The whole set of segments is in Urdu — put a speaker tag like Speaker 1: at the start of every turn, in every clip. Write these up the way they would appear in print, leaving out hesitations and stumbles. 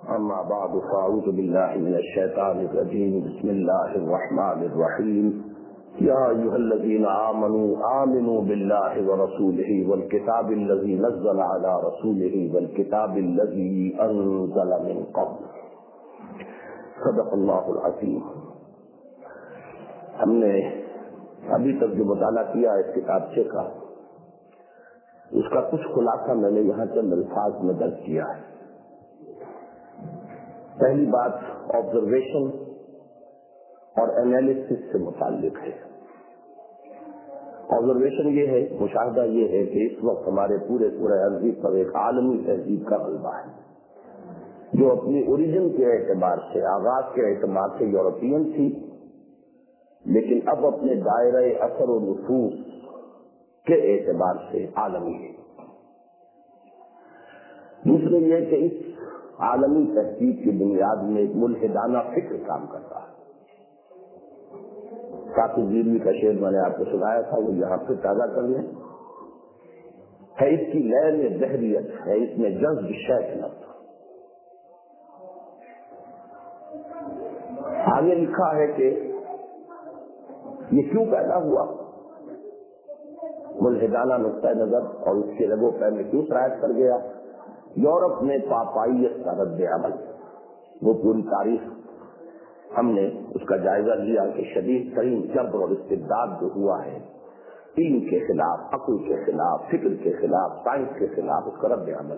Speaker 1: أما بعد فأعوذ بالله من الشيطان الرجيم بسم الله الرحمن الرحيم يا أيها الذين آمنوا بالله ورسوله والكتاب الذي نزل على رسوله والكتاب الذي أنزل من قبل صدق الله العظيم۔ ہم نے ابھی تک جو مطالعہ کیا اس کتابچے کا، اس کا کچھ خلاصہ میں نے یہاں چند الفاظ میں درج کیا ہے۔ پہلی بات آبزرویشن اور انالیسس سے متعلق ہے۔ آبزرویشن یہ ہے، مشاہدہ یہ ہے کہ اس وقت ہمارے پورے ارضی پر ایک عالمی تہذیب کا غلبہ ہے جو اپنی اوریجن کے اعتبار سے، آغاز کے اعتبار سے یورپین تھی، لیکن اب اپنے دائرہ اثر و نفوذ کے اعتبار سے عالمی ہے۔ دوسرے یہ کہ اس عالمی تہذیب کی بنیاد میں ایک ملحدانہ فکر کام کرتا ہے۔ کافی زیرمی کا شعر میں نے آپ کو سنایا تھا، وہ یہاں پہ تازہ کر لیں۔ ہے اس کی لے میں دہریت، ہے اس میں جذب شیطنت۔ آگے لکھا ہے کہ یہ کیوں پیدا ہوا، ملحدانہ نقطۂ نظر اور اس کے رگ و پے میں کیوں سرایت کر گیا؟ یورپ میں پاپائیت کا رد عمل، وہ پوری تاریخ ہم نے اس کا جائزہ لیا کہ شدید ترین جبر اور استبداد جو ہوا ہے، علم کے خلاف، عقل کے خلاف، فکر کے خلاف، سائنس کے خلاف، اس کا رد عمل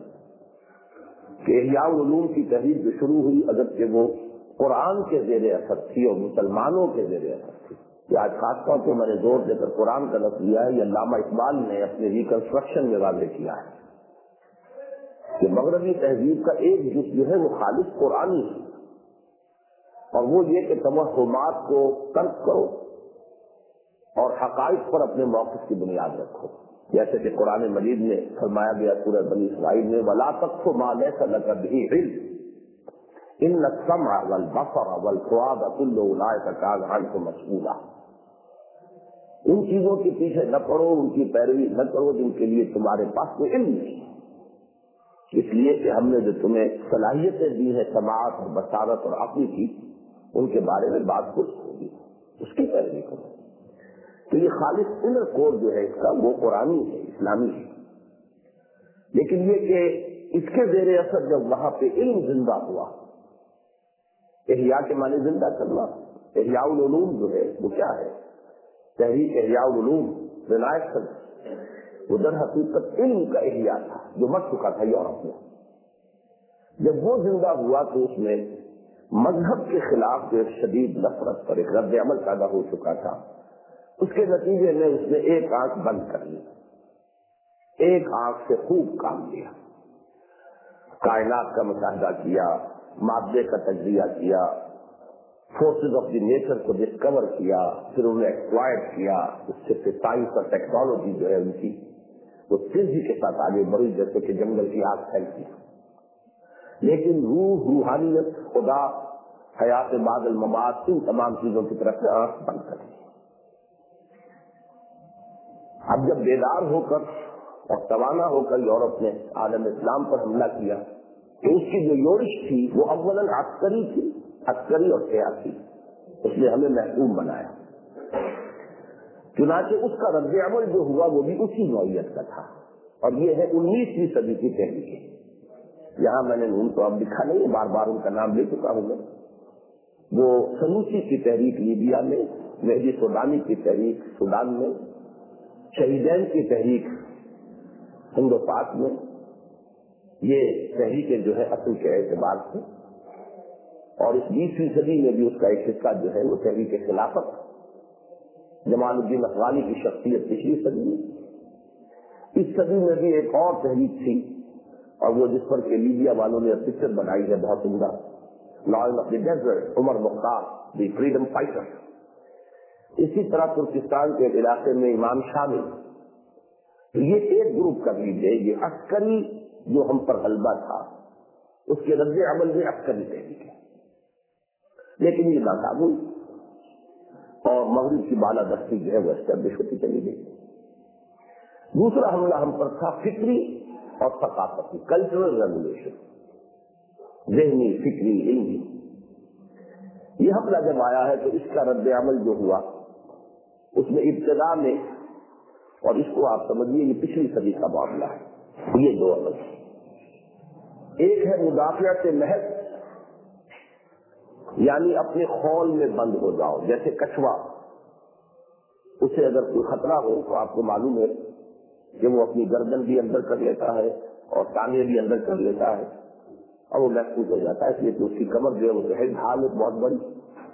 Speaker 1: کہ احیاء العلوم کی تحریک جو شروع ہوئی، اگرچہ وہ قرآن کے زیر اثر تھی اور مسلمانوں کے زیر اثر تھی۔ یہ آج خاص طور پہ میں نے زور دے کر قرآن کا لفظ لیا ہے، یہ علامہ اقبال نے اپنے ریکنسٹرکشن میں واضح کیا ہے کہ مغربی تہذیب کا ایک جز جو ہے وہ خالص قرآنی ہے، اور وہ یہ کہ توہمات کو ترک کرو اور حقائق پر اپنے موقف کی بنیاد رکھو، جیسے کہ قرآن مجید میں فرمایا گیا سورہ بنی اسرائیل میں وَلَا تَقْفُ مَا لَيْسَ لَكَ بِهِ عِلْمٌ إِنَّ السَّمْعَ وَالْبَصَرَ وَالْفُؤَادَ كُلُّ أُولَٰئِكَ كَانَ عَنْهُ مَسْئُولًا۔ ان چیزوں کے پیچھے نہ پڑو، ان کی پیروی نہ کرو جن کے لیے تمہارے پاس کوئی علم نہیں، اس لیے کہ ہم نے جو تمہیں صلاحیتیں دی ہیں سماعت اور بصارت اور عقل کی، ان کے بارے میں بات کچھ ہوگی، اس کی پیروی کرو۔ تو یہ خالص انر کور جو ہے اس کا وہ قرآنی ہے، اسلامی ہے۔ لیکن یہ کہ اس کے زیر اثر جب وہاں پہ علم زندہ ہوا، احیاء کے معنی زندہ کرنا، احیاء العلوم جو ہے وہ کیا ہے؟ تحریک احیاء العلوم ریلائنس، وہ در حقیقت علم کا احیاء تھا جو مر چکا تھا یورپ میں۔ جب وہ زندہ ہوا تو اس میں مذہب کے خلاف جو ایک شدید نفرت پر ایک رد عمل پیدا ہو چکا تھا، اس کے نتیجے میں اس نے ایک آنکھ بند کر لی، ایک آنکھ سے خوب کام لیا، کائنات کا مشاہدہ کیا، مادے کا تجزیہ کیا، فورسز آف دی نیچر کو ڈسکور کیا، پھر انہیں ایکسپلائٹ کیا، اس سے پھر سائنس اور ٹیکنالوجی جو ہے ان کی وہ تیزی کے ساتھ آگے بڑھی جیسے کہ جنگل کی آگ پھیلتی۔ لیکن روح، روحانیت، خدا، حیات بعد الممات، ان تمام چیزوں کی طرف سے آنکھ بند کر دی۔ اب جب بیدار ہو کر اور توانا ہو کر یورپ نے عالم اسلام پر حملہ کیا تو اس کی جو یورش تھی وہ اولاً عسکری تھی، عسکری اور سیاسی، اس نے ہمیں محکوم بنایا۔ چنانچہ اس کا رد عمل جو ہوا وہ بھی اسی نوعیت کا تھا، اور یہ ہے 19ویں صدی کی تحریک۔ یہاں میں نے ان کو اب لکھا نہیں، بار بار ان کا نام لے چکا ہوں میں۔ وہ سنوسی کی تحریک لیبیا میں، مہدی سودانی کی تحریک سودان میں، شہیدین کی تحریک ہند و پاک میں، یہ تحریکیں جو ہے اصل کے اعتبار سے، اور اس 20ویں صدی میں بھی اس کا ایک حصہ جو ہے وہ تحریک خلافت، جمال الدین افغانی کی شخصیت پچھلی صدی میں۔ اس صدی میں بھی ایک اور تحریک تھی، اور وہ جس پر کہ لیبیا والوں نے پکچر بنائی ہے بہت عمدہ، Lion of the Desert, Omar Mukhtar, the freedom fighter. اسی طرح ترکستان کے علاقے میں امام شامل۔ تو یہ ایک گروپ کا لیڈ ہے، یہ عسکری جو ہم پر غلبہ تھا اس کے رد عمل میں عسکری تحریک ہے، لیکن یہ ناکام ہوئی اور مغرب کی بالادستی جو ہے وہ اسٹیبلش ہوتی چلی گئی۔ دوسرا حملہ ہم پر تھا فکری اور ثقافتی، کلچرل ریولیوشن۔ ذہنی، فکری، علمی. یہ حملہ جب آیا ہے تو اس کا رد عمل جو ہوا اس میں ابتدا میں، اور اس کو آپ سمجھیے یہ پچھلی صدی کا معاملہ ہے، یہ دو عمل ہیں. ایک ہے مدافعت محض، یعنی اپنے خول میں بند ہو جاؤ. جیسے کچھوا، اسے اگر کوئی خطرہ ہو تو آپ کو معلوم ہے کہ وہ اپنی گردن بھی اندر کر لیتا ہے اور ٹانگیں بھی اندر کر لیتا ہے اور وہ محفوظ ہو جاتا ہے، اس لیے کہ اس کی کمر جو ہے وہ ہے ڈھال ایک بہت بڑی.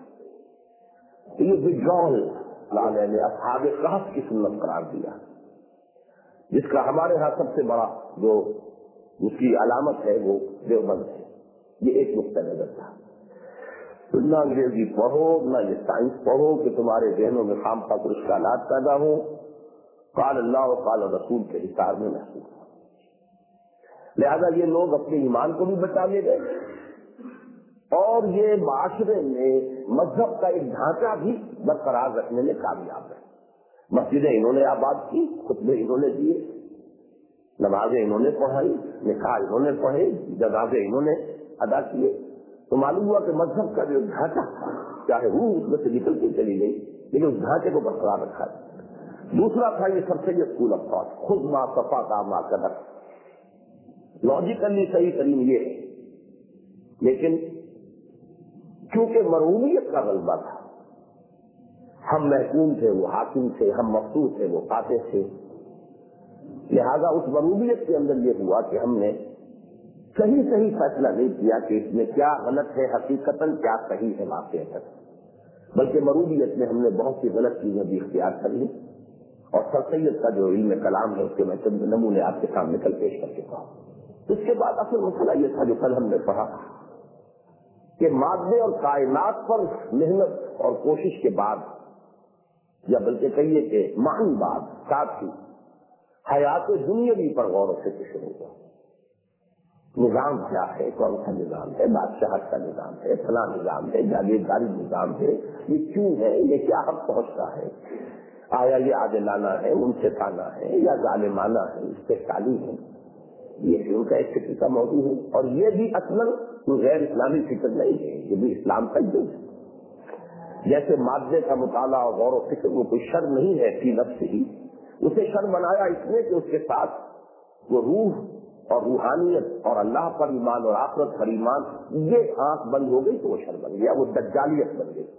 Speaker 1: تو یہ وڈرال لانے نے اصحاب کہف کی سنت قرار دیا، جس کا ہمارے ہاں سب سے بڑا جو اس کی علامت ہے وہ دیوبند ہے. یہ ایک نقطہ نظر تھا. تو نہ انگریزی پڑھو نہ یہ سائنس پڑھو کہ تمہارے ذہنوں میں خام خواہ اشکالات پیدا ہو. قال اللہ و قال رسول کے حصار میں محسوس ہو. لہذا یہ لوگ اپنے ایمان کو بھی بچا لے گئے اور یہ معاشرے میں مذہب کا ایک ڈھانچہ بھی برقرار رکھنے میں کامیاب ہے. مسجدیں انہوں نے آباد کی، خطبے انہوں نے دیے، نمازیں انہوں نے پڑھائی، نکاح انہوں نے پڑھے، جنازے انہوں نے ادا کیے. تو معلوم ہوا کہ مذہب کا جو ڈھانچہ تھا چاہے وہ اس میں سے نکل کے چلی گئی لیکن اس ڈھانچے کو برقرار رکھا. دوسرا تھا یہ سب سے یہ اسکول آف تھاٹ، خود ما صفا کا ما قدر. لاجیکلی صحیح ترین یہ ہے، لیکن کیونکہ مرغوبیت کا غلبہ تھا، ہم محکوم تھے وہ حاکم تھے، ہم مفتوح تھے وہ فاتح تھے، لہذا اس مرغوبیت کے اندر یہ ہوا کہ ہم نے صحیح فیصلہ نہیں کیا کہ اس میں کیا غلط ہے حقیقتاً، کیا صحیح ہے واقعتاً، بلکہ مرغوبیت میں ہم نے بہت سی غلط چیزیں بھی اختیار کر لی. اور سر سید کا جو علم کلام ہے اس کے میں چند نمونے آپ کے سامنے کل پیش کر چکا ہوں. اس کے بعد اصل مسئلہ یہ تھا جو کل ہم نے پڑھا کہ مادے اور کائنات پر محنت اور کوشش کے بعد، یا بلکہ کہیے کہ معنی بعد، ساتھ ہی حیات دنیاوی پر غور و فکر شروع ہوا. نظام کیا ہے، کون سا نظام ہے، بادشاہت کا نظام ہے، فلاں نظام ہے، جاگیرداری نظام ہے، یہ کیوں ہے، یہ کیا حق پہنچتا ہے، آیا یہ عادلانہ ہے، منصفانہ ہے یا ظالمانہ ہے، استحصالی ہے. یہ ان کا ایک فکر کا موضوع ہے اور یہ بھی اصلاً غیر اسلامی فکر نہیں ہے، یہ بھی اسلام کا جز ہے. جیسے مادے کا مطالعہ اور غور و فکر وہ کوئی شر نہیں ہے فی نفس ہی، اسے شر بنایا اس لیے کہ اس کے ساتھ وہ روح اور روحانیت اور اللہ پر ایمان اور آخرت پر ایمان یہ آنکھ بند ہو گئی تو وہ شر بن گیا، وہ دجالیت بن گئی.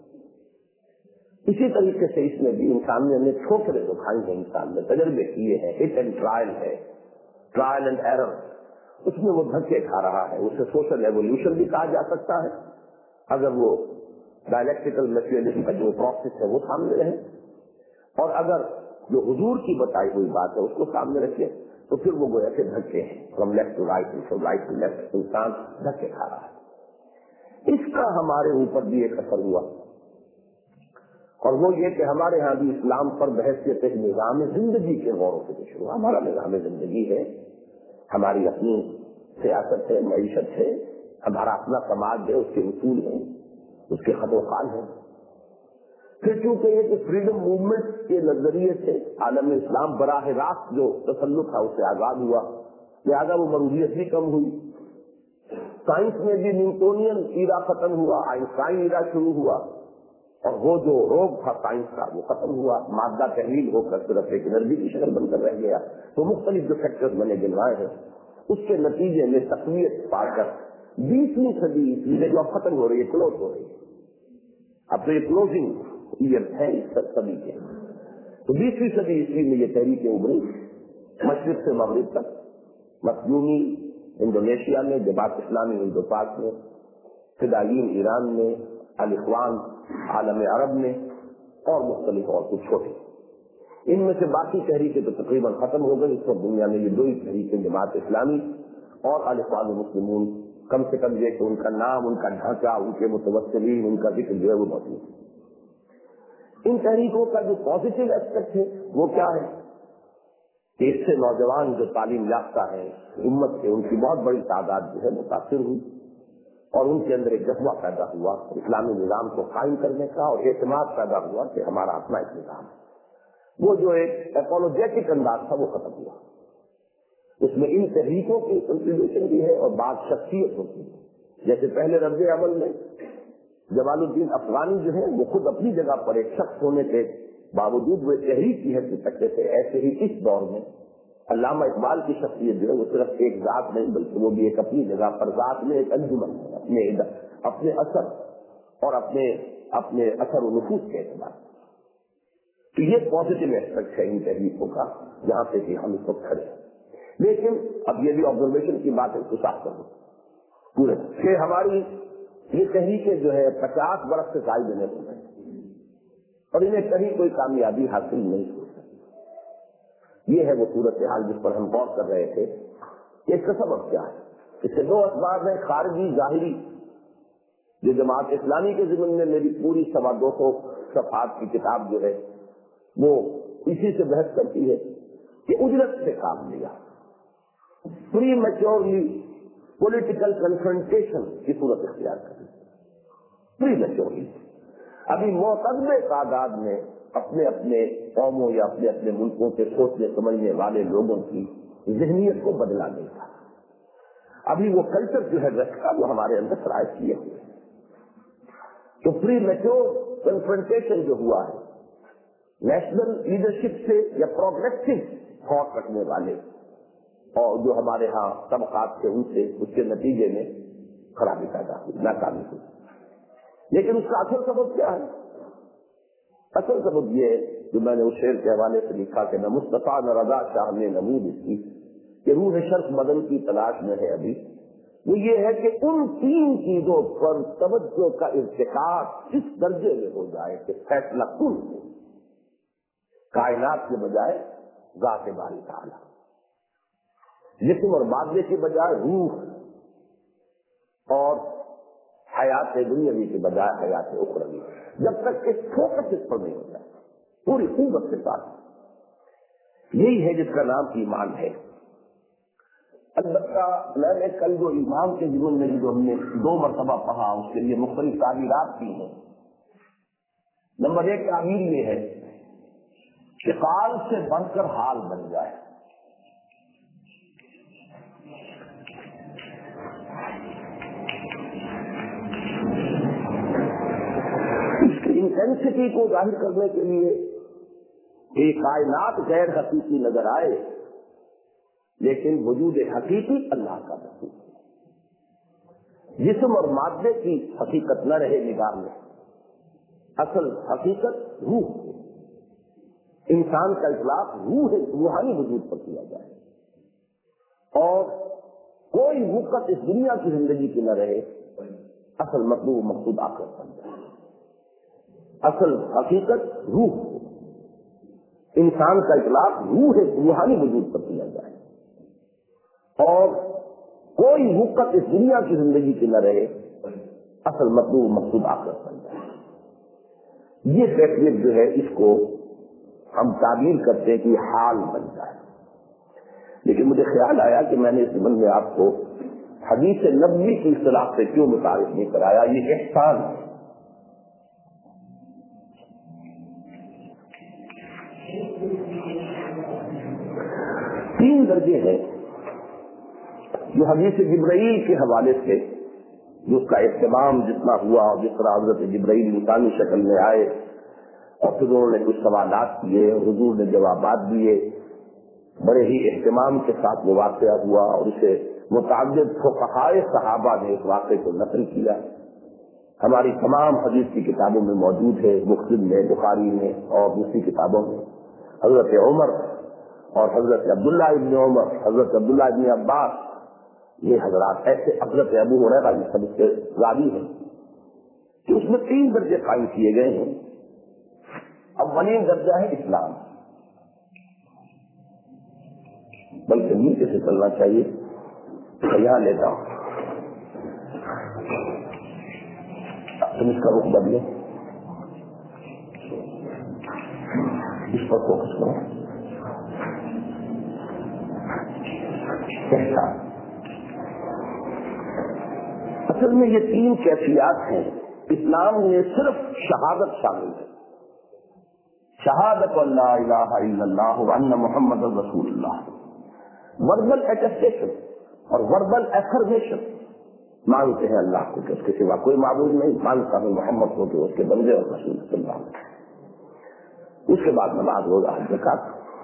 Speaker 1: اسی طریقے سے اس میں بھی انسان نے ہمیں ٹھوکریں دکھائی ہیں، انسان نے تجربے کیے ہیں، ہٹ اینڈ ٹرائل ہے، ٹرائل اینڈ ایرر، اس میں وہ دھکے کھا رہا ہے. اسے سوشل ایوولوشن بھی کہا جا سکتا ہے اگر وہ ڈائلیکٹیکل میٹیریلزم کا جو پروسیس ہے وہ سامنے رہے، اور اگر جو حضور کی بتائی ہوئی بات ہے اس کو سامنے رکھے تو پھر وہ گویا کہ دھکے ہیں، from left to right, from right to left, انسان دھکے کھا رہا ہے. اس کا ہمارے اوپر بھی ایک اثر ہوا اور وہ یہ کہ ہمارے ہاں بھی اسلام پر بحثیت ایک نظام زندگی کے غور و فکر شروع. ہمارا نظام زندگی ہے، ہماری اپنی سیاست ہے، معیشت ہے، ہمارا اپنا سماج ہے، اس کے اصول ہیں، اس کے خط و خال ہیں. پھر چونکہ یہ کہ فریڈم موومنٹ کے نظریے سے عالم اسلام براہ راست جو تسلط تھا اس سے آزاد ہوا، لہٰذا وہ مرغوبیت بھی کم ہوئی. سائنس میں بھی نیوٹونین ایرا ختم ہوا، آئنسٹائن ایرا شروع ہوا، اور وہ جو روگ تھا سائنس کا وہ ختم ہوا، مادہ تحلیل ہو کر صرف ایک انرجی کی شکل بن کر رہ گیا. تو مختلف جو فیکٹرز میں نے گنوائے ہیں اس کے نتیجے میں تقویت پا کر 20ویں صدی عیسوی جو اب ختم ہو رہی ہے، کلوز ہو رہی ہے، اب تو یہ کلوزنگ ایئر ہے اس صدی کے. تو 20ویں صدی عیسوی میں یہ تحریکیں ابھری مشرق سے مغرب تک، مقدونی انڈونیشیا میں، جماعت اسلامی ہند پاک میں، فدائیین ایران میں، الاخوان عالم عرب میں، اور مختلف اور کچھ چھوٹے. ان میں سے باقی تحریکیں تو تقریباً ختم ہو گئی. اس وقت دنیا میں یہ دو ہی تحریکیں، جماعت اسلامی اور الاخوان المسلمون، کم سے کم یہ کہ ان کا نام، ان کا ڈھانچہ، ان کے متوسلین، ان کا ذکر جو ہے وہ موجود ہے. ان تحریکوں کا جو پازیٹیو ایسپیکٹ ہے وہ کیا ہے کہ اس سے نوجوان جو تعلیم یافتہ ہیں امت کے، ان کی بہت بڑی تعداد جو ہے متاثر ہوئی اور ان کے اندر ایک جذبہ پیدا ہوا اسلامی نظام کو قائم کرنے کا، اور اعتماد پیدا ہوا کہ ہمارا اپنا ایک نظام ہے. وہ جو ایک اپولوجیٹک انداز تھا وہ ختم ہوا. اس میں ان تحریکوں کی کنٹریبیوشن بھی ہے اور بعض شخصیت ہوتی ہے جیسے پہلے رد عمل میں جمال الدین افغانی جو ہے وہ خود اپنی جگہ پر ایک شخص ہونے کے باوجود وہ تحریک کی حیثیت رکھتے تھے، ایسے ہی اس دور میں علامہ اقبال کی شخصیت جو ہے وہ صرف ایک ذات نہیں بلکہ وہ بھی ایک اپنی جگہ پر ذات میں ایک انجمن ہے، اپنے اثر اور اپنے اثر و نفوذ کے اعتبار۔ تو یہ پازیٹیو ایسپیکٹ ہے ان تحریکوں کا جہاں سے کہ ہم اس وقت کھڑے ہیں۔ لیکن اب یہ بھی آبزرویشن کی بات ہے تو صاف کروں پورے کہ ہماری یہ تحریکیں جو ہے 50 برس سے زائد دینے کو ہیں اور انہیں کہیں کوئی کامیابی حاصل نہیں ہو سکی۔ یہ ہے وہ صورتحال جس پر ہم غور کر رہے تھے کہ اس کا سبب کیا ہے۔ اس کے دو اسباب ہیں، خارجی ظاہری، جو جماعت اسلامی کے ضمن میں میری پوری 250 صفحات کی کتاب جو ہے وہ اسی سے بحث کرتی ہے کہ اجرت سے کام لیا، پری میچورلی پولیٹیکل کنفرنٹیشن کی صورت اختیار کریں، پری میچورلی۔ ابھی معتدل تعداد میں اپنے اپنے قوموں یا اپنے اپنے ملکوں کے سوچنے سمجھنے والے لوگوں کی ذہنیت کو بدلا نہیں تھا، ابھی وہ کلچر جو ہے رکھ کا وہ ہمارے اندر شرائط کیے ہوئے۔ تو پری میچور کنفرنٹیشن جو ہوا ہے نیشنل لیڈرشپ سے یا پروگریسو تھاٹ رکھنے والے اور جو ہمارے ہاں طبقات سے ان سے، اس کے نتیجے میں خرابی پیدا ہوئی، ناکامی ہوئی۔ لیکن اس کا اصل سبب کیا ہے؟ اصل سبب یہ ہے جو میں نے اس شعر کے حوالے سے لکھا کہ نہ مصطفیٰ نہ رضا شاہ نے نمود اس کی کہ روح شرف بدن کی تلاش میں ہے ابھی، وہ یہ ہے کہ ان 3 چیزوں پر توجہ کا ارتکاب اس درجے میں ہو جائے کہ فیصلہ کن ہو کائنات کے بجائے ذات باری تعالیٰ، جسم اور مادے کے بجائے روح، اور حیات دنیاوی کے بجائے حیات اخروی، جب تک کہ فوکس اس پر نہیں ہو جائے پوری قوت کے ساتھ۔ یہی ہے جس کا نام ایمان ہے۔ البتہ میں نے کل جو ایمان کے ضمن میں جو ہم نے 2 مرتبہ پڑھا اس کے لیے مختلف تعبیرات کی ہیں۔ نمبر 1 تعبیر یہ ہے کہ قال سے بڑھ کر حال بن جائے، اس کی انٹینسٹی کو ظاہر کرنے کے لیے کہ کائنات غیر حقیقی نظر آئے لیکن وجود حقیقی اللہ کا رسول، جسم اور مادے کی حقیقت نہ رہے نگاہ میں، اصل حقیقت روح، انسان کا اطلاق روح روحانی وجود پر کیا جائے اور کوئی وقت اس دنیا کی زندگی کی نہ رہے، اصل مطلوب مقصود آخرت بن جائے، اصل حقیقت روح، انسان کا اطلاق روح روحانی وجود پر کیا جائے اور کوئی وقت اس دنیا کی زندگی کی نہ رہے، اصل مطلوب مقصود آخرت بن جائے۔ یہ کیفیت جو ہے اس کو ہم تعبیر کرتے ہیں کہ حال بن جائے۔ لیکن مجھے خیال آیا کہ میں نے اس زمن میں آپ کو حدیث نبوی کی اصطلاح سے کیوں متعارف نہیں کرایا۔ یہ احسان ہے۔ تین درجے ہیں جو حدیث جبرائیل کے حوالے سے جس کا اہتمام جتنا ہوا اور جس طرح حضرت جبرائیل انسانی شکل میں آئے اور پھر انہوں نے کچھ سوالات کیے، حضور نے جوابات دیے، بڑے ہی اہتمام کے ساتھ وہ واقعہ ہوا اور اسے متعدد فقہائے صحابہ نے اس واقعے کو نقل کیا۔ ہماری تمام حدیث کی کتابوں میں موجود ہے، مسلم میں، بخاری میں اور دوسری کتابوں میں۔ حضرت عمر اور حضرت عبداللہ ابن عمر، حضرت عبداللہ ابن عباس، یہ حضرات ایسے، حضرت ابو ہریرہ یہ سب اس کے راوی ہیں کہ اس میں 3 درجے قائم کیے گئے ہیں۔ اولین درجہ ہے اسلام، بلکہ نیچے سے چلنا چاہیے، یہاں لیتا ہوں، تم اس کا رخ بدلو، اس پر فوکس کرو۔ اصل میں یہ 3 کیفیات ہیں۔ اسلام میں صرف شہادت شامل ہے، شہادت اللہ الہ الا اللہ وان محمد رسول اللہ، وربل اٹیسٹیشن اور وربل ایفرمیشن، مانگتے ہیں اللہ کو کہ اس کے سوا کوئی معبود نہیں، مانگتا ہوں محمد کو کہ اس کے بندے اور رسول صلی اللہ علیہ وسلم۔ اس کے بعد نماز، روزہ، حج، زکات۔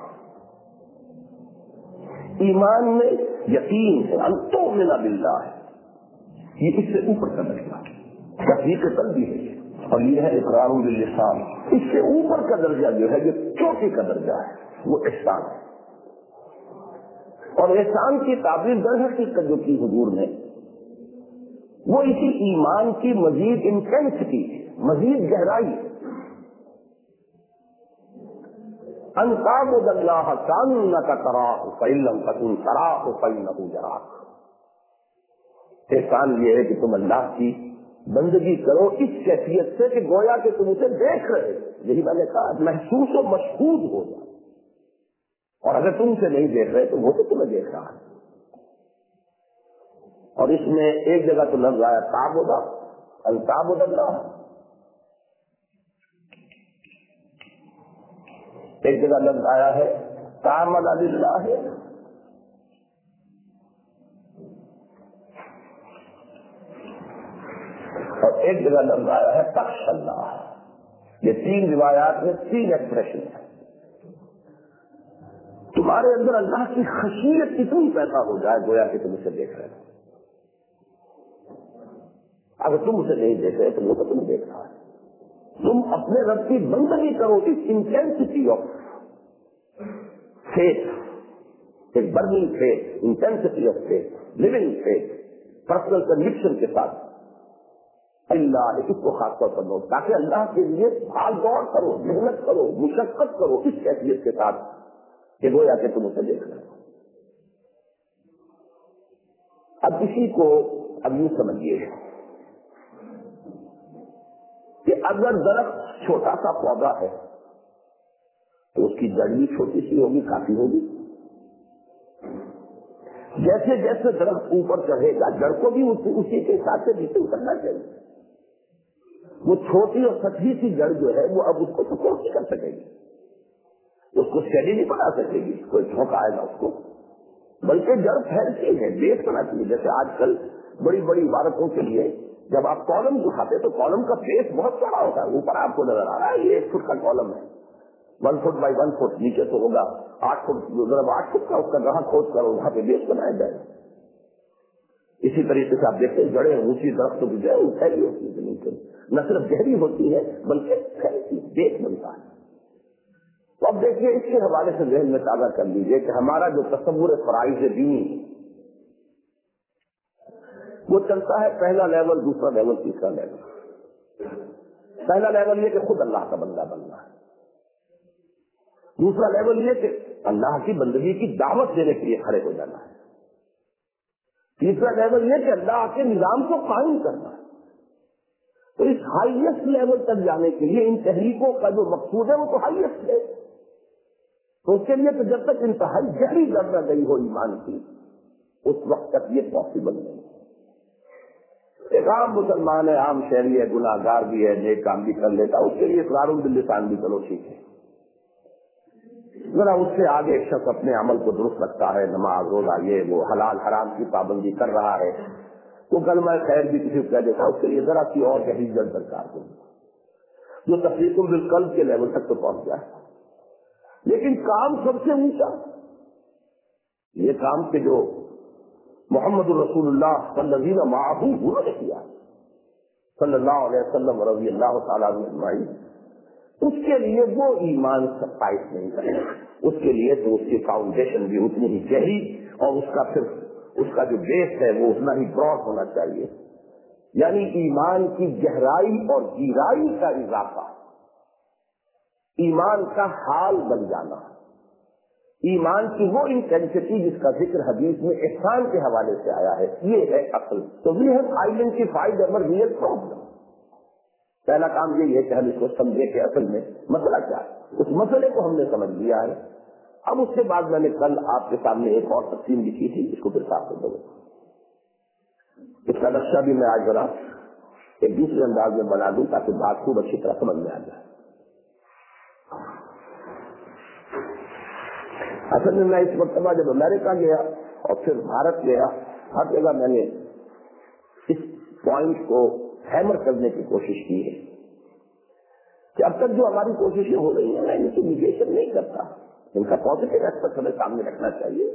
Speaker 1: ایمان میں یقین ہے، ان تؤمن باللہ ہے، یہ اس سے اوپر کا درجہ ہے، تصدیق قلبی ہے، اور یہ ہے اقرار باللسان۔ اس سے اوپر کا درجہ جو ہے، جو چوٹی کا درجہ ہے، وہ احسان ہے۔ اور احسان کی تعبیر در حقیقت جو کی حضور نے، وہ اسی ایمان کی مزید انٹینسٹی، مزید گہرائی، ان تعبد اللہ کأنک تراہ فإن لم تکن تراہ فإنہ یراک۔ احسان یہ ہے کہ تم اللہ کی بندگی کرو اس کیفیت سے کہ گویا کہ تم اسے دیکھ رہے، یہی میں نے کہا، محسوس و مشہود ہو جائے، اور اگر تم اسے نہیں دیکھ رہے تو وہ تو تمہیں دیکھ رہا ہے۔ اور اس میں ایک جگہ تو لفظ آیا تعبد، ان تعبد اللہ، ایک جگہ لفظ آیا ہے تعمل للہ، اور ایک جگہ لفظ آیا ہے تخشى اللہ۔ یہ تین روایات میں تین ایکسپریشن ہے۔ تمہارے اندر اللہ کی خشیت اتنی پیدا ہو جائے گویا کہ تم اسے دیکھ رہے ہو، اگر تم اسے نہیں دیکھ رہے تو وہ تو تمہیں دیکھ رہا ہے۔ تم اپنے رب کی بندگی کرو اس انٹینسٹی آف فیتھ، ایک burning faith, intensity of faith, living faith, personal conviction کے ساتھ اللہ، اس کو خاص طور پر دو، تاکہ اللہ کے لیے بھاگ دوڑ کرو، محنت کرو، مشقت کرو اس کیفیت کے ساتھ کہ گویا کہ تم اسے دیکھ رہے ہو۔ اب اسی کو اب یوں سمجھیے کہ اگر درخت چھوٹا سا پودا ہے تو اس کی جڑ بھی چھوٹی سی ہوگی، کافی ہوگی۔ جیسے جیسے درخت اوپر چڑھے گا جڑ کو بھی اسی کے حساب سے نیچے اترنا چاہیے۔ وہ چھوٹی اور سطحی سی جڑ جو ہے وہ اب اس کو سپورٹ نہیں کر سکے گی، اس کو اسٹیڈی نہیں بنا سکے گی، کوئی جھونکا آئے گا اس کو، بلکہ جڑ پھیلتی ہے، بیس بنا چاہیے۔ جیسے آج کل بڑی بڑی عمارتوں کے لیے جب آپ کالم اٹھاتے تو کالم کا بیس بہت بڑا ہوتا ہے، اوپر آپ کو نظر آ رہا ہے یہ 1 فٹ کا کالم ہے، 1 فٹ بائی 1 فٹ، نیچے تو ہوگا 8 فٹ، 8 فٹ کا، اس کا جہاں کھود کرو وہاں پہ بیس بنایا جائے۔ اسی طریقے سے آپ دیکھتے ہیں جڑیں اونچی درختوں کی جو ہے وہ پھیلی ہوتی ہے زمین پر، نہ صرف گہری ہوتی ہے بلکہ پھیلتی، بیس بنتا ہے۔ تو اب دیکھیے اس کے حوالے سے ذہن میں تازہ کر لیجیے کہ ہمارا جو تصور فرائض دینی وہ چلتا ہے پہلا لیول، دوسرا لیول، تیسرا لیول۔ پہلا لیول یہ کہ خود اللہ کا بندہ بننا ہے، دوسرا لیول یہ کہ اللہ کی بندگی کی دعوت دینے کے لیے کھڑے ہو جانا ہے، تیسرا لیول یہ کہ اللہ کے نظام کو قائم کرنا ہے۔ تو اس ہائیسٹ لیول تک جانے کے لیے ان تحریکوں کا جو مقصود ہے وہ تو ہائیسٹ ہے، تو اس کے لیے تو جب تک انتہائی گہری جڑ نہ گئی ہو ایمان کی اس وقت تک یہ پاسبل نہیں۔ ایک عام مسلمان ہے، عام شہری ہے، گناہ گار بھی ہے، نیک کام بھی کر لیتا، اس کے لیے اقرار باللسان بھی چلو ٹھیک ہے، ذرا اس سے آگے ایک شخص اپنے عمل کو درست رکھتا ہے، نماز، روزہ، یہ وہ حلال حرام کی پابندی کر رہا ہے، تو کلمہ خیر بھی کسی کو کہہ دیتا، اس کے لیے ذرا سی اور گہری جڑ درکار ہوگی، جو تفریق بالقلب کے لیول تک تو پہنچ جائے۔ لیکن کام سب سے اونچا یہ کام کہ جو محمد الرسول اللہ والذین معہ انہوں نے کیا صلی اللہ علیہ وسلم رضی اللہ تعالیٰ عنہ اجمعین، اس کے لیے وہ ایمان سفائش نہیں کرے، اس کے لیے تو اس کی فاؤنڈیشن بھی اتنی ہی گہری اور اس کا جو بیس ہے وہ اتنا ہی براڈ ہونا چاہیے، یعنی ایمان کی گہرائی اور گہرائی کا اضافہ، ایمان کا حال بن جانا، ایمان کی وہ انٹینسٹی جس کا ذکر حدیث میں احسان کے حوالے سے آیا ہے، یہ ہے اصل۔ تو we have identified our real problem. پہلا کام یہ ہے کہ ہم اس کو سمجھے کہ اصل میں مسئلہ کیا ہے، اس مسئلے کو ہم نے سمجھ لیا ہے۔ اب اس کے بعد میں نے کل آپ کے سامنے ایک اور تقسیم لکھی تھی، اس کو پھر صاف کر دو، اس کا نقشہ بھی میں آج ذرا ایک دوسرے انداز میں بنا دوں تاکہ بات خوب اچھی طرح سمجھ میں آ جائے۔ اصل میں اس مرتبہ جب امریکہ گیا اور پھر بھارت گیا، ہر جگہ میں نے پوائنٹ کو ہیمر کرنے کی کوشش کی ہے کہ اب تک جو ہماری کوششیں ہو رہی ہیں میں ان کی نیگیشن نہیں کرتا، ان کا پازیٹیو ایسپیکٹ ہمیں سامنے رکھنا چاہیے.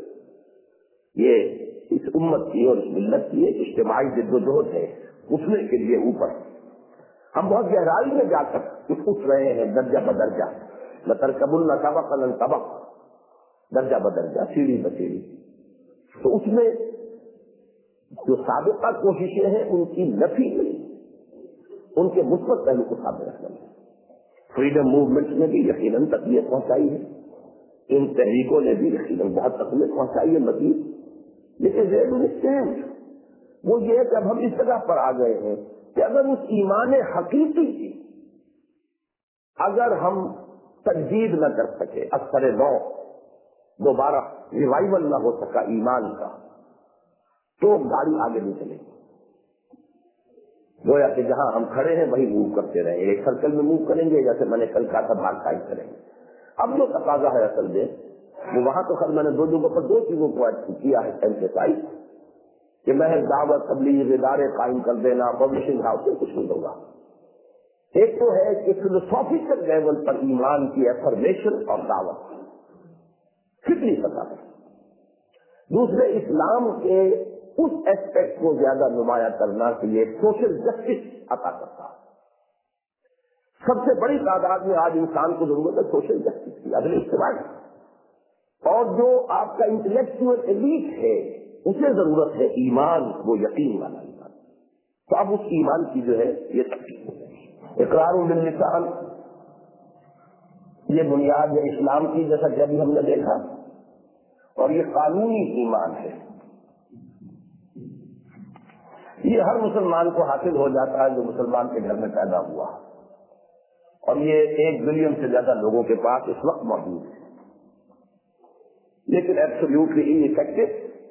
Speaker 1: یہ اس امت کی اور اس ملت کی ایک اجتماعی جدوجہد ہے اٹھنے کے لیے اوپر. ہم بہت گہرائی میں جا کر اٹھ رہے ہیں درجہ بدرجہ، لترکبن طبقا عن طبق، درجہ بدرجہ، سیڑھی بسیڑھی. تو اس میں جو سابقہ کوششیں ہیں ان کی نفی نہیں، ان کے مثبت پہلو کو سامنے رکھنا ہے. فریڈم موومنٹ نے بھی یقیناً تکلیف پہنچائی ہے، ان تحریکوں نے بھی یقیناً بہت تکلیف پہنچائی ہے مزید. لیکن وہ یہ ہے کہ اب ہم اس جگہ پر آ گئے ہیں کہ اگر اس ایمان حقیقی کی اگر ہم تجدید نہ کر سکے، اثر نو دوبارہ ریوائول نہ ہو سکا ایمان کا، تو گاڑی آگے نہیں چلے گی. گویا کہ جہاں ہم کھڑے ہیں وہی موو کرتے رہیں، ایک سرکل میں موو کریں گے، جیسے میں نے کل کہا تھا بھاگ ٹائپ کریں گے. اب جو تقاضا ہے اصل میں وہ وہاں تو خیر میں نے دو جگہوں پر دو چیزوں کو کیا ہے ایمفیسائز کہ محض دعوت تبلیغ ادارے قائم کر دینا پبلشنگ ہاؤس سے کچھ نہیں ہوگا. ایک تو ہے کہ فلسافیکل لیول پر ایمان کی ایفرمیشن اور دعوت فکری سطح ہے. دوسرے اسلام کے اس ایسپیکٹ کو زیادہ نمایاں کرنا کہ یہ سوشل جسٹس عطا کرتا ہے. سب سے بڑی تعداد میں آج انسان کو ضرورت ہے سوشل جسٹس کی، عدل اجتماعی. اور جو آپ کا انٹلیکچوئل ایلیٹ ہے اسے ضرورت ہے ایمان، وہ یقین والا ایمان. تو اب اس ایمان کی جو ہے یہ اقرار باللسان، یہ بنیاد ہے اسلام کی، جیسا کہ ابھی ہم نے دیکھا. اور یہ قانونی ایمان ہے، یہ ہر مسلمان کو حاصل ہو جاتا ہے جو مسلمان کے گھر میں پیدا ہوا، اور یہ 1 بلین سے زیادہ لوگوں کے پاس اس وقت موجود ہے. لیکن ایبسولوٹلی ان افیکٹو،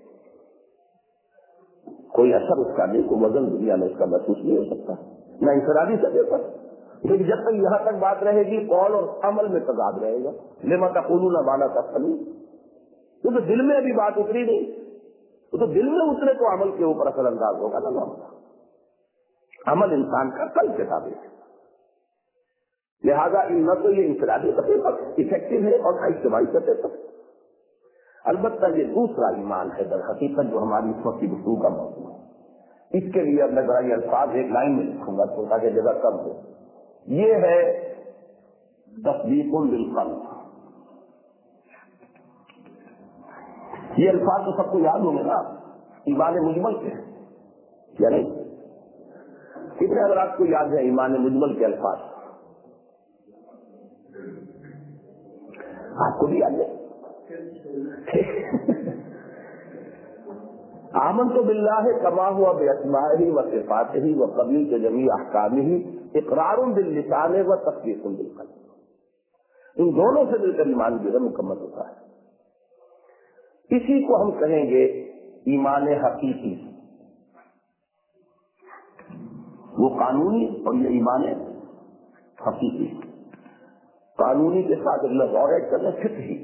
Speaker 1: کوئی اثر اس کا نہیں، کوئی وزن دنیا میں اس کا محسوس نہیں ہو سکتا، نہ انفرادی سطح پر. لیکن جب تک یہاں تک بات رہے گی قول اور عمل میں تضاد رہے گا. لما تقولون ما لا تفعلون، کیونکہ دل میں ابھی بات اتری نہیں، تو دل میں اترے تو عمل کے اوپر اثر انداز ہوگا نا. عمل انسان کا کل کے تابع ہے، لہذا ان نہ تو یہ انفرادی سطح پر افیکٹو ہے اور نہ اجتماعی سطح پر. البتہ یہ دوسرا ایمان ہے در حقیقت جو ہماری اس وقت کی گفتگو کا موضوع ہے. اس کے لیے اب میں ذرا یہ الفاظ ایک لائن میں لکھوں گا تو تاکہ جگہ کم ہو. یہ ہے تصدیق بالقلب. یہ الفاظ تو سب کو یاد ہوں گے نا، ایمان مجمل کے یا نہیں؟ کتنے اگر آپ کو یاد ہے ایمان مجمل کے الفاظ؟ آپ کو بھی یاد ہے؟ آمنت باللہ کما ہوا باسمائہ و صفاتہ و قبیل جمیع احکامہ اقرار باللسان و تصدیق بالقلب. ان دونوں سے مل کر ایمان جو ہے مکمل ہوتا ہے. اسی کو ہم کہیں گے ایمان حقیقی، وہ قانونی اور یہ ایمان حقیقی. قانونی کے ساتھ لفظ اور ایڈ کرنا فقہی.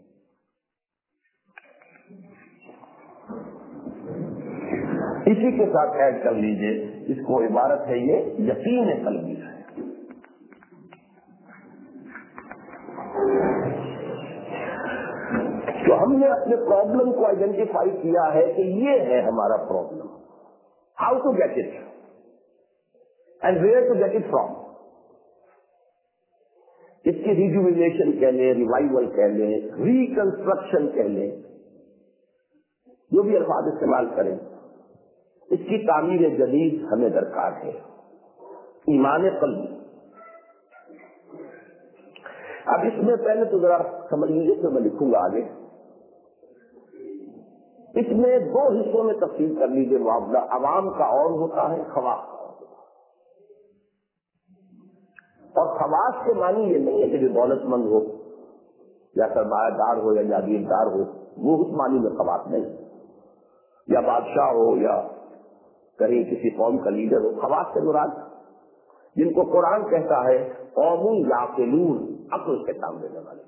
Speaker 1: اسی کے ساتھ ایڈ کر لیجئے، اس کو عبارت ہے یہ یقین قلبی ہے. تو ہم نے اپنے پرابلم کو آئیڈینٹیفائی کیا ہے کہ یہ ہے ہمارا problem, how to get it and where to get it from. اس کی ریجوینیشن کہہ لیں، ریوائول کہہ لیں، ریکنسٹرکشن کہہ لیں، جو بھی الفاظ استعمال کریں، اس کی تعمیر جدید ہمیں درکار ہے. ایمان قلبی. اب اس میں پہلے تو ذرا سمجھ لیجیے کہ میں لکھوں گا آگے. اس میں 2 حصوں میں تقسیم کر لیجیے معاملہ. عوام کا اور ہوتا ہے، خواص کا اور ہوتا ہے. اور خواص کے معنی یہ نہیں ہے کہ جو دولت مند ہو یا سرمایہ دار ہو یا جاگیردار ہو، وہ اس معنی میں خواص نہیں، یا بادشاہ ہو یا کہیں کسی قوم کا لیڈر ہو. خواص سے مراد جن کو قرآن کہتا ہے قوم یعقلون، عقل کے کام دینے والے،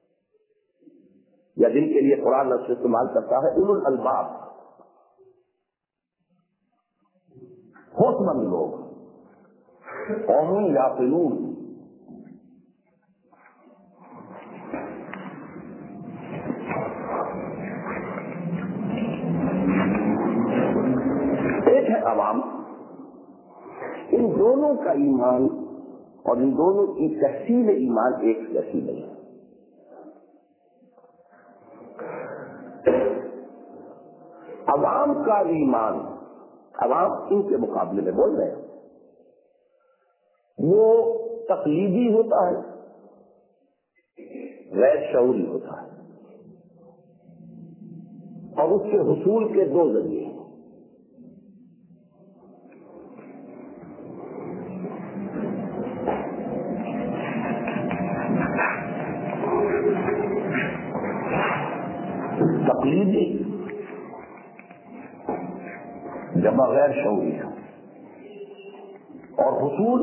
Speaker 1: یا جن کے لیے قرآن لفظ استعمال کرتا ہے اولو الالباب، ہوش مند لوگ، قوم یعقلون. ایک ہے عوام. ان دونوں کا ایمان اور ان دونوں کی تحصیل ایمان ایک جیسی نہیں. عوام کا ایمان، عوام ان کے مقابلے میں بول رہے ہیں، وہ تقلیدی ہوتا ہے، غیر شعوری ہوتا ہے، اور اس کے حصول کے دو ذریعے ہیں. تقلیدی جمع غیر شعوری ہے، اور حصول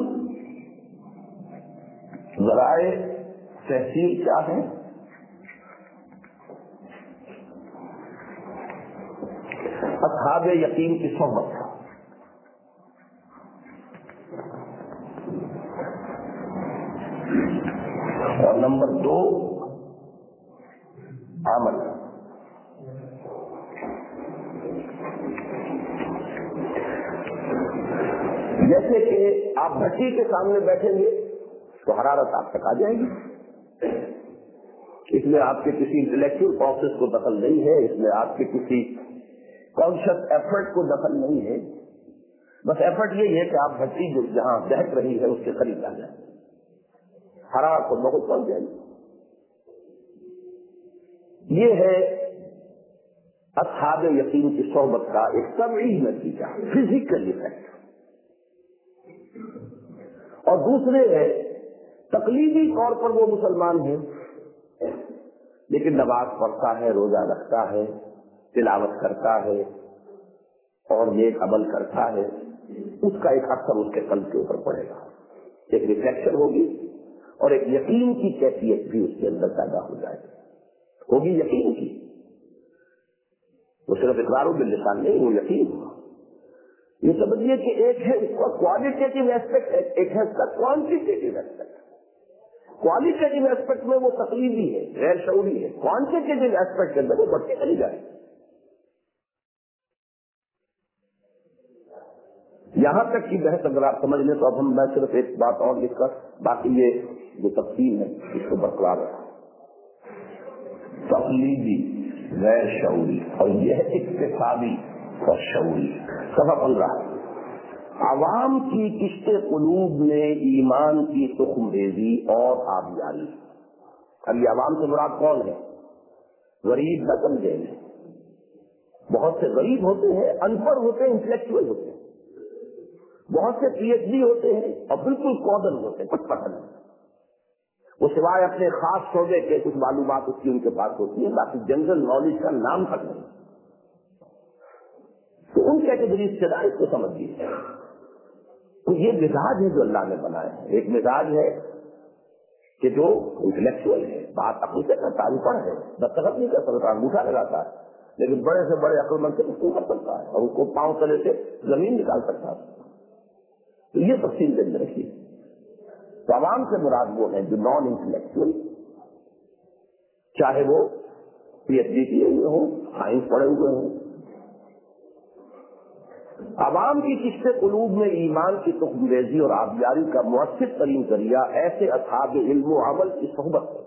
Speaker 1: ذرائع تحصیل کیا ہے؟ اصحاب یقین کی صحبت. اور نمبر 2 عمل. جیسے کہ آپ بھٹی کے سامنے بیٹھیں گے تو حرارت آپ تک آ جائے گی. اس میں آپ کے کسی انٹلیکچوئل پروسیس کو دخل نہیں ہے، اس میں آپ کے کسی کانشیس ایفرٹ کو دخل نہیں ہے. بس ایفرٹ یہی ہے کہ آپ بھٹی جو جہاں دہک رہی ہے اس کے قریب آ جائیں، حرارت کو بہت پہنچ جائے گی. یہ ہے اصحاب یقین کی صحبت کا ایک طبعی نتیجہ، فزیکل ایفیکٹ. اور دوسرے ہے تقلیدی طور پر وہ مسلمان ہیں لیکن نماز پڑھتا ہے، روزہ رکھتا ہے، تلاوت کرتا ہے اور نیک عمل کرتا ہے. اس کا ایک اثر اس کے قلب کے اوپر پڑے گا، ایک ریفلیکشن ہوگی اور ایک یقین کی کیفیت بھی اس کے اندر پیدا ہو جائے گی. ہوگی یقین کی، وہ صرف اقرار باللسان نہیں، وہ یقین ہوگا. یہ سمجھیے کہ ایک ہے اس کا کوالٹیٹیو ایسپیکٹ، ایک ہے اس کا کوانٹیٹیو ایسپیکٹ. کوالٹیٹیو ایسپیکٹ میں وہ تقلیدی ہے، غیر شعوری ہے. کوانٹیٹیو ایسپیکٹ کے اندر وہ بڑھتی چلی جائے. یہاں تک کی بحث اگر آپ سمجھ لیں تو اب میں صرف ایک بات اور لکھ کر باقی یہ جو تقسیم ہے اس کو برقرار رکھا. تقلیدی، غیر شعوری، اور یہ ہے اکتسابی اور شعوری. صفحہ 15. عوام کی کشت قلوب میں ایمان کی تخم ریزی اور آبیاری. اب یہ عوام سے مراد کون ہے؟ غریب نہ سمجھیں گے. بہت سے غریب ہوتے ہیں، ان پڑھ ہوتے ہیں، انٹلیکچوئل ہوتے ہیں. بہت سے پی ایچ ڈی ہوتے ہیں اور بالکل کودن ہوتے ہیں، کچھ پتہ نہیں. وہ سوائے اپنے خاص شعبے کے کچھ معلومات اس کی ان کے پاس ہوتی ہیں، باقی جنرل نالج کا نام تک نہیں. تو ان کیٹیگریز سے اس کو سمجھیے. تو یہ مزاج ہے جو اللہ نے بنایا ہے. ایک مزاج ہے کہ جو انٹلیکچوئل ہے، بات عقل سے کرتا ہے، پڑھ ہے، دستخط نہیں کر سکتا، انگوٹھا لگاتا ہے، لیکن بڑے سے بڑے عقل مند سے اس کو کر سکتا ہے اور اس کو پاؤں تلے سے زمین نکال سکتا ہے. تو یہ تفصیل کے اندر رکھیے. تو عوام سے مراد وہ ہیں جو نان انٹلیکچوئل، چاہے وہ پی ایچ ڈی کیے ہوئے ہوں، سائنس پڑھے ہوئے ہوں. عوام کی کشت قلوب میں ایمان کی تخم ریزی اور آبیاری کا مؤثر ترین ذریعہ ایسے اصحاب علم و عمل کی صحبت ہے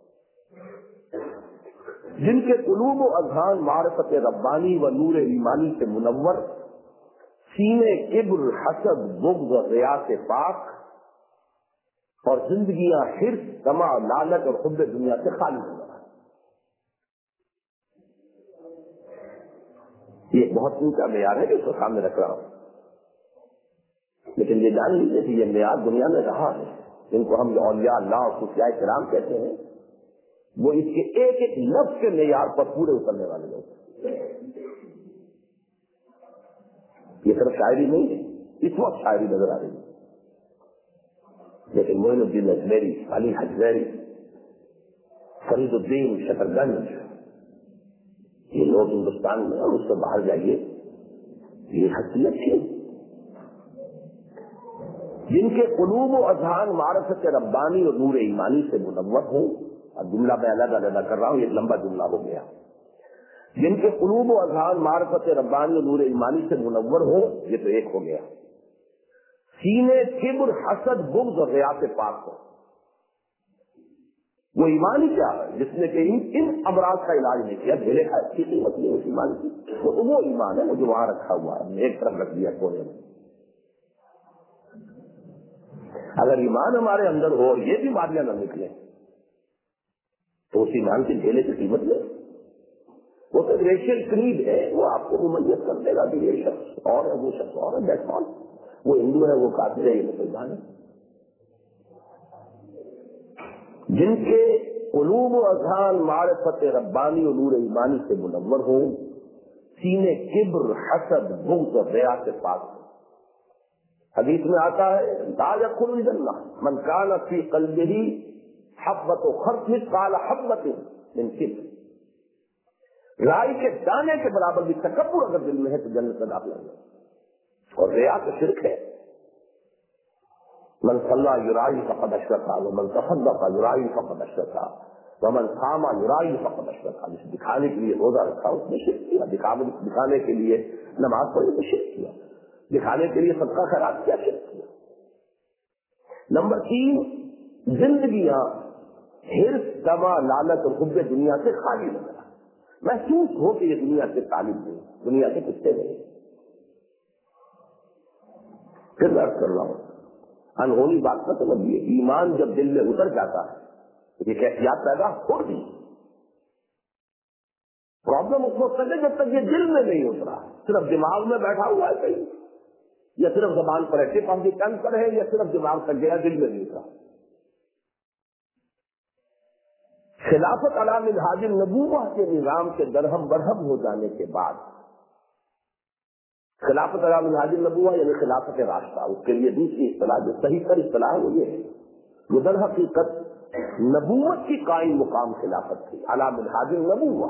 Speaker 1: جن کے قلوب و اذہان معرفت ربانی و نور ایمانی سے منور، سینے کبر، حسد، بغض و ریا سے پاک، اور زندگیاں حرص، طمع، لالچ اور حب دنیا سے خالی ہو رہا ہے. یہ بہت اونچا معیار ہے جو اس کو سامنے رکھ رہا ہوں، لیکن یہ جان لیجیے کہ یہ معیار دنیا میں رہا ہے. جن کو ہم اولیاء اللہ اور صوفیاء کرام کہتے ہیں، وہ اس کے ایک ایک لفظ کے معیار پر پورے اترنے والے لوگ. یہ صرف شاعری نہیں ہے، اس وقت شاعری نظر آ رہی ہے، لیکن معین الدین اجمیری، علی حجویری، فرید الدین شکرگنج، یہ لوگ ہندوستان میں اور اس سے باہر جائیے، یہ حیثیت تھی. جن کے قلوب و اذہان معرفت ربانی اور نور ایمانی سے منور ہوں. اب جملہ میں الگ الگ کر رہا ہوں، یہ لمبا جملہ ہو گیا. جن کے قلوب و اذہان معرفت ربانی اور نور ایمانی سے منور ہو، یہ تو ایک ہو گیا. سینے کبر حسد بغض اور ریا سے پاک ہو. وہ ایمان کیا ہے جس نے کہ ان امراض کا علاج نہیں کیا، ڈھیلے کا اچھی قیمت نہیں اس ایمان کی. وہ ایمان ہے جو وہاں رکھا ہوا ہے، ایک طرف رکھ دیا کونے میں. اگر ایمان ہمارے اندر ہو اور یہ بیماریاں نہ نکلیں تو اس ایمان کی ڈھیلے کی قیمت نہیں. وہ تو ریشل کریڈ ہے، وہ آپ کو مميز کر دے گا کہ یہ شخص اور ہے، وہ شخص اور ہے. That's all. وہ ہندو ہے، وہ کافر ہے، یہ مسلمان ہے. جن کے قلوب و اذہان معرفت ربانی اور نور ایمانی سے منور ہوں، سینے کبر حسد بغض اور ریا سے پاک ہوں. حدیث میں آتا ہے لا يدخل الجنہ من کان فی قلبہ حبۃ خردل مثقال حبۃ من کبر. رائی کے دانے کے برابر بھی تکبر اگر دل میں ہے تو جنت میں داخل نہیں. اور ریا تو شرک ہے. من صلی یرائی فقد اشرک ومن تصدق یرائی فقد اشرک ومن صام یرائی فقد اشرک. جس دکھانے کے لیے روزہ رکھا اس نے شرک کیا، دکھانے کے لیے نماز پڑھی تو شرک کیا، دکھانے کے لیے صدقہ خیرات کیا، شرک کیا. نمبر 3، زندگیاں حرص طمع لالچ اور حب دنیا سے خالی نظر آئے. محسوس ہو کہ یہ دنیا سے طالب نہیں، دنیا کے کتے نہیں. پھر عرض کر رہا ہوں انہونی بات نہ سمجھیے. ایمان جب دل میں اتر جاتا ہے تو یہ کیفیات پیدا ہوگی. پرابلم اس وقت ہے جب تک یہ دل میں نہیں اترا، صرف دماغ میں بیٹھا ہوا ہے کہیں، یا صرف زبان پر ایسے پم کی ٹنگ پر ہے، یا صرف دماغ تک گیا دل میں نہیں اترا. خلافت علی منہاج النبوہ کے نظام کے درہم برہم ہو جانے کے بعد، خلافت علی منہاج النبوہ یعنی خلافت راستہ، اس کے لیے دوسری اصطلاح جو صحیح تر اصطلاح ہے وہ یہ ہے جو در حقیقت نبوت کی قائم مقام خلافت تھی، علی منہاج النبوہ.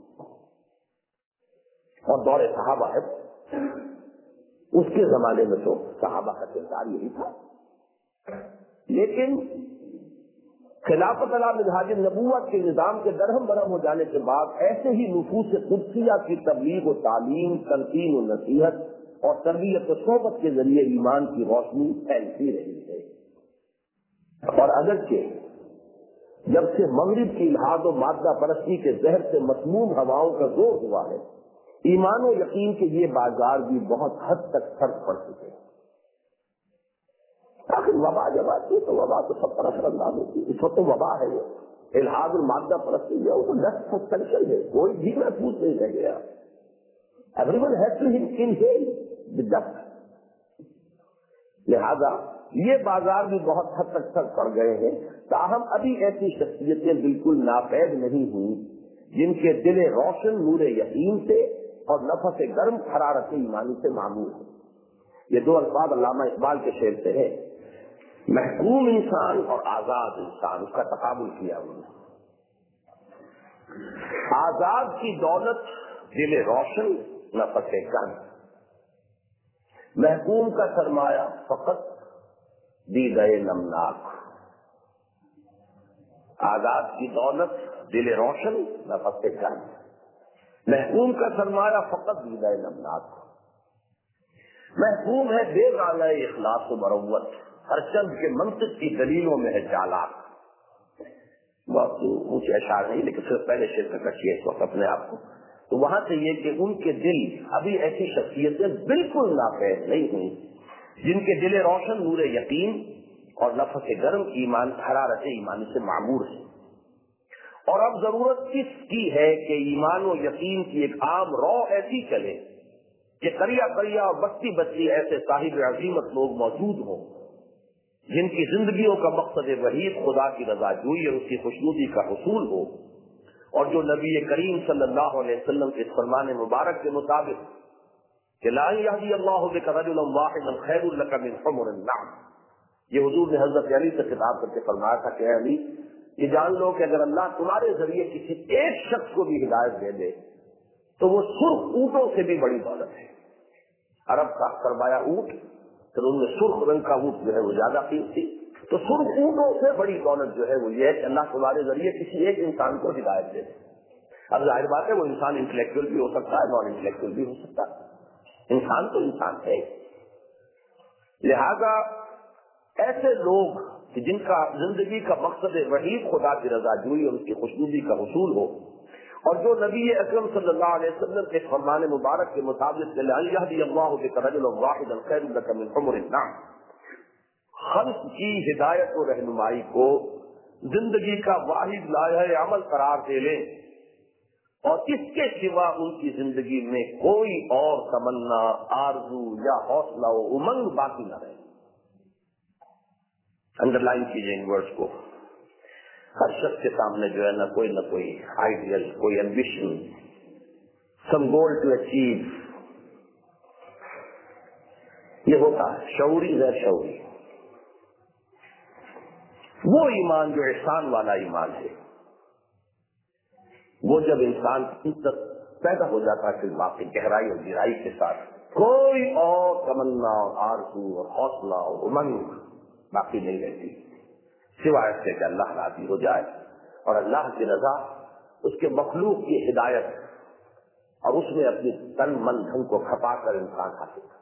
Speaker 1: اور دور صحابہ ہے، اس کے زمانے میں تو صحابہ کا کردار یہی تھا. لیکن خلافت علی منہاج النبوت کے نظام کے درہم برہم ہو جانے کے بعد ایسے ہی نفوس قدسیہ کی تبلیغ و تعلیم، تلقین و نصیحت اور تربیت و صحبت کے ذریعے ایمان کی روشنی پھیلتی رہی ہے. اور اگرچہ جب سے مغرب کی الحاد و مادہ پرستی کے زہر سے مسموم ہواؤں کا زور ہوا ہے، ایمان و یقین کے یہ بازار بھی بہت حد تک فرق پڑ چکے ہیں. آخر وبا جب آتی ہے تو وبا تو سب پر اثر انداز ہوتی ہے. اس وقت تو وبا ہے، الحاد المادہ پرستی ہے، وہ تو ڈسٹ سسپینشن ہے، کوئی بھی محفوظ نہیں رہ گیا. Every one has to inhale the dust. لہذا یہ بازار بھی بہت حد تک فرق پڑ گئے ہیں. تاہم ابھی ایسی شخصیتیں بالکل ناپید نہیں ہوئی جن کے دل روشن نور یقین سے اور نفس گرم حرارت ایمانی سے معمور ہیں. یہ دو الفاظ علامہ اقبال کے شعر سے ہے. محکوم انسان اور آزاد انسان، اس کا تقابل کیا انہوں نے. آزاد کی دولت دل روشن نفس گرم، محکوم کا سرمایہ فقط دیدہ نمناک. آزاد کی دولت دل روشن نفس گرم، محکوم کا سرمایہ فقط دیدہ نمناک. محکوم ہے بے غالہ اخلاص و مروت، ہر چند کے منطق کی دلیلوں میں ہے چالاک. بہت اونچے اشعار نہیں لیکن صرف پہلے شعر کا کٹیے اس وقت اپنے آپ کو. تو وہاں سے یہ کہ ان کے دل ابھی ایسی شخصیتیں بالکل ناپید نہیں ہوئی جن کے دل روشن نور یقین اور نفس گرم ایمان حرارت ایمانی سے معمور ہے. اور اب ضرورت اس کی ہے کہ ایمان و یقین کی ایک عام رو ایسی چلے کہ قریہ قریہ اور بستی بستی ایسے صاحب عظیمت لوگ موجود ہوں جن کی زندگیوں کا مقصد وحید خدا کی رضا جوئی اور اس کی خوشنودی کا حصول ہو، اور جو نبی کریم صلی اللہ علیہ وسلم کے فرمان مبارک کے مطابق کہ لا یہدی اللہ بک رجلا واحدا خیر لک من حمر النعم، یہ حضور نے حضرت علی سے خطاب کر کے فرمایا تھا کہ اے علی یہ جان لو کہ اگر اللہ تمہارے ذریعے کسی ایک شخص کو بھی ہدایت دے دے تو وہ سرخ اونٹوں سے بھی بڑی دولت ہے. عرب کا سرمایہ اونٹ پھر ان میں سرخ رنگ کا اونٹ جو ہے وہ زیادہ قیمتی. تو سرخ اونٹوں سے بڑی دولت جو ہے وہ یہ ہے کہ اللہ تمہارے ذریعے کسی ایک انسان کو ہدایت دے. اب ظاہر بات ہے وہ انسان انٹلیکچوئل بھی ہو سکتا ہے, نان انٹلیکچوئل بھی ہو سکتا ہے, انسان تو انسان ہے. لہذا ایسے لوگ کہ جن کا زندگی کا مقصد وحید خدا کی رضا جوئی اور اس کی خوشنودی کا حصول ہو, اور جو نبی اکرم صلی اللہ علیہ وسلم کے فرمان مبارک کے مطابق یہدی اللہ بک رجلا واحدا خیر لک من حمر النعم, خلق کی ہدایت و رہنمائی کو زندگی کا واحد لائحہ عمل قرار دے لیں, اور اس کے سوا ان کی زندگی میں کوئی اور تمنا, آرزو یا حوصلہ و امنگ باقی نہ رہے. انڈر لائن کیجیے ان ورڈز کو. ہر شخص کے سامنے جو ہے نہ کوئی آئیڈیل, کوئی ambition, some goal to achieve, یہ ہوتا ہے شعوری غیر شعوری. وہ ایمان جو احسان والا ایمان ہے, وہ جب انسان تک پیدا ہو جاتا ہے پھر باقی گہرائی اور گہرائی کے ساتھ کوئی اور تمنا اور آرزو اور حوصلہ اور امنگ باقی نہیں رہتی سوائے اس سے کہ اللہ راضی ہو جائے اور اللہ کی رضا, اس کے مخلوق کی ہدایت, اور اس میں اپنی تن من دھن کو کھپا کر انسان حاصل کرے.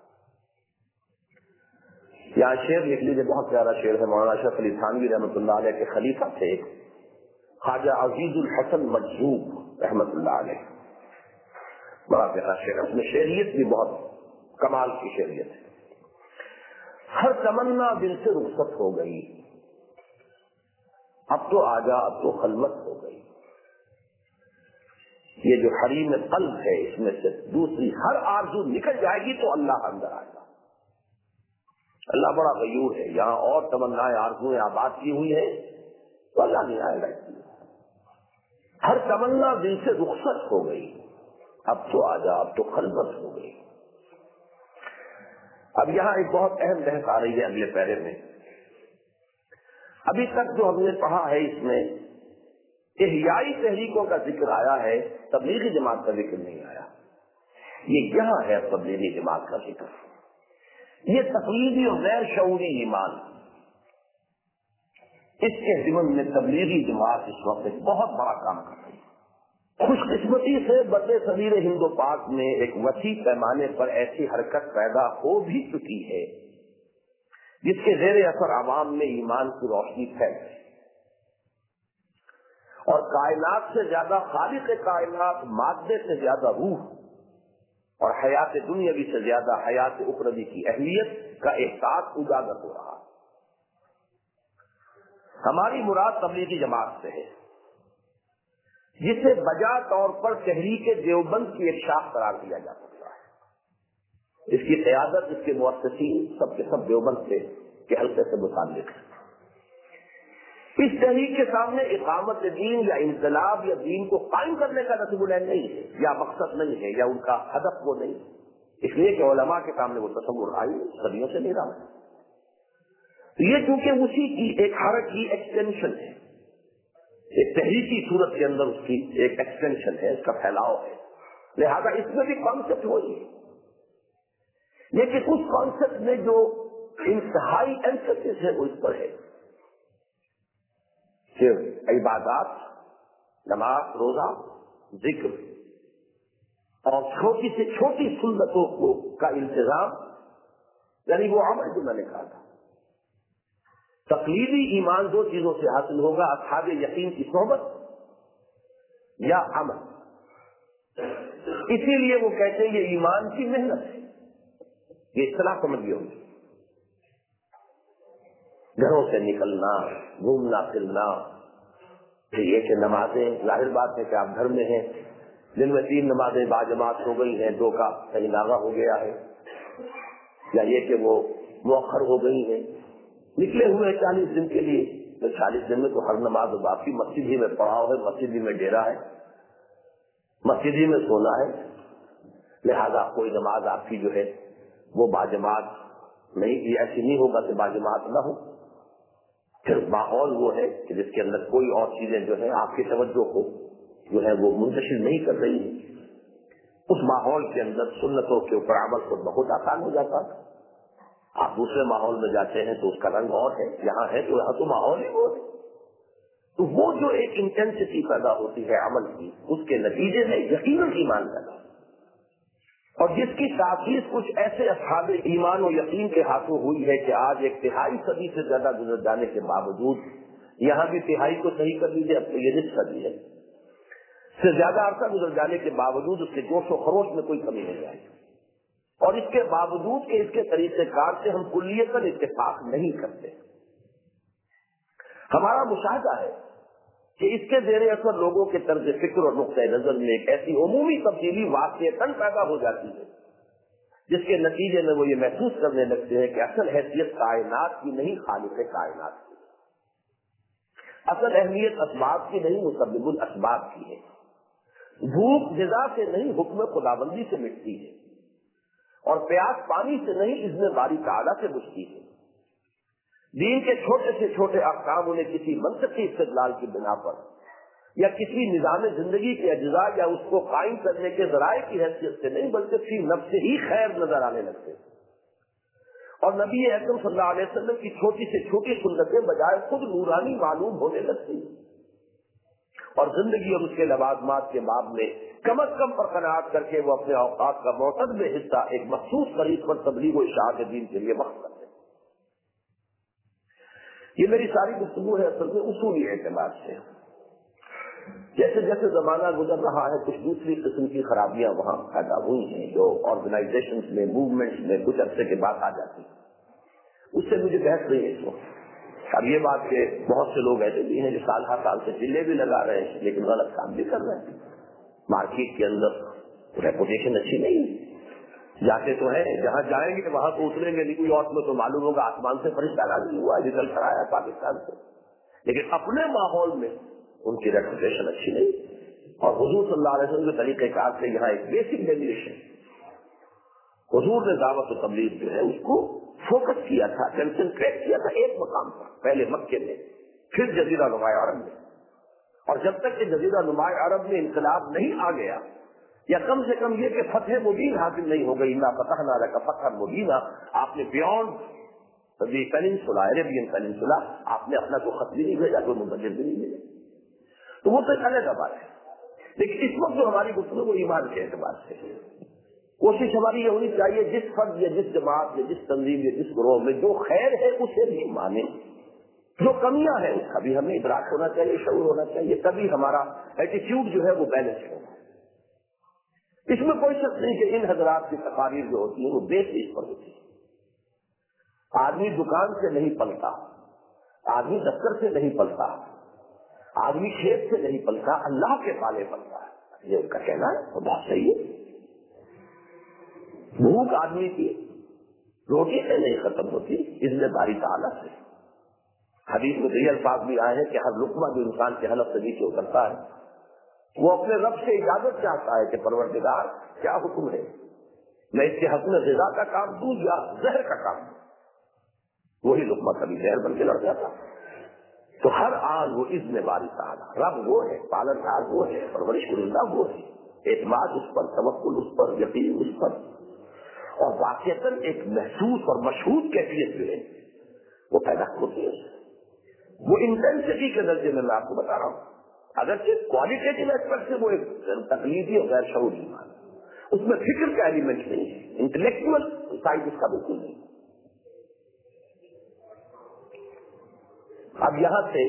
Speaker 1: یہاں شعر لکھ لیجیے, بہت پیارا شعر ہے. مولانا اشرف علی تھانوی رحمۃ اللہ علیہ کے خلیفہ تھے خواجہ عزیز الحسن مجذوب رحمۃ اللہ علیہ, بڑا پیارا شعر. اس میں شعریت بھی بہت کمال کی شعریت ہے. ہر تمنا دل سے رخصت ہو گئی, اب تو آجا اب تو خلوت ہو گئی. یہ جو حریم قلب ہے اس میں سے دوسری ہر آرزو نکل جائے گی تو اللہ اندر آئے گا. اللہ بڑا غیور ہے, یہاں اور تمنائیں آرزویں آباد کی ہوئی ہیں تو اللہ نہیں آئے گا. ہر تمنا دل سے رخصت ہو گئی, اب تو آجا اب تو خلوت ہو گئی. اب یہاں ایک بہت اہم بحث آ رہی ہے اگلے پیرے میں. ابھی تک جو ہم نے پڑھا ہے اس میں احیائی تحریکوں کا ذکر آیا ہے, تبلیغی جماعت کا ذکر نہیں آیا. یہ یہاں ہے تبلیغی جماعت کا ذکر. یہ تقلیدی اور غیر شعوری ایمان, اس کے ضمن میں تبلیغی جماعت اس وقت ایک بہت بڑا کام کر رہی ہے. خوش قسمتی سے بر صغیر ہند و پاک میں ایک وسیع پیمانے پر ایسی حرکت پیدا ہو بھی چکی ہے جس کے زیر اثر عوام میں ایمان کی روشنی پھیل گئی, اور کائنات سے زیادہ خالق کائنات, مادے سے زیادہ روح, اور حیات دنیاوی سے زیادہ حیات اخروی کی اہمیت کا احساس اجاگر ہو رہا. ہماری مراد تبلیغی جماعت سے ہے جسے بجا طور پر تحریک دیوبند کی ایک شاخ قرار دیا جا سکتا ہے. اس کی قیادت, اس کے مؤسسین سب کے سب دیوبند کے حلقے سے متعلق ہے. اس تحریک کے سامنے اقامت دین یا انقلاب یا دین کو قائم کرنے کا نصب العین نہیں ہے, یا مقصد نہیں ہے, یا ان کا ہدف وہ نہیں, اس لیے کہ علماء کے سامنے وہ تصور آئی صدیوں سے نہیں رہا. یہ چونکہ اسی کی ایک حرکت کی ایکسٹینشن ہے, ایک تحریکی صورت کے اندر اس کی ایک ایکسٹینشن ہے, اس کا پھیلاؤ ہے, لہذا اس میں بھی کانسیپٹ وہی ہے, لیکن اس کانسیپٹ میں جو انتہائی ایمفیسس ہے وہ اس پر ہے کہ عبادات, نماز, روزہ, ذکر اور چھوٹی سے چھوٹی سنتوں کا التزام, یعنی وہ عمل جو میں نے کہا تھا. تقلیدی ایمان دو چیزوں سے حاصل ہوگا, اصحاب یقین کی صحبت یا عمل. اسی لیے وہ کہتے ہیں یہ ایمان کی محنت ہے. یہ اصطلاح سمجھ ہوگی. گھروں سے نکلنا, گھومنا پھرنا, یہ کہ نمازیں, ظاہر بات ہے کہ آپ گھر میں ہیں, دن میں 3 نمازیں باجماعت ہو گئی ہیں, 2 کا کہیں ناغہ ہو گیا ہے, یا یہ کہ وہ مؤخر ہو گئی ہیں, نکلے ہوئے 40 دن کے لیے, تو 40 دن میں تو ہر نماز باقی مسجد ہی میں پڑھاؤ ہے, مسجد ہی میں ڈیرا ہے, مسجد ہی میں سونا ہے, لہذا کوئی نماز آپ کی جو ہے وہ باجماعت نہیں, ایسی نہیں ہوگا کہ باجماعت نہ ہو. پھر ماحول وہ ہے کہ جس کے اندر کوئی اور چیزیں جو ہے آپ کی توجہ کو جو ہے وہ منتشر نہیں کر رہی ہیں, اس ماحول کے اندر سنتوں کے اوپر عمل خود بخود آسان ہو جاتا ہے. آپ دوسرے ماحول میں جاتے ہیں تو اس کا رنگ اور ہے، یہاں ہے تو یہاں تو ماحول ہی وہ ہے. تو وہ جو ایک انٹینسٹی پیدا ہوتی ہے عمل کی، اس کے نتیجے میں یقیناً ایمان پیدا ہوتا ہے. اور جس کی تاثیر کچھ ایسے اصحاب ایمان و یقین کے ہاتھوں ہوئی ہے کہ آج ایک تہائی صدی سے زیادہ گزر جانے کے باوجود، یہاں بھی تہائی کو صحیح کر لیجیے، اب تو یہ نصف صدی ہے سے زیادہ عرصہ گزر جانے کے باوجود اس کے جوش و خروش میں کوئی کمی نہیں آئی. اور اس کے باوجود کہ اس کے طریقہ کار سے ہم کلیتاً اتفاق نہیں کرتے. ہمارا مشاہدہ ہے کہ اس کے زیر اثر لوگوں کے طرز فکر اور نقطۂ نظر میں ایک ایسی عمومی تبدیلی واقعتاً پیدا ہو جاتی ہے جس کے نتیجے میں وہ یہ محسوس کرنے لگتے ہیں کہ اصل حیثیت کائنات کی نہیں، خالق کائنات کی. اصل اہمیت اسباب کی نہیں، مسبب الاسباب کی ہے. بھوک غذا سے نہیں، حکم خدابندی سے مٹتی ہے. اور پیاس پانی سے نہیں، اذن باری تعالیٰ سے بجھتی ہے. دین کے چھوٹے سے چھوٹے احکام انہیں کسی منطقی استدلال کی بنا پر یا کسی نظام زندگی کے اجزاء یا اس کو قائم کرنے کے ذرائع کی حیثیت سے نہیں، بلکہ فی نفس ہی خیر نظر آنے لگتے. اور نبی اکرم صلی اللہ علیہ وسلم کی چھوٹی سے چھوٹی سنتیں بجائے خود نورانی معلوم ہونے لگتی. اور زندگی اور اس کے لوازمات کے باب میں کم از کم پر قناعت کر کے وہ اپنے اوقات کا معتدل حصہ ایک مخصوص طریق پر تبلیغ و اشاعت دین کے لیے وقف کرتے ہیں. یہ میری ساری گفتگو ہے اصل میں اصولی اعتبار سے. جیسے جیسے زمانہ گزر رہا ہے کچھ دوسری قسم کی خرابیاں وہاں پیدا ہوئی ہیں جو آرگنائزیشنز میں، موومنٹس میں کچھ عرصے کے بعد آ جاتی ہیں. اس سے مجھے بحث نہیں ہے اس وقت. اب یہ بات کہ بہت سے لوگ ایسے بھی ہیں جو سال ہر سال سے چلے بھی لگا رہے ہیں لیکن غلط کام بھی کر رہے ہیں. مارکیٹ کے اندر ریپوٹیشن اچھی نہیں ہے. جاتے تو ہیں، جہاں جائیں گے وہاں تو اتریں گے نہیں، کوئی اور میں تو معلوم ہوگا آسمان سے فرشتہ نازل ہوا ہے، نکل کر آیا پاکستان سے. لیکن اپنے ماحول میں ان کی ریپوٹیشن اچھی نہیں. اور حضور صلی اللہ علیہ وسلم کے طریقہ کار سے یہاں ایک بیسک ڈیفینیشن حضور نے دعوت و تبلیغ جو ہے اس کو فوکس کیا تھا، کنسنٹریٹ کیا تھا ایک مقام پر، پہلے مکے میں، پھر جزیرہ نما عرب میں. اور جب تک کہ جزیرہ نما عرب میں انقلاب نہیں آ گیا، یا کم سے کم یہ کہ فتح مبین حاصل نہیں ہو گئی، انا فتحنا لک فتحا مبینا، آپ نے beyond the peninsula, Arabian peninsula, آپ نے اپنا کوئی خط بھی نہیں بھیجا، کوئی مبلغ بھی نہیں بھیجا. تو وہ تو ایک الگ بات ہے. لیکن اس وقت جو ہماری گفتگو ایمان کے اعتبار سے کوشش ہماری یہ ہونی چاہیے جس فرد یا جس جماعت یا جس تنظیم یا جس گروہ میں جو خیر ہے اسے بھی مانیں، جو کمیاں ہیں اس کا بھی ہمیں ادراک ہونا چاہیے، شعور ہونا چاہیے، تبھی ہمارا ایٹیٹیوڈ جو ہے وہ بیلنس ہوگا. اس میں کوئی شک نہیں کہ ان حضرات کی تقاریر جو ہوتی ہیں وہ بے چیز پر ہوتی ہے. آدمی دکان سے نہیں پلتا، آدمی دفتر سے نہیں پلتا، آدمی کھیت سے نہیں پلتا، اللہ کے پالے پلتا ہے. یہ ان کا کہنا ہے، وہ بات صحیح ہے. بھوک آدمی کی روٹی سے نہیں ختم ہوتی، اذن باری تعالیٰ سے. حدیث میں یہ الفاظ بھی آئے ہیں کہ ہر لقمہ جو انسان کے حلق سے نیچے اترتا ہے وہ اپنے رب سے اجازت چاہتا ہے کہ پروردگار کیا حکم ہے، میں اس کے حق میں غذا کا کام دوں یا زہر کا کام دوں. وہی لقمہ کبھی زہر بن کے لڑ جاتا. تو ہر آن وہ اذن باری تعالیٰ، رب وہ ہے، پالنہار وہ ہے، پرورش کنندہ وہ ہے. اعتماد اس پر، توکل اس پر، یقین اس پر. اور واقعتاً ایک محسوس اور مشہود کیفیت جو ہے وہ پیدا ہوتی ہے. وہ انٹینسٹی کے درجے میں آپ کو بتا رہا ہوں. اگرچہ کوالٹیٹیو ایسپیکٹ سے وہ ایک تقلیدی اور غیر شعوری ایمان، اس میں فکر کا ایلیمنٹ نہیں ہے، انٹلیکچوئل سائڈ اس کا بالکل نہیں. اب یہاں سے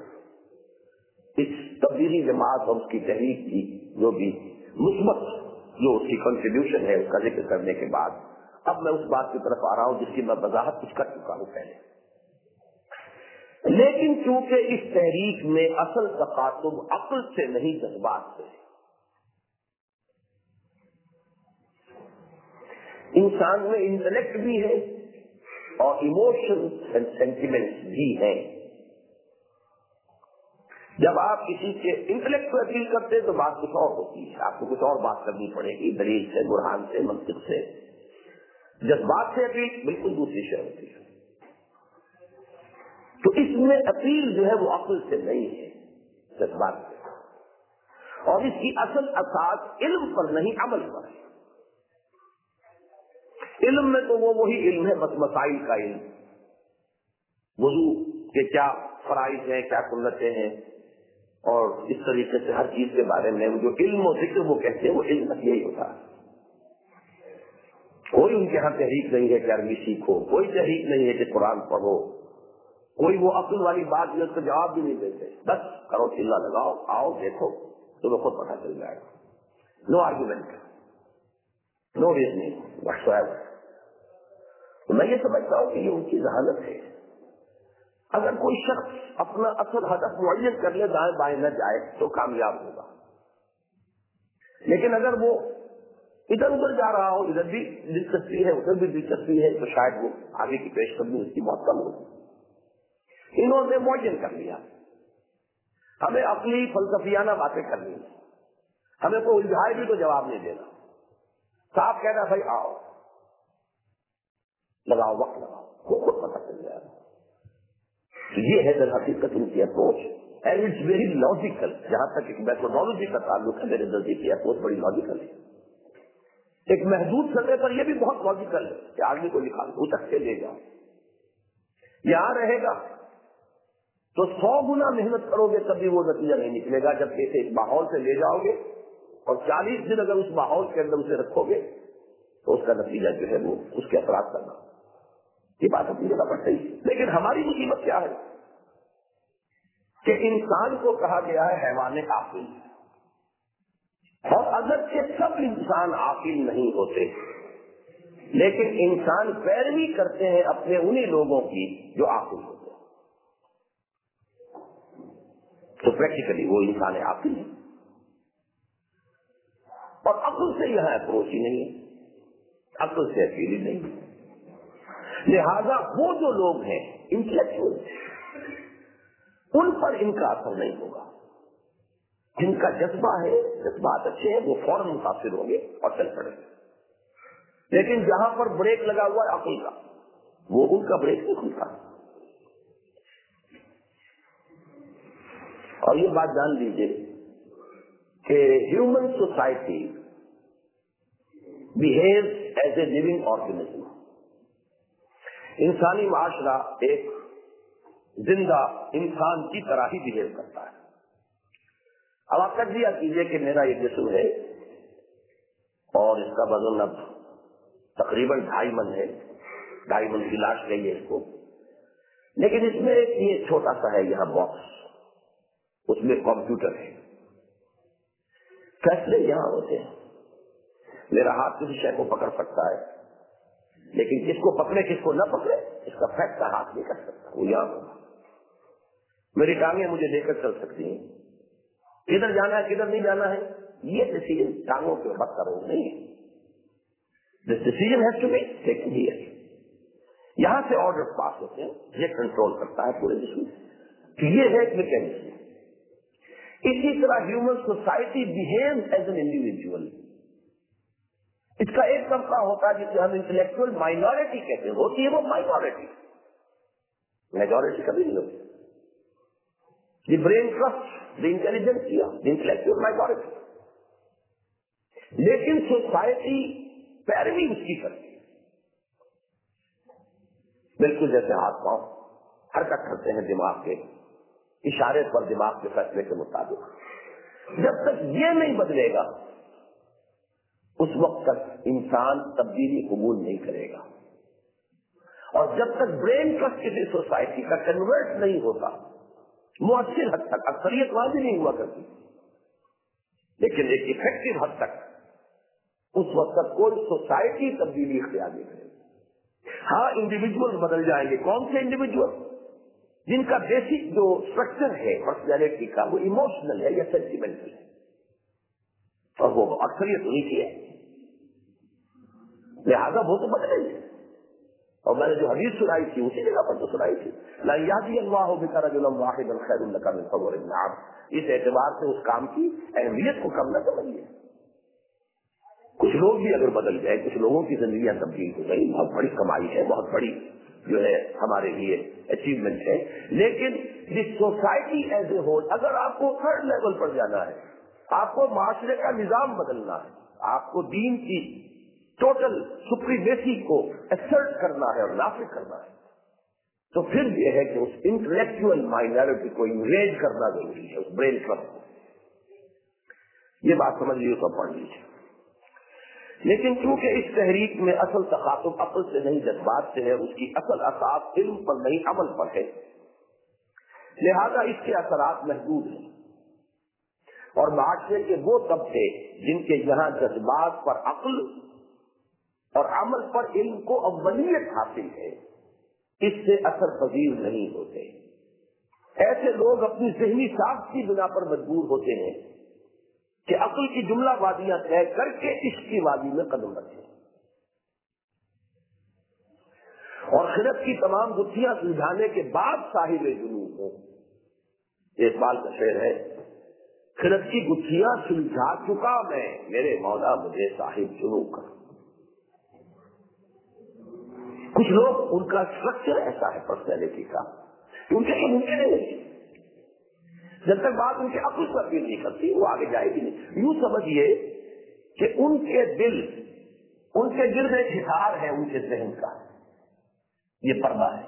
Speaker 1: اس تبدیلی جماعت اور اس کی تحریک کی جو بھی مثبت جو اس کی کنٹریبیوشن ہے اس کا ذکر کرنے کے بعد اب میں اس بات کی طرف آ رہا ہوں جس کی میں وضاحت کچھ کر چکا ہوں پہلے. لیکن چونکہ اس تحریک میں اصل تقاطب عقل سے نہیں جذبات سے، انسان میں انٹلیکٹ بھی ہے اور ایموشنز اینڈ سینٹیمنٹس بھی ہیں. جب آپ کسی کے انٹلیکٹ کو اپیل کرتے تو بات کچھ اور ہوتی ہے، آپ کو کچھ اور بات کرنی پڑے گی، دلیل سے، برہان سے، منطق سے. جذبات سے اپیل بالکل دوسری شے ہوتی ہے. تو اس میں اپیل جو ہے وہ عقل سے نہیں ہے، جذبات سے. اور اس کی اصل اساس علم پر نہیں عمل پر ہے. علم میں تو وہی علم ہے، بس مسائل کا علم، وضو کے کیا فرائض ہیں، کیا سنتیں ہیں، اور اس طریقے سے ہر چیز کے بارے میں جو علم و ذکر وہ کہتے ہیں وہ علم تک یہی ہوتا ہے۔ کوئی ان کے یہاں تحریک نہیں ہے کہ عربی سیکھو، کوئی تحریک نہیں ہے کہ قرآن پڑھو، کوئی وہ عقل والی بات جو اس کا جواب بھی نہیں دیتے، بس کرو چلا لگاؤ، آؤ دیکھو تمہیں خود پتہ چل جائے گا۔ No argument, no reasoning whatsoever. تو میں یہ سمجھتا ہوں کہ یہ ان کی ذہانت ہے۔ اگر کوئی شخص اپنا اصل ہدف معین کر لے، دائیں بائیں نہ جائے تو کامیاب ہوگا، لیکن اگر وہ ادھر ادھر جا رہا ہو، ادھر بھی دلچسپی ہے ادھر بھی دلچسپی ہے، تو شاید وہ آگے کی پیش قدمی اس کی بہت کم ہوگی۔ انہوں نے معین کر لیا، ہمیں عقلی فلسفیانہ باتیں کرنی ہے، ہمیں کوئی الجھائے بھی تو جواب نہیں دینا، صاحب کہنا بھائی آؤ لگاؤ، وقت لگاؤ، خود پتہ چل جائے گا۔ یہ ہے در حقیقت ان کی approach, and it's very logical. جہاں تک ایک میتھڈالوجی کا تعلق ہے، میرے نزدیک یہ اپروچ بڑی لاجیکل ہے۔ ایک محدود سطح پر یہ بھی بہت لاجیکل ہے کہ آدمی کو نکال اتک کے لے جاؤ، یہاں رہے گا تو 100 گنا محنت کرو گے تب بھی وہ نتیجہ نہیں نکلے گا، جبکہ ایک ماحول سے لے جاؤ گے اور 40 دن اگر اس ماحول کے اندر اسے رکھو گے تو اس کا نتیجہ جو ہے وہ اس کے اثرات کرنا۔ یہ بات اپنی جگہ پر صحیح ہے، لیکن ہماری مصیبت کیا ہے کہ انسان کو کہا گیا ہے حیوان عاقل، اور اگرچہ سب انسان عاقل نہیں ہوتے، لیکن انسان پیروی کرتے ہیں اپنے انہی لوگوں کی جو عاقل ہوتے ہیں، تو پریکٹیکلی وہ انسان عاقل ہے، اور عقل سے یہاں اپروچ ہی نہیں ہے، عقل سے اکیلی نہیں ہے۔ لہذا وہ جو لوگ ہیں انٹلیکچوئل، ان پر ان کا اثر نہیں ہوگا، جن کا جذبہ ہے، جذبات اچھے ہیں، وہ فوراً متاثر ہوں گے اور چل پڑیں گے، لیکن جہاں پر بریک لگا ہوا ہے عقل کا، وہ ان کا بریک نہیں کھلتا۔ اور یہ بات جان لیجیے کہ human society behaves as a living organism, انسانی معاشرہ ایک زندہ انسان کی طرح ہی بہیو کرتا ہے۔ اب آپ تجزیہ کیجئے کہ میرا یہ جسم ہے اور اس کا وزن اب تقریباً 2.5 من ہے، 2.5 من کی لاش گئی ہے اس کو، لیکن اس میں ایک یہ چھوٹا سا ہے یہاں باکس، اس میں کمپیوٹر ہے، فیصلے یہاں ہوتے ہیں۔ میرا ہاتھ کسی شے کو پکڑ سکتا ہے، لیکن کس کو پکڑے کس کو نہ پکڑے اس کا فیصلہ ہاتھ نہیں کر سکتا، وہ یہاں ہوگا۔ میری ٹانگیں مجھے لے کر چل سکتی ہیں، کدھر جانا ہے کدھر نہیں جانا ہے یہ ڈیسیژن ٹانگوں کے وقت کا رول نہیں ہے، this decision has to be taken here. یہاں سے آرڈر پاس ہوتے ہیں، یہ کنٹرول کرتا ہے پورے جسم کہ یہ ہے ایک میکینزم۔ اسی طرح human society behaves as an individual, اس کا ایک طبقہ ہوتا ہے جسے ہم انٹلیکچوئل مائنورٹی کہتے ہیں، ہوتی ہے وہ مائنورٹی، میجورٹی کبھی نہیں ہوتی۔ The brain trust the intelligentsia, the intellectual minority, لیکن سوسائٹی پیروی اس کی کرتی ہے، بالکل جیسے ہاتھ پاؤں حرکت کرتے ہیں دماغ کے اشارے پر، دماغ کے فیصلے کے مطابق۔ جب تک یہ نہیں بدلے گا اس وقت تک انسان تبدیلی قبول نہیں کرے گا، اور جب تک برین ٹرسٹ کسی سوسائٹی کا کنورٹ نہیں ہوتا، مؤثر حد تک، اکثریت وہاں بھی نہیں ہوا کرتی، لیکن ایک افیکٹو حد تک، اس وقت تک کوئی سوسائٹی تبدیلی اختیار نہیں کرے گی۔ ہاں انڈیویجول بدل جائیں گے، کون سے انڈیویجول؟ جن کا بیسک جو اسٹرکچر ہے پرسنالٹی کا وہ ایموشنل ہے یا سینٹیمنٹل ہے، اور وہ اکثریت نہیں کی ہے، لہذا وہ تو بدلے گی۔ اور میں نے جو حدیث سنائی تھی اسی جگہ پر تو سنائی تھی، لا یهدی اللہ بک رجلا واحدا خیر لک من حمر النعم۔ اس اعتبار سے اس کام کی اہمیت کو کم نہ سمجھیے۔ کچھ لوگ بھی اگر بدل گئے، کچھ لوگوں کی زندگیاں تبدیل ہو گئی، بہت بڑی کمائی ہے، بہت بڑی جو ہے ہمارے لیے اچیومنٹ ہے، لیکن this society as a whole, اگر آپ کو تھرڈ لیول پر جانا ہے، آپ کو معاشرے کا نظام بدلنا ہے، آپ کو دین کی ٹوٹل سپریمیسی کو ایسرٹ کرنا ہے اور نافذ کرنا ہے، تو پھر یہ ہے کہ اس انٹلیکچوئل مائنارٹی کو انگیج کرنا ضروری ہے، اس برین ٹرسٹ کو. یہ بات سمجھ لیجیے تو پڑھ لیجیے. لیکن چونکہ اس تحریک میں اصل تخاطب عقل سے نہیں جذبات سے ہے، اس کی اصل اساس علم پر نہیں عمل پر ہے، لہذا اس کے اثرات محدود ہیں. اور معاشرے کے وہ طبقے جن کے یہاں جذبات پر عقل اور عمل پر علم کو اولیت حاصل ہے، اس سے اثر پذیر نہیں ہوتے. ایسے لوگ اپنی ذہنی ساخت کی بنا پر مجبور ہوتے ہیں کہ عقل کی جملہ وادیاں طے کر کے عشق کی وادی میں قدم رکھیں اور خرد کی تمام گتھیاں سلجھانے کے بعد صاحب جنون ہو. اقبال کا شعر ہے، خرد کی گتھیاں سلجھا چکا میں، میرے مولا مجھے صاحب جنون کر. کچھ لوگ ان کا اسٹرکچر ایسا ہے پرسنالٹی کا کہ ان کے لیے ممکن نہیں، جب تک بات ان کے عقل پر اپیل نہیں کرتی وہ آگے جائے گی نہیں. یوں سمجھیے کہ ان کے دل، ان کے گرد ایک حصار ہے ان کے ذہن کا، یہ پردہ ہے.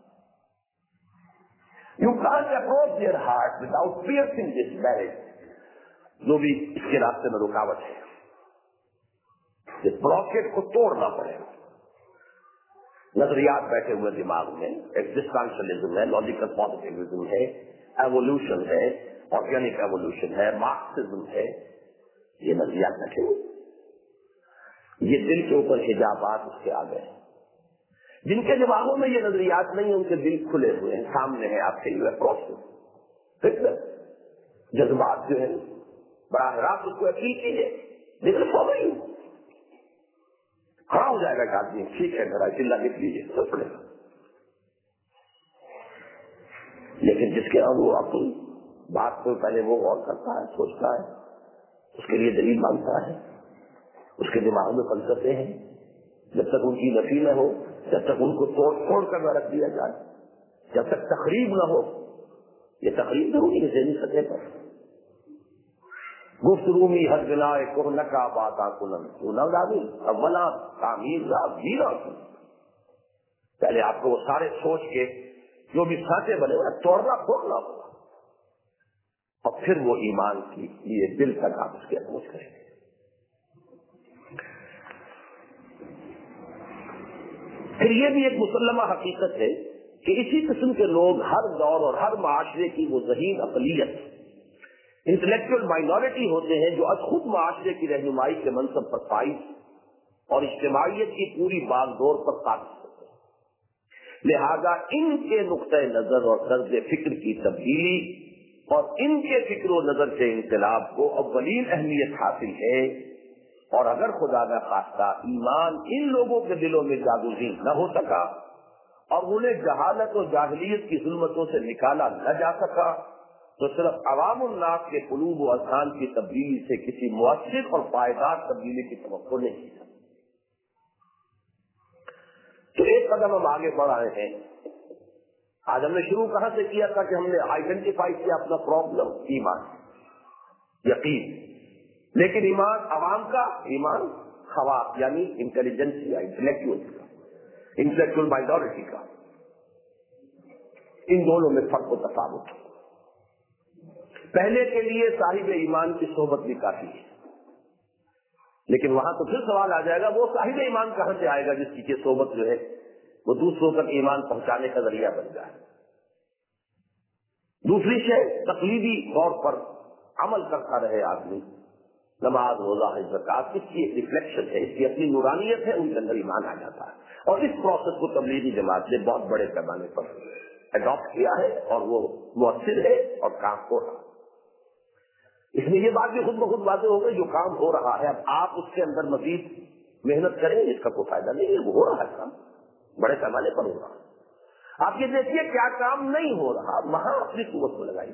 Speaker 1: You can't approach their heart without piercing this barrier. جو بھی اس کے راستے میں رکاوٹ ہے، اس براکٹ کو توڑنا پڑے گا. نظریات بیٹھے ہوئے دماغ میں، ایگزسٹینشلزم ہے، لاجیکل پازیٹیوزم ہے، ایوولوشن ہے، آرگینک ایوولوشن ہے، مارکسزم ہے، یہ نظریات بیٹھے ہوئے. یہ دل کے اوپر حجابات اس کے آ گئے. جن کے دماغوں میں یہ نظریات نہیں ہیں ان کے دل کھلے ہوئے ہیں، سامنے ہے آپ کے لیے پروسیس. جذبات جو ہے براہ راست اس کو اپیل کیجیے، لیکن سو نہیں کھڑا ہو جائے گا کہ آدمی ٹھیک ہے ذرا چلا لکھ لیجیے سب پڑے گا. لیکن جس کے وہ عقل بات کو پہلے وہ غور کرتا ہے، سوچتا ہے، اس کے لیے دلیل مانگتا ہے، اس کے دماغ میں فلسفے ہیں، جب تک ان کی نفی نہ ہو، جب تک ان کو توڑ پھوڑ کر نہ رکھ دیا جائے، جب تک تقریب نہ ہو. یہ تقریب ضروری ہے ذہنی سطح پر. گفتگو میں ہر بنا کو نکا باتا کلن اولا تعمیر ویرا. پہلے آپ کو وہ سارے سوچ کے جو بھی سانچے بنے ہوئے توڑنا پھوڑنا ہوگا، اور پھر وہ ایمان کی لیے دل تک آپ اس کے اپروچ کریں گے. پھر یہ بھی ایک مسلمہ حقیقت ہے کہ اسی قسم کے لوگ ہر دور اور ہر معاشرے کی وہ ذہین اقلیت، انٹلیکچوئل مائنورٹی ہوتے ہیں جو از خود معاشرے کی رہنمائی کے منصب پر فائز اور اجتماعیت کی پوری باغ دور پر قابض ہوتے ہیں. لہذا ان کے نقطۂ نظر اور طرز فکر کی تبدیلی اور ان کے فکر و نظر سے انقلاب کو اولین اہمیت حاصل ہے. اور اگر خدا نہ خواستہ ایمان ان لوگوں کے دلوں میں جاگزین نہ ہو سکا اور انہیں جہالت و جاہلیت کی ظلمتوں سے نکالا نہ جا سکا تو صرف عوام الناس کے قلوب و اذہان کی تبدیلی سے کسی مؤثر اور پائیدار تبدیلی کی توقع نہیں کی سکتی. تو ایک قدم ہم آگے بڑھ رہے ہیں. آج ہم نے شروع کہاں سے کیا تھا کہ ہم نے آئیڈینٹیفائی کیا اپنا پرابلم، ایمان، یقین. لیکن ایمان عوام کا، ایمان خواص یعنی انٹیلیجنس یا انٹلیکچوئل مائنورٹی کا. ان دونوں میں فرق و تفاوت. پہلے کے لیے صاحب ایمان کی صحبت بھی کافی ہے، لیکن وہاں تو پھر سوال آ جائے گا وہ صاحب ایمان کہاں سے آئے گا جس کی صحبت جو ہے وہ دوسروں تک ایمان پہنچانے کا ذریعہ بن جائے. دوسری شے تقلیدی طور پر عمل کرتا رہے آدمی، نماز روزہ حج زکات، اس کی ایک ریفلیکشن ہے، اس کی اپنی نورانیت ہے، ان کے اندر ایمان آ جاتا ہے. اور اس پروسیس کو تبلیغی جماعت نے بہت بڑے پیمانے پر اڈاپٹ کیا ہے اور وہ مؤثر ہے اور کام ہو رہا ہے. اس میں یہ بات بھی خود بخود واضح ہو گئی، جو کام ہو رہا ہے اب آپ اس کے اندر مزید محنت کریں اس کا کوئی فائدہ نہیں ہے. وہ ہو رہا ہے کام بڑے پیمانے پر ہو رہا ہے. آپ یہ دیکھیے کیا کام نہیں ہو رہا، وہاں اپنی قوت کو لگائی.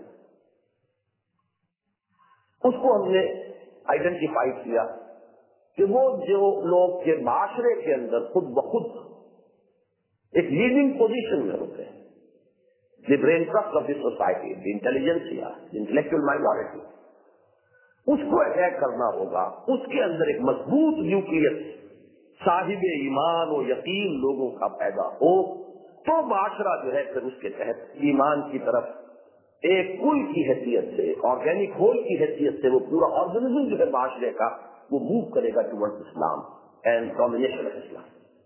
Speaker 1: اس کو ہم نے آئیڈینٹیفائی کیا کہ وہ جو لوگ کے معاشرے کے اندر خود بخود ایک لیڈنگ پوزیشن میں ہوتے ہیں، the brain trust of the society, the intelligence یا انٹلیکچوئل مائنورٹی، اس کو اٹیک کرنا ہوگا. اس کے اندر ایک مضبوط نیوکلیس صاحب ایمان و یقین لوگوں کا پیدا ہو تو معاشرہ جو ہے پھر اس کے تحت ایمان کی طرف ایک کل کی حیثیت سے، آرگینک ہول کی حیثیت سے وہ پورا آرگنزم جو ہے معاشرے کا وہ موو کرے گا toward Islam and domination of Islam.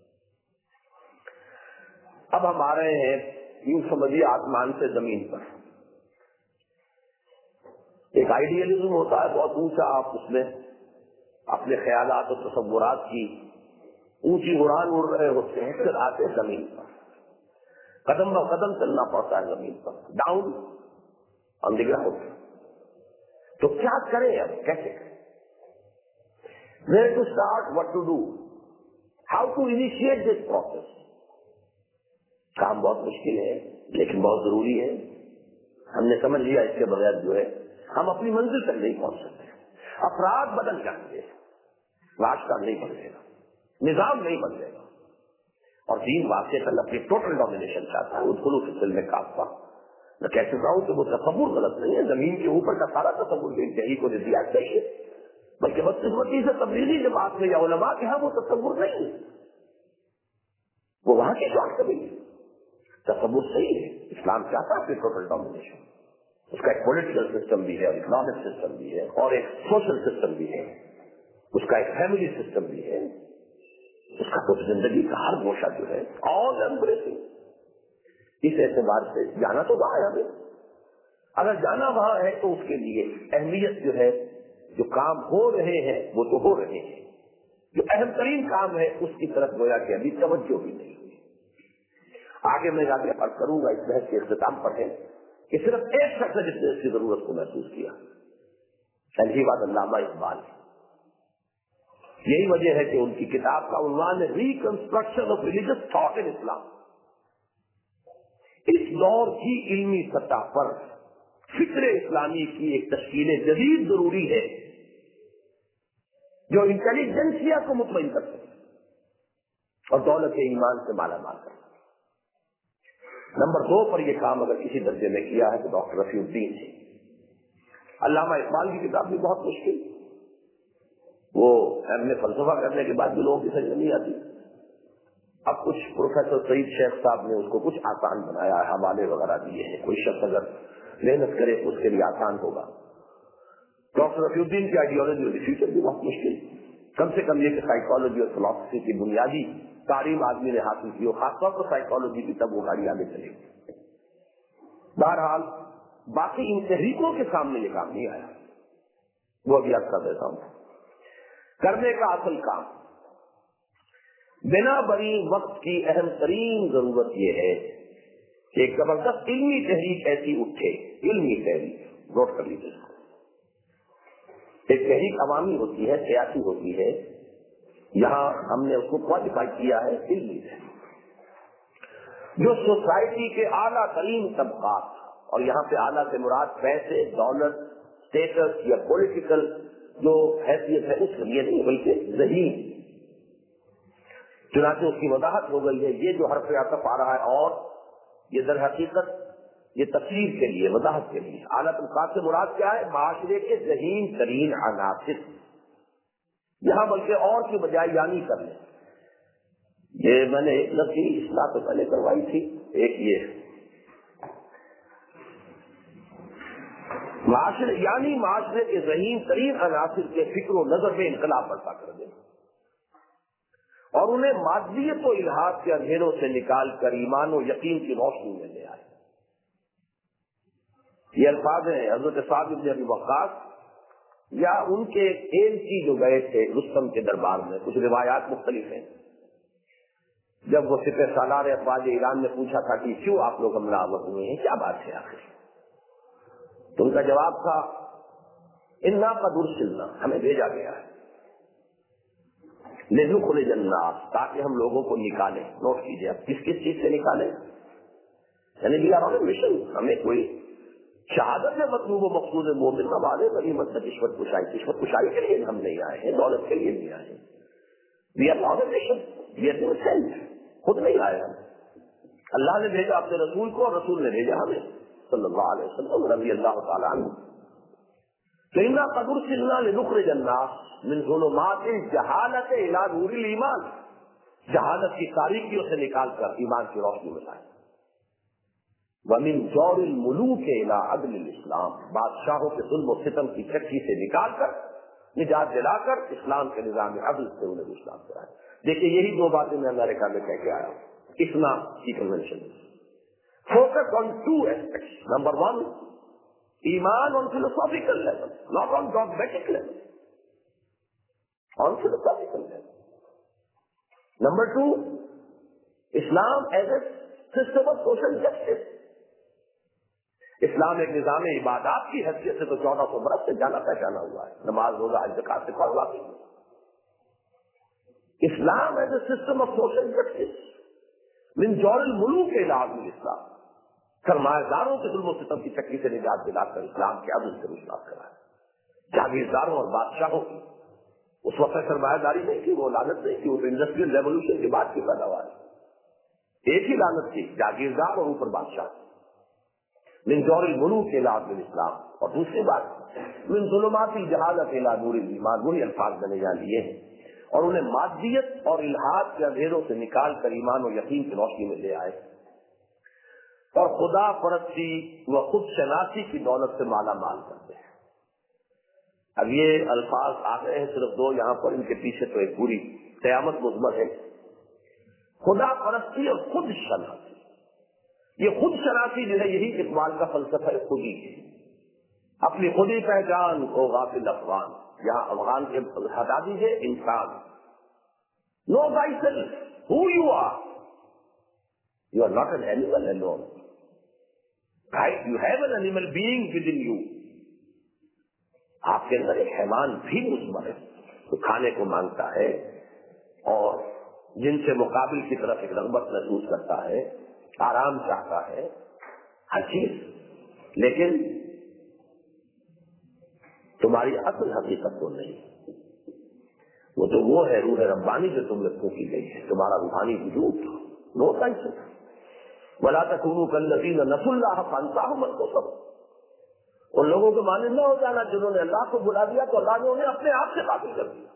Speaker 1: اب ہم آ رہے ہیں یوں سمجھیے آسمان سے زمین پر۔ ایک آئیڈیلزم ہوتا ہے بہت اونچا، آپ اس میں اپنے خیالات و تصورات کی اونچی اڑان اڑ رہے ہوتے ہیں، پھر آتے زمین پر قدم ب قدم چلنا پڑتا ہے زمین پر، ڈاؤن آن دی گراؤنڈ۔ تو کیا کریں، اب کیسے کریں، where to start, what to do, how to initiate this process. کام بہت مشکل ہے لیکن بہت ضروری ہے۔ ہم نے سمجھ لیا اس کے بغیر جو ہے ہم اپنی منزل تک نہیں پہنچ سکتے۔ افراد بدل جائیں گے، معاشرہ نہیں بدلے گا، نظام نہیں بدلے گا، اور دین واقع کل اپنی ٹوٹل ڈومینیشن چاہتا ہے۔ ادخلوا فی السلم کافہ، میں کہہ چکا ہوں کہ وہ تصور غلط نہیں ہے، زمین کے اوپر کا سارا تصور انتہائی کو دیا صحیح ہے، بلکہ بدقسمتی سے تبلیغی جماعت میں یا علماء کے ہاں وہ تصور نہیں ہے، وہ وہاں کی شارٹ کمی ہے۔ تصور صحیح ہے، اسلام چاہتا ہے ٹوٹل ڈومینیشن، اس کا ایک پولیٹیکل سسٹم بھی ہے اور اکنامک سسٹم بھی ہے اور ایک سوشل سسٹم بھی ہے، اس کا ایک فیملی سسٹم بھی ہے، اس کا کچھ زندگی کا ہر گوشہ جو ہے آل ایمبریسنگ۔ اس اعتبار سے جانا تو وہاں ہے ہمیں، اگر جانا وہاں ہے تو اس کے لیے اہمیت جو ہے، جو کام ہو رہے ہیں وہ تو ہو رہے ہیں، جو اہم ترین کام ہے اس کی طرف گویا کہ ابھی توجہ بھی نہیں ہوئی۔ آگے میں جا کے عرض کروں گا، اس بحث کے اختتام پر ہے کہ صرف ایک شخص ہے جس نے اس کی ضرورت کو محسوس کیا، یہی بات علامہ اقبال ہے۔ یہی وجہ ہے کہ ان کی کتاب کا عنوان ہے reconstruction of religious thought in Islam. اس دور کی علمی سطح پر فکر اسلامی کی ایک تشکیل جدید ضروری ہے جو انٹیلیجنسیا کو مطمئن کر سکے اور دولت ایمان سے مالا مال کر سکے۔ نمبر 2 پر یہ کام اگر کسی درجے میں کیا ہے تو ڈاکٹر رفیع الدین ہے۔ علامہ اقبال کی کتاب بھی بہت مشکل، وہ ایم اے فلسفہ کرنے کے بعد بھی لوگوں کی سمجھ نہیں آتی۔ اب کچھ پروفیسر سعید شیخ صاحب نے اس کو کچھ آسان بنایا ہے، حوالے وغیرہ دیے ہیں، کوئی شخص اگر محنت کرے تو اس کے لیے آسان ہوگا۔ ڈاکٹر رفیع الدین کی آئیڈیالوجی اور فیوچر بھی بہت مشکل، کم سے کم یہ کہ سائیکالوجی اور فلسفی کی بنیادی تعلیم آدمی نے حاصل کی، اور خاص طور پر سائیکالوجی کی، تب وہ گاڑی آگے چلے گی۔ بہرحال باقی ان تحریکوں کے سامنے یہ کام نہیں آیا، وہ ابھی آپ کا دیتا ہوں۔ کرنے کا اصل کام بنا بری وقت کی اہم ترین ضرورت یہ ہے کہ ایک زبردست علمی تحریک ایسی اٹھے، علمی تحریک، نوٹ کر لیجیے اس کو۔ ایک تحریک عوامی ہوتی ہے، سیاسی ہوتی ہے، یہاں ہم نے اس کو کوالیفائی کیا ہے علمی تحریک، جو سوسائٹی کے اعلیٰ ترین طبقات، اور یہاں پہ اعلیٰ سے مراد پیسے، دولت، اسٹیٹس یا پولیٹیکل جو حیثیت ہے اس کے لیے نہیں بلکہ ذہین، چنانچہ اس کی وضاحت ہو گئی ہے، یہ جو حرف عطف آ رہا ہے اور یہ در حقیقت یہ تفسیر کے لیے، وضاحت کے لیے، اعلیٰ طبقات سے مراد کیا ہے؟ معاشرے کے ذہین ترین عناصر، یہاں بلکہ اور کی بجائے یعنی کر لیں۔ یہ میں نے ایک لفظ کی اصلاح تو پہلے کروائی تھی، ایک یہ معاشرے یعنی معاشرے کے ذہین ترین عناصر کے فکر و نظر میں انقلاب برپا کر دیں اور انہیں مادیت و الحاد کے اندھیروں سے نکال کر ایمان و یقین کی روشنی میں لے آئے۔ یہ الفاظ ہیں حضرت سعد بن ابی وقاص یا ان کے ایلچی جو گئے تھے رستم کے دربار میں، کچھ روایات مختلف ہیں۔ جب وہ سپہ سالار افواج ایران نے پوچھا تھا کہ کیوں آپ لوگ حملہ آور ہوئے ہیں، کیا بات ہے آخر، تو ان کا جواب تھا انا قد ارسلنا، ہمیں بھیجا گیا ہے لنخرج الناس، تاکہ ہم لوگوں کو نکالیں۔ نوٹ کیجیے اب کس کس چیز سے نکالیں، یعنی وی آر آن اے مشن، ہمیں کوئی شہادت ہے مطلوب و مقصود مومن ہمارے غنیمت میں رشوت کشائی کے لیے ہم نہیں آئے ہیں، دولت کے لیے نہیں آئے ہیں، we are on a mission, we are not sent, خود نہیں آئے ہم، اللہ نے بھیجا اپنے رسول کو اور رسول نے بھیجا ہمیں صلی اللہ علیہ وسلم رضی اللہ تعالیٰ عنہ۔ تو انا قد ارسلنا لنخرج الناس من ظلمات الجہالۃ الی نور الایمان، جہالت کی تاریکیوں سے نکال کر ایمان کی روشنی میں لائے. وَمِن جَوْرِ الْمُلُوكِ إِلَىٰ عَدْلِ الْإِسْلَامِ، بادشاہوں کے ظلم و ستم کی چکی سے نکال کر، نجات دلا کر اسلام کے نظام عدل سے انہیں اسلام کرائے. دیکھیے یہی دو باتیں میں امریکہ میں کہہ کے آیا ہوں. اسنا کی convention focus on two aspects. Number 1 ایمان on philosophical level, not on dogmatic level, on philosophical level. Number 2 Islam as a system of social justice. اسلام ایک نظام عبادات کی حیثیت سے تو 1400 برس سے جانا پہچانا ہوا ہے. نماز روزہ حج زکات سے فرض واقعی. Islam as a system of social justice من جور الملوک کے علاج میں اسلام سرمایہ داروں کے ظلم و ستم کی چکی سے نجات دلا کر اسلام کے عدل سے اسلام کرا. جاگیرداروں اور بادشاہوں کی اس وقت سرمایہ داری نہیں تھی، وہ لعنت نہیں تھی، وہ انڈسٹریل ریولوشن کے بعد کی پیداوار ہے. ایک ہی لعنت تھی، جاگیردار اور اوپر بادشاہ. من جور الملوک کے علاج میں اسلام. اور دوسری بات من ظلمات الجہالت الی نور الایمان، وہی الفاظ میں نے یہاں لیے ہیں، اور انہیں مادیت اور الحاد کے اندھیروں سے نکال کر ایمان و یقین کی روشنی میں لے آئے اور خدا پرستی و خود شناسی کی دولت سے مالا مال کرتے ہیں. اب یہ الفاظ آ گئے ہیں صرف 2 یہاں پر، ان کے پیچھے تو ایک پوری قیامت مضمر ہے. خدا پرستی اور خود شناسی. یہ خود شناسی جو ہے یہی اقبال کا فلسفہ ہے، خودی ہے. اپنی خودی پہچان کو غافل افغان. یہاں افغان کے ہٹا دیجیے انسان. Know by self who you are. You are not an animal alone. Right? You have an animal being within you. آپ کے اندر ایک حیوان بھی مضمر ہے تو کھانے کو مانگتا ہے اور جن سے مقابل کی طرف ایک رغبت محسوس کرتا ہے، آرام چاہتا ہے، ہر چیز. لیکن تمہاری اصل حقیقت تو نہیں. وہ ہے روح ربانی جو تم میں پھونکی گئی ہے، تمہارا روحانی وجود. No tension. وَلَا تَكُونُوا كَالَّذِينَ نَسُوا اللَّهَ فَأَنسَاهُمْ أَنفُسَهُمْ. ان لوگوں کے معنی نہ ہو جانا جنہوں نے اللہ کو بلا دیا تو اللہ نے انہیں اپنے آپ سے قاتل کر دیا.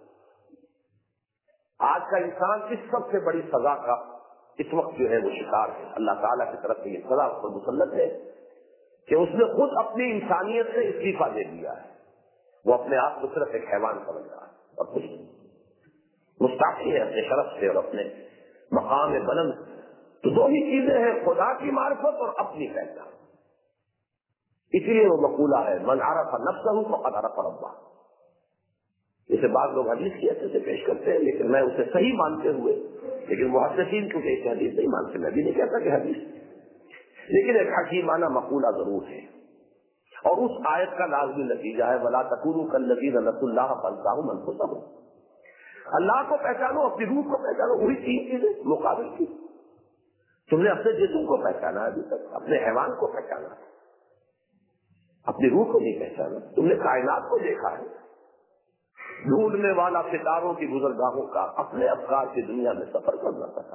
Speaker 1: آج کا انسان اس سب سے بڑی سزا کا اس وقت جو ہے وہ شکار ہے. اللہ تعالیٰ کی طرف سے یہ سزا اس پر مسلط ہے کہ اس نے خود اپنی انسانیت سے استعفیٰ دے دیا ہے. وہ اپنے آپ کو صرف ایک حیوان سمجھ رہا ہے اور کچھ مستعفی ہے اپنے شرف سے اور اپنے مقام بلند. تو 2 ہی چیزیں ہیں، خدا کی معرفت اور اپنی پہچان. اسی لیے وہ مقولہ ہے من عرف نفسہ فقد عرف ربہ. اسے بعض لوگ حدیث کی حیثیت سے پیش کرتے ہیں لیکن میں اسے صحیح مانتے ہوئے، لیکن محدثین کیونکہ اس حدیث نہیں مانتے، میں بھی نہیں کہتا کہ حدیث، لیکن ایک حکیمانہ مقولہ ضرور ہے اور اس آیت کا لازمی نتیجہ ہے وَلَا تَكُونُوا كَالَّذِينَ نَسُوا اللَّهَ فَأَنسَاهُمْ أَنفُسَهُمْ. اللہ کو پہچانو، اپنی روح کو پہچانو. وہی 3 چیزیں مقابل کی. تم نے اپنے جسم کو پہچانا ابھی تک، اپنے حیوان کو پہچانا، اپنی روح کو نہیں پہچانا. تم نے کائنات کو دیکھا ہے، ڈھونڈنے والا ستاروں کی گزرگاہوں کا اپنے افکار کی دنیا میں سفر کرنا پڑا.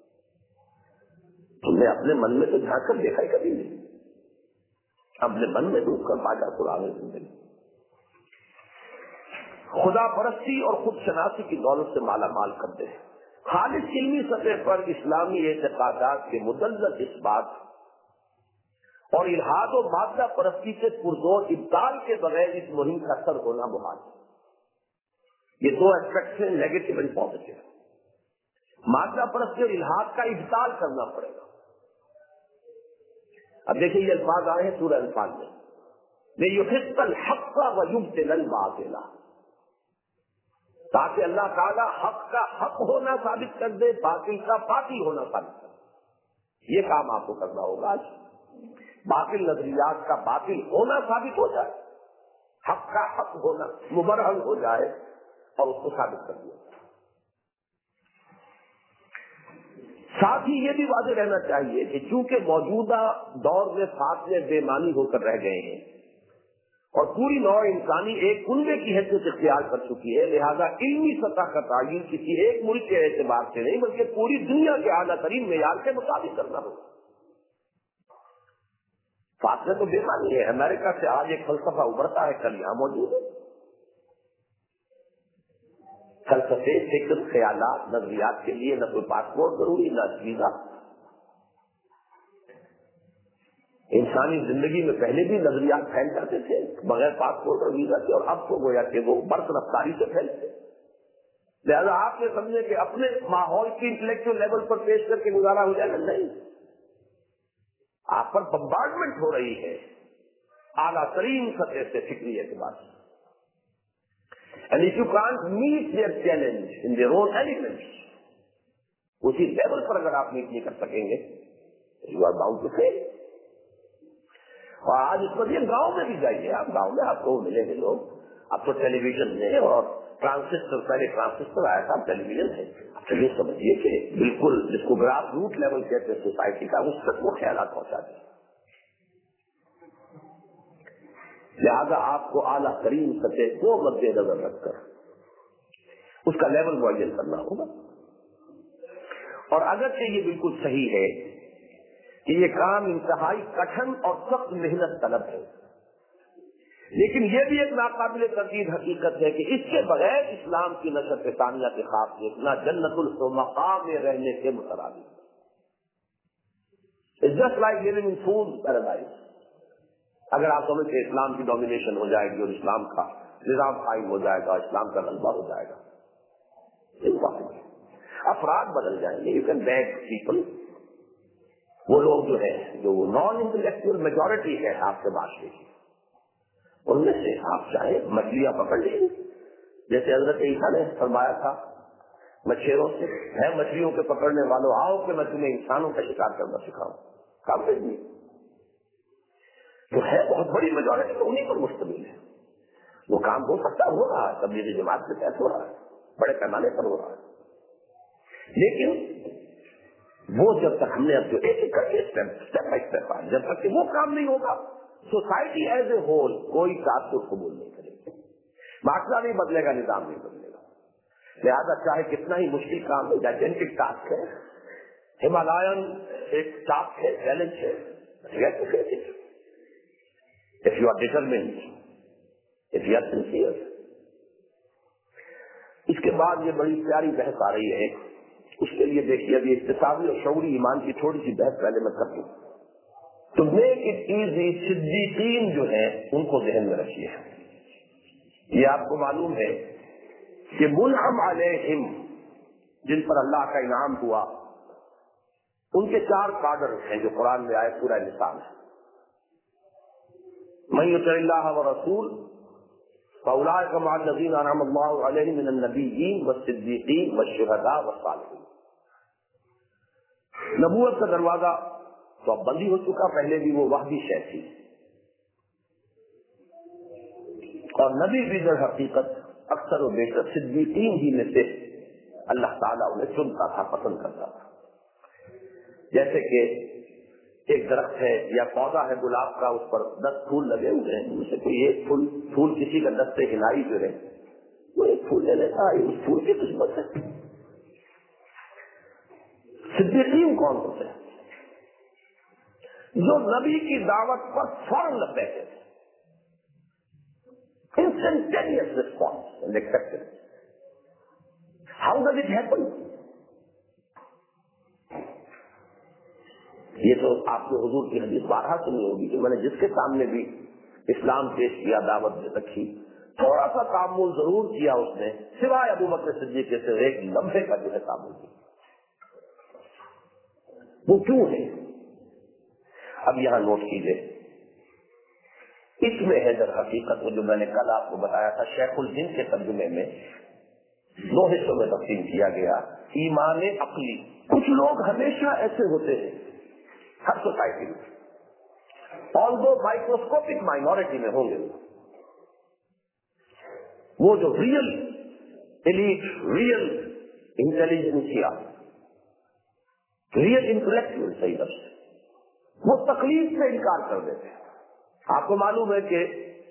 Speaker 1: تم نے اپنے من میں تو جھانک کر دیکھا ہی کبھی نہیں. اپنے من میں ڈوب کر باجا قرآن زندگی. خدا پرستی اور خود شناسی کی دولت سے مالا مال کرتے ہیں. خالص علمی سطح پر اسلامی اعتقادات کے مدلل اس بات اور الحاد و مادہ پرستی سے پرزور ابطال کے بغیر اس مہم کا سر ہونا محال ہے. یہ 2 اسپیکٹس ہیں، نیگیٹو اینڈ پازیٹو. مادہ پرستی اور الحاد کا ابطال کرنا پڑے گا. اب دیکھیں یہ الفاظ آئے ہیں سورہ انفال میں، لِيُحِقَّ الْحَقَّ وَيُبْطِلَ الْبَاطِلَ، تاکہ اللہ تعالیٰ حق کا حق ہونا ثابت کر دے، باطل کا باطل ہونا ثابت کر دے. یہ کام آپ کو کرنا ہوگا. باطل نظریات کا باطل ہونا ثابت ہو جائے، حق کا حق ہونا مبرہن ہو جائے اور اس کو ثابت کر دیا. ساتھ ہی یہ بھی واضح رہنا چاہیے کہ چونکہ موجودہ دور میں فاصلے بے معنی ہو کر رہ گئے ہیں اور پوری نوع انسانی ایک کنبے کی حیثیت اختیار کر چکی ہے، لہذا علمی سطح کا تعین کسی ایک ملک کے اعتبار سے نہیں بلکہ پوری دنیا کے اعلیٰ ترین معیار کے مطابق کرنا ہوگا. فاصلے تو بے معنی ہے. امریکہ سے آج ایک فلسفہ ابھرتا ہے، کل یہاں موجود ہے. فلسفے، فکر، خیالات، نظریات کے لیے نہ کوئی پاسپورٹ ضروری، نہ ویزا. انسانی زندگی میں پہلے بھی نظریات پھیل جاتے تھے بغیر پاسپورٹ اور ویزا کے، اور اب تو گویا کہ وہ برق رفتاری سے پھیلتے. لہذا آپ یہ سمجھیں کہ اپنے ماحول کی انٹلیکچوئل لیول پر پیش کر کے گزارا ہو جائے گا، نہیں. آپ پر بمبارڈمنٹ ہو رہی ہے اعلیٰ ترین سطح سے فکری اعتبار سے. And if you can't meet their challenge in their own elements, اسی لیول پر اگر آپ میٹ نہیں کر سکیں گے you are bound to fail. اور آج اس پر یہ گاؤں میں بھی جائیے آپ، گاؤں میں آپ کو ملیں گے لوگ. اب تو ٹیلی ویژن میں اور ٹرانسسٹر، پہلے ٹرانسسٹر آیا تھا، ٹیلی ویژن ہے. اب تو یہ سمجھیے کہ بالکل جس کو گراس روٹ لیول کہتے ہیں سوسائٹی کا، اس تک وہ خیالات پہنچا دیں. لہذا آپ کو اعلیٰ ترین سطح کو مد نظر رکھ کر اس کا لیول معین کرنا ہوگا. اور اگرچہ یہ بالکل صحیح ہے کہ یہ کام انتہائی کٹھن اور سخت محنت طلب ہے، لیکن یہ بھی ایک ناقابل تردید حقیقت ہے کہ اس کے بغیر اسلام کی نشر ثانیہ کے خواب دیکھنا جنت المقام میں رہنے کے مترادف. It's just like living in food paradise. اگر آپ سمجھتے اسلام کی ڈومینیشن ہو جائے گی اور اسلام کا نظام قائم ہو جائے گا، اسلام کا غلبہ ہو جائے گا، امپاسبل. افراد بدل جائیں گے. You can beg people. وہ لوگ جو ہیں جو نان انٹلیکچوئل میجورٹی ہے آپ کے معاشرے کی، ان میں سے آپ چاہے مچھلیاں پکڑ لیں، جیسے حضرت عیسیٰ نے فرمایا تھا مچھروں سے، ہے مچھلیوں کے پکڑنے والوں، آؤ کہ میں تمہیں انسانوں کا شکار کرنا سکھاؤں. کام نہیں جو ہے بہت بڑی میجورٹی تو انہیں پر مشتمل ہے. وہ کام ہو سکتا ہو رہا ہے، تبلیغی جماعت کے تحت ہو رہا ہے، بڑے پیمانے پر ہو رہا ہے. لیکن وہ جب تک ہم نے اب جو ایک ایک کر کے اسٹیپ بائی اسٹیپ آئے، جب تک کہ وہ کام نہیں ہوگا، سوسائٹی ایز اے ہول کوئی تاثر قبول نہیں کرے گی. معاشرہ نہیں بدلے گا، نظام نہیں بدلے گا. لہٰذا چاہے کتنا ہی مشکل کام ہے، جائنٹک ٹاسک ہے، ہمالین ایک ٹاسک ہے، چیلنج ہے. If you are determined, if you are sincere. اس کے بعد یہ بڑی پیاری بحث آ رہی ہے، اس کے لیے دیکھیے ابھی اقتصادی اور شعوری ایمان کی تھوڑی سی بحث پہلے میں کر دوں. تو میک اٹ ایزی، صدیقین جو ہیں ان کو ذہن میں رکھیے. یہ آپ کو معلوم ہے کہ منعم علیہم، جن پر اللہ کا انعام ہوا، ان کے 4 کارڈر ہیں جو قرآن میں آئے، پورا نصاب ہے. من یطع اللہ ورسول فاولئک مع الذین انعم اللہ علیہم من النبیین والصدیقین والشہداء والصالحین. نبوت کا دروازہ تو اب بند ہی ہو چکا، پہلے بھی وہ وحی شے تھی، اور نبی بھی در حقیقت اکثر و بیشتر صدیقین ہی میں سے اللہ تعالیٰ انہیں چنتا تھا، پسند کرتا تھا. جیسے کہ ایک درخت ہے یا پودا ہے گلاب کا، اس پر 10 پھول لگے ہوئے ہیں، ان سے کوئی ایک پھول کسی کا دستے ہلائی جو ہے وہ ایک پھول لے لیتا ہے، اس پھول کی قسمت ہے. صدیقین کون ہوتے ہیں؟ جو نبی کی دعوت پر فوراً لگ بیٹھے تھے، instantaneous response and acceptance. How does it happen? یہ تو آپ کے حضور کی حدیث بارہا سنی ہوگی کہ میں نے جس کے سامنے بھی اسلام پیش کیا، دعوت رکھی، تھوڑا سا تعامل ضرور کیا اس نے، سوائے ابو بکر صدیق کے سے ایک لمحے کا جو ہے تعامل کیا. وہ کیوں ہے؟ اب یہاں نوٹ کیجیے. اس میں ہے در حقیقت وہ جو میں نے کل آپ کو بتایا تھا، شیخ الہند کے ترجمے میں 2 حصوں میں تقسیم کیا گیا. ایمان عقلی. کچھ لوگ ہمیشہ ایسے ہوتے ہیں ہر سوسائٹی میں، although مائکروسکوپک مائنورٹی میں ہوں گے، وہ جو real elite, real intelligentsia, real intellectual, صحیح لفظ، وہ تکلیف سے انکار کر دیتے ہیں. آپ کو معلوم ہے کہ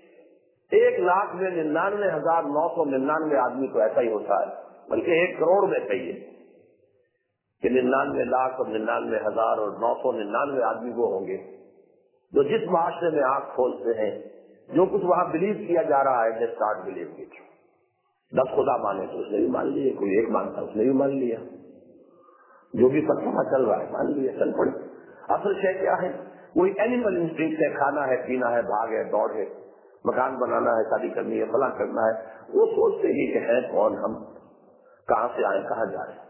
Speaker 1: 1,99,999 آدمی تو ایسا ہی ہوتا ہے، بلکہ 1 کروڑ میں کہیے کہ 99,99,000 اور 999 آدمی وہ ہوں گے جو جس معاشرے میں آنکھ کھولتے ہیں، جو کچھ وہاں بلیو کیا جا رہا ہے، they start believing it. 10 खुदा माने तो उसने भी मान लिए, कोई एक मानता उसने भी मान लिया, जो भी फलसफा चल रहा है मान लिया, चल पड़े। असल शय क्या है? कोई एनिमल इंस्टिंक्ट है, खाना है, पीना है, भाग है, दौड़ है, मकान बनाना है, शादी करनी है, फला करना है। वो सोचते ही कि है कौन हम, कहां से आए, कहां जा रहे।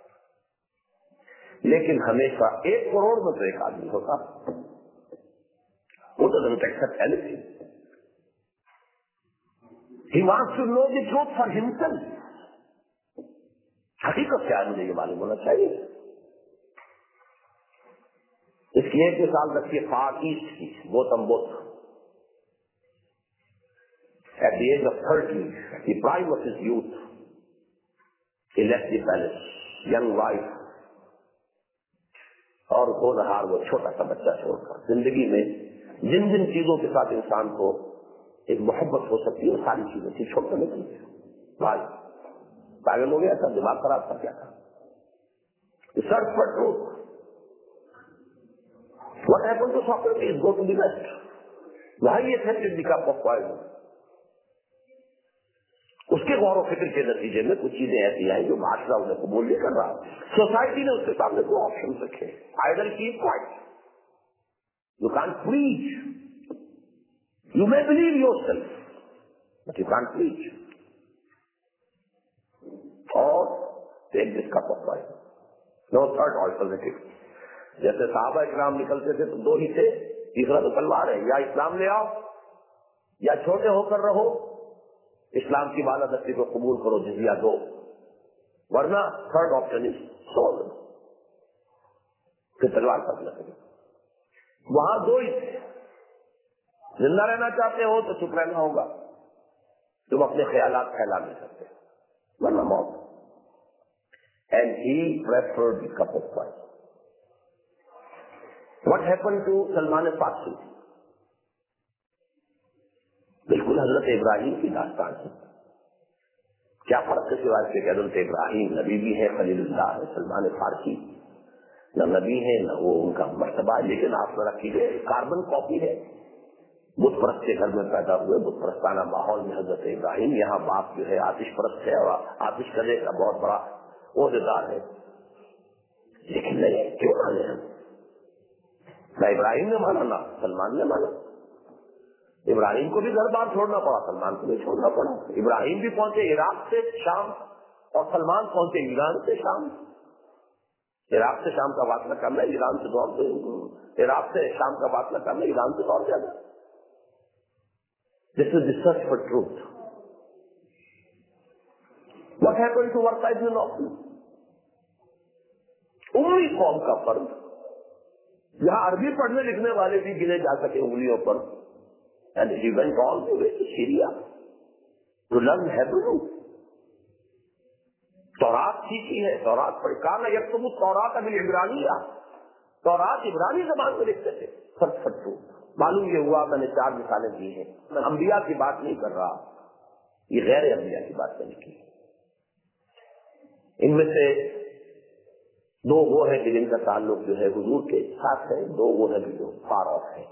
Speaker 1: लेकिन हमेशा 1 करोड़ में तो एक आदमी होता, वो doesn't accept anything. He wants to know the truth for himself. हकीकत क्या है मुझे ये मालूम होना चाहिए। इसलिए एक मिसाल रखिए फार ईस्ट की, Gautam Buddha. At the age of 30, the prime of his youth, he left the palace, young wife, और होनहार वो छोटा सा बच्चा छोड़कर। जिंदगी में जिन जिन चीजों के साथ इंसान को एक मोहब्बत हो सकती है, सारी चीजें थी, छोड़कर निकल गया। भाई पागल हो गया था, दिमाग खराब था, क्या था? Search for truth. What happened to Socrates? Go to the West. वहां ये थे the cup of poison. उसके गौर और फिक्र के नतीजे में कुछ चीजें ऐसी आई जो बादशाह उन्हें कबूल नहीं कर रहा। सोसाइटी ने उसके सामने 2 ऑप्शन रखे, either keep quiet, you can't preach, you may believe yourself but you can't preach, और take this cup of poison. No third alternative. जैसे साहबा इकराम निकलते थे तो 2 ही थे, तीसरा तो तलवार है, या इस्लाम ले आओ या छोटे होकर रहो, इस्लाम की बालादस्ती को कबूल करो, जिजिया दो, वरना थर्ड ऑप्शन इज सोल, फिर तलवार पर लगे। वहां 2 ही थे, जिंदा रहना चाहते हो तो चुप रहना होगा, तुम अपने ख्यालात फैला नहीं सकते, वरना मौत। And he preferred the cup of poison. What happened to Salman Farsi? बिल्कुल हजरत इब्राहिम की दास्तान है। क्या फर्क है सिवाय से कि हजरत इब्राहिम नबी भी है, खलीलुल्लाह है, सलमान फारसी न नबी है न वो उनका मर्तबा, लेकिन आप जरा कीजिए कार्बन कॉपी है। बुत परस्त के घर में पैदा हुए, बुत परस्ताना माहौल में हजरत इब्राहिम, यहाँ बाप जो है आतिश परस्त है और आतिश करने का बहुत बड़ा ओहदेदार है। लेकिन नहीं, क्यों माने हम? ना इब्राहिम ने माना ना सलमान ने माना। इब्राहिम को भी घर बार छोड़ना पड़ा, सलमान को भी छोड़ना पड़ा। इब्राहिम भी पहुंचे इराक से शाम और सलमान पहुंचे ईरान से शाम। इराक से शाम का वासला करना, ईरान से दौड़, इराक से शाम का वासला करना, ईरान से दौड़ जाना। This is the search for truth. What happened to Waraqa ibn Nawfal? उम्मी कौम का फर्ज, जहां अरबी पढ़ने लिखने वाले भी गिने जा सके उंगलियों पर, and he went all the way to Syria to learn Hebrew. तौरात सीखी है, तौरात पढ़ी। काना यक्तुबु तौरात बिल इब्रानिया, तौरात इब्रानी ज़बान में लिखते थे। फट मालूम ये हुआ, मैंने 4 मिसालें दी हैं। मैं अंबिया की बात नहीं कर रहा, ये गैर अंबिया की बात मैंने की। इनमें से 2 वो है कि जिनका ताल्लुक जो है हुजूर के साथ है, 2 वो है जो फार ऑफ है।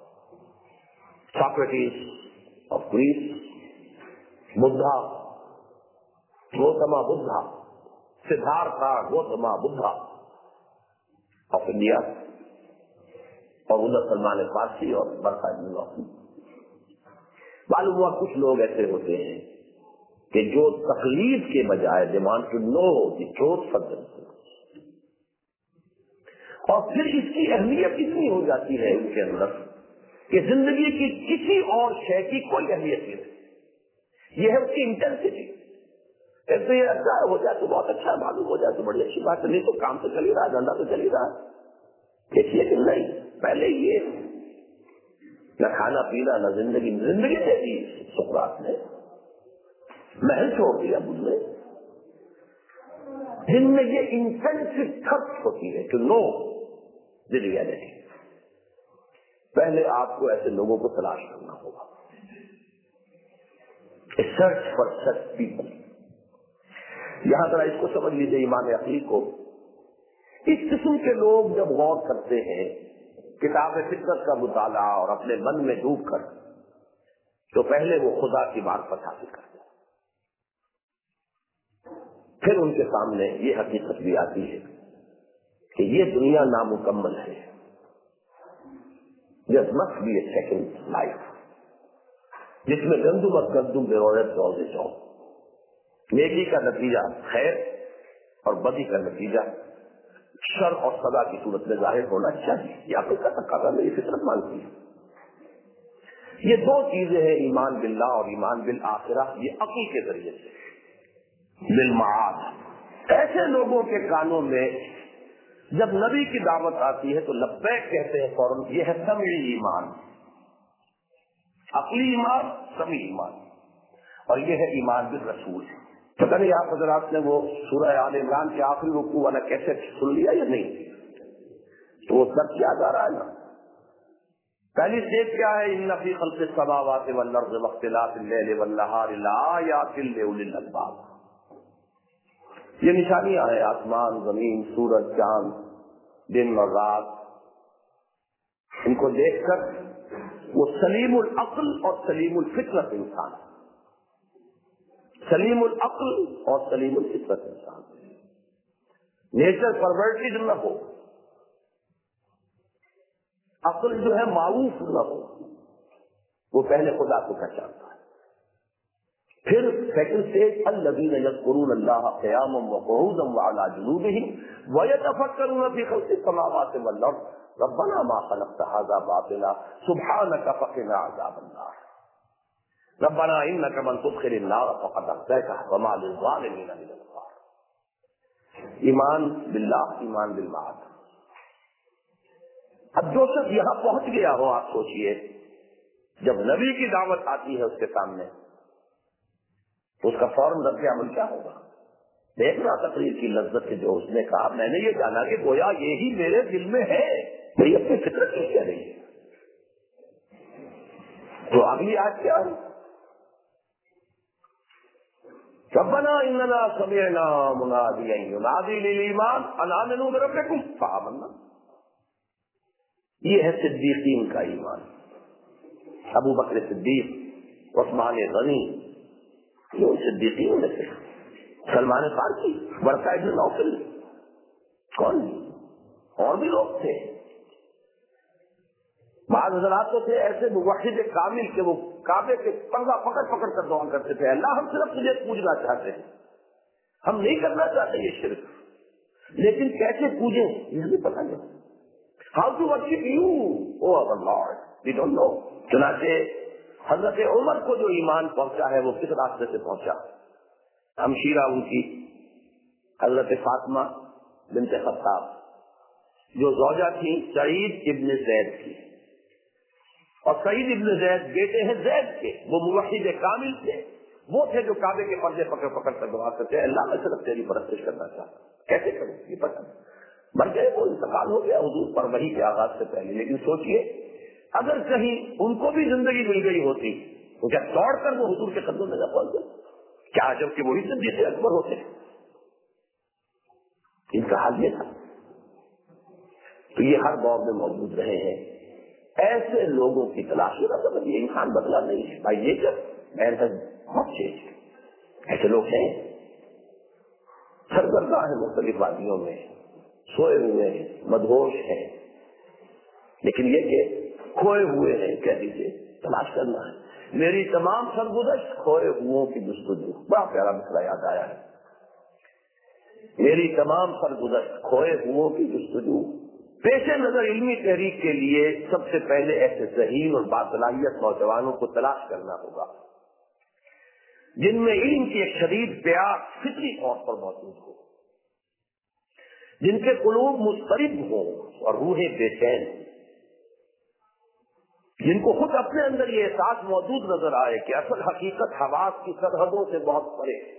Speaker 1: Socrates of Greece, Buddha, Gautama Buddha, Siddhartha Gautama Buddha of India, और उधर सलमान फारसी और वर्सा इब्न नौफल। मालूम हुआ कुछ लोग ऐसे होते हैं कि जो तकलीफ के बजाय demand to know the truth for themselves, और फिर इसकी अहमियत इतनी हो जाती है उनके अंदर कि जिंदगी की किसी और शय की कोई अहमियत नहीं। यह है उसकी इंटेंसिटी। ऐसे ये अच्छा हो जाए तो बहुत अच्छा, मालूम हो जाए तो बड़ी अच्छी बात है, नहीं तो काम तो चल ही रहा, धंधा तो चल ही रहा। देखिए कि नहीं, पहले ये न खाना पीना न जिंदगी दे दी सुकरात ने, महल छोड़ दिया बुझने, जिनमें ये इंटेंसिव थर्स्ट होती है टू नो द रियलिटी। पहले आपको ऐसे लोगों को तलाश करना होगा। Search for such people. यहां जरा इसको समझ लीजिए, ईमान अक़ली को। इस किस्म के लोग जब गौर करते हैं किताब फितरत का मुताला और अपने मन में डूब कर, तो पहले वो खुदा की मार्फत हासिल करते हैं। پھر ان کے سامنے یہ حقیقت بھی آتی ہے کہ یہ دنیا نامکمل ہے. There must be a second life جس میں گندم اور گندم بے رویت روزے جاؤ. نیکی کا نتیجہ خیر اور بدی کا نتیجہ شر اور سزا کی صورت میں ظاہر ہونا چاہیے. یہ آپ کا تقاضا میری فطرت مانتی ہے. یہ دو چیزیں ہیں، ایمان باللہ اور ایمان بالآخرہ. یہ عقل کے ذریعے سے بالمعاد ایسے لوگوں کے کانوں میں جب نبی کی دعوت آتی ہے تو لبیک کہتے ہیں فوراً. یہ ہے سمعی ایمان، عقلی ایمان، سمعی ایمان. اور یہ ہے ایمان بالرسول. پتہ نہیں آپ حضرات نے وہ سورہ آل عمران کے آخری رکوع والا کیسے سن لیا یا نہیں؟ تو وہ سب یاد آ رہا ہے نا. پہلی اسٹیپ کیا ہے؟ ان فی خلق السماوات والارض واختلاف اللیل والنہار لآیات لأولی الالباب. یہ نشانیاں ہیں، آسمان، زمین، سورج، چاند، دن اور رات. ان کو دیکھ کر وہ سلیم العقل اور سلیم الفطرت انسان، سلیم العقل اور سلیم الفطرت انسان، نیچر پرورٹڈ نہ ہو، عقل جو ہے معروف نہ ہو. وہ پہلے خدا کو پہچانتا ہے. پھر سیکنڈ اسٹیج الذین یذکرون اللہ قیاما وقعودا وعلی جنوبہم ویتفکرون فی خلق السماوات والارض ربنا ما خلقت هذا باطلا سبحانک فقنا عذاب النار ربنا انک من تدخل النار فقد اخزیتہ وما للظالمین من انصار. ایمان باللہ، ایمان بالمعاد. اب جو شخص یہاں پہنچ گیا ہو، آپ سوچئے جب نبی کی دعوت آتی ہے اس کے سامنے تو اس کا فوراً رد عمل کیا ہوگا؟ دیکھنا تقریر کی لذت ہے جو اس نے کہا. میں نے یہ جانا کہ گویا یہی میرے دل میں ہے، میری اپنی فطرت کیوں کہہ رہی ہے. تو اگلی آج کیا ہے؟ ربنا اننا سمعنا منادیا ینادی للایمان ان آمنوا بربکم فآمنا. یہ ہے صدیقین کا ایمان. ابو بکر صدیق، عثمان غنی، یہ ان صدیقین میں سے. سلمان فارسی، ورقہ بن نوفل، کون؟ اور بھی لوگ تھے. بعض حضرات تو تھے ایسے موحد کامل کہ وہ کعبے کے پردہ پکڑ پکڑ کر دعا کرتے تھے، اللہ ہم صرف تجھے پوجنا چاہتے ہیں، ہم نہیں کرنا چاہتے یہ شرک. لیکن کیسے پوجیں یہ ہمیں پتہ نہیں. How to worship you, oh our Lord? We don't know. چنانچہ حضرت عمر کو جو ایمان پہنچا ہے وہ کس راستے سے پہنچا؟ ہمشیرہ ان کی حضرت فاطمہ بنت خطاب جو زوجہ تھی سعید ابن زید کی، اور سعید ابن زید بیٹے ہیں زید کے، وہ موحد کامل تھے. وہ تھے جو کعبے کے پردے پکڑ پکڑ کر دعا کرتے ہیں، اللہ میں صرف تیری پرستش کرنا چاہتا. کیسے کروں یہ پتہ مر گئے، وہ انتقال ہو گیا حضور پر وحی کے آغاز سے پہلے. لیکن سوچئے اگر کہیں ان کو بھی زندگی مل گئی ہوتی تو کیا دوڑ کر وہ حضور کے قدموں میں نہ پہنچتے؟ کیا عجب کہ وہی صدیق اکبر ہوتے. ان کا حال یہ تھا. تو یہ ہر دور میں موجود رہے ہیں. ایسے لوگوں کی تلاش میں مطلب یہ انسان بدلا نہیں ہے بھائی. یہ جب بہت چیز ایسے لوگ ہیں سرگرداں ہیں مختلف وادیوں میں، سوئے ہوئے ہیں، مدہوش ہیں، لیکن یہ کہ کھوئے ہوئے ہیں. کہہ دیجیے تلاش کرنا ہے. میری تمام سرگزشت کھوئے ہوئوں کی جستجو. بڑا پیارا مسئلہ یاد آیا ہے. میری تمام سرگزشت کھوئے ہوئوں کی جستجو. پیش نظر علمی تحریک کے لیے سب سے پہلے ایسے ذہین اور باصلاحیت نوجوانوں کو تلاش کرنا ہوگا جن میں علم کی ایک شدید پیاس فطری طور پر موجود ہو، جن کے قلوب مضطرب ہوں اور روحیں بے چین، جن کو خود اپنے اندر یہ احساس موجود نظر آئے کہ اصل حقیقت حواس کی سرحدوں سے بہت پرے ہے.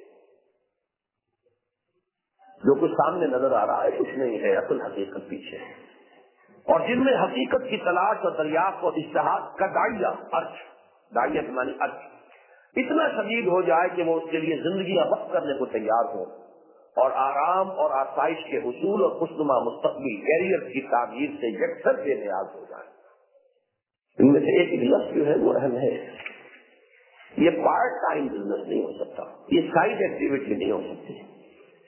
Speaker 1: جو کچھ سامنے نظر آ رہا ہے کچھ نہیں ہے، اصل حقیقت پیچھے ہے. اور جن میں حقیقت کی تلاش اور دریافت اور اجتہاد کا داعیت مانی ارج اتنا شدید ہو جائے کہ وہ اس کے لیے زندگیاں وقف کرنے کو تیار ہو اور آرام اور آسائش کے حصول اور خوشنما مستقبل کیریئر کی تعبیر سے یکسر بے نیاز ہو جائے. ان میں سے ایک لفظ جو ہے وہ اہم ہے. یہ پارٹ ٹائم بزنس نہیں ہو سکتا، یہ سائڈ ایکٹیویٹی نہیں ہو سکتی.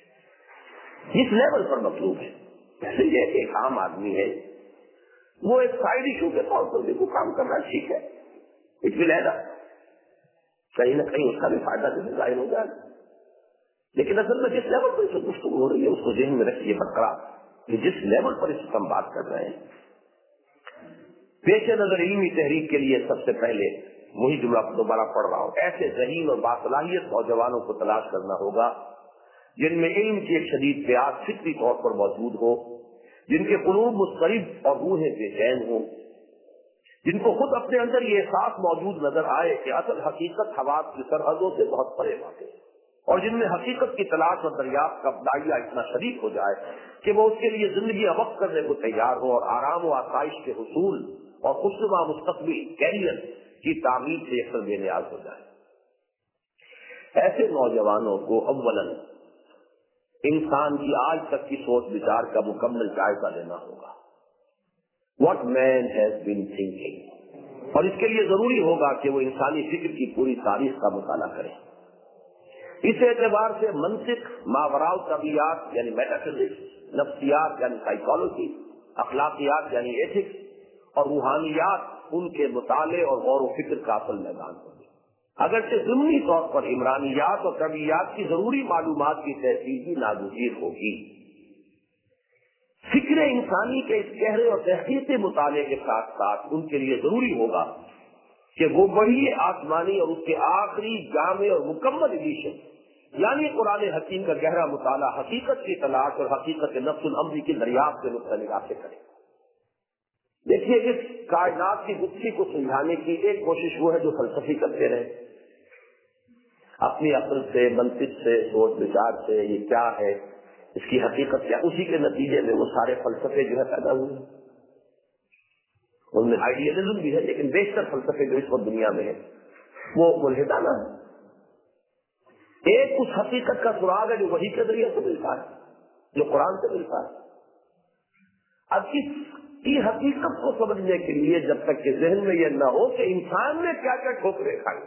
Speaker 1: اس لیول پر مطلوب ہے. جیسے یہ ایک عام آدمی ہے, وہ ایک سائڈ ایشو کے طور پر بھی کوئی کام کرنا ٹھیک ہے, اٹ ول ایڈ اپ, کہیں نہ کہیں اس کا بھی فائدہ جیسے ظاہر ہو جائے. لیکن اصل میں جس لیول پر اس سے گفتگو ہو رہی ہے اس کو ذہن میں رکھیے برقرار کہ جس لیول پر اس ہم بات کر رہے ہیں, پیش نظر علمی تحریک کے لیے سب سے پہلے وہی جملہ دوبارہ پڑھ رہا ہوں, ایسے ذہین اور باصلاحیت نوجوانوں کو تلاش کرنا ہوگا جن میں علم کی ایک شدید پیاس فطری طور پر موجود ہو, جن کے قلوب مضطرب اور روحیں بے چین ہوں, جن کو خود اپنے اندر یہ احساس موجود نظر آئے کہ اصل حقیقت حواس کی سرحدوں سے بہت پرے واقع ہے, اور جن میں حقیقت کی تلاش اور دریافت کا دائرہ اتنا شدید ہو جائے کہ وہ اس کے لیے زندگی وقف کرنے کو تیار ہو اور آرام و آسائش کے حصول اور خوشنما مستقبل کیریئر کی تعمیر سے اکثر بے نیاز ہو جائے. ایسے نوجوانوں کو اولاً انسان کی آج تک کی سوچ بچار کا مکمل جائزہ لینا ہوگا. What man has been thinking, اور اس کے لیے ضروری ہوگا کہ وہ انسانی فکر کی پوری تاریخ کا مطالعہ کرے. اس اعتبار سے منطق, ماوراء الطبیعیات یعنی میٹافزکس, نفسیات یعنی سائیکالوجی, اخلاقیات یعنی ایتھکس, اور روحانیات ان کے مطالعے اور غور و فکر کا اصل میدان ہوگی. اگرچہ ضمنی طور پر عمرانیات اور طبیعیات کی ضروری معلومات کی تحصیل بھی ناگزیر ہوگی. فکر انسانی کے اس گہرے اور تحقیقی مطالعے کے ساتھ ساتھ ان کے لیے ضروری ہوگا کہ وہ بڑی آسمانی اور اس کے آخری جامع اور مکمل ایڈیشن یعنی قرآن حکیم کا گہرا مطالعہ حقیقت کی تلاش اور حقیقت نفس الامری کی دریافت کے نقطہ نگاہ سے کریں. دیکھیے, اس کائنات کی گتھی کو سمجھانے کی ایک کوشش وہ ہے جو فلسفی کرتے رہے, اپنی عقل سے, منطق سے, سوچ بچار سے یہ کیا ہے, اس کی حقیقت کیا, اسی کے نتیجے میں وہ سارے فلسفے جو ہے پیدا ہوئے. ان میں آئیڈیالزم بھی ہے, لیکن بیشتر فلسفے جو اس وقت دنیا میں ہے وہ ملحدانہ ہے. ایک اس حقیقت کا سراغ ہے جو وحی کے ذریعے سے ملتا ہے, جو قرآن سے ملتا ہے. اب اس کی حقیقت کو سمجھنے کے لیے جب تک کہ ذہن میں یہ نہ ہو کہ انسان نے کیا کیا ٹھوکریں کھائی,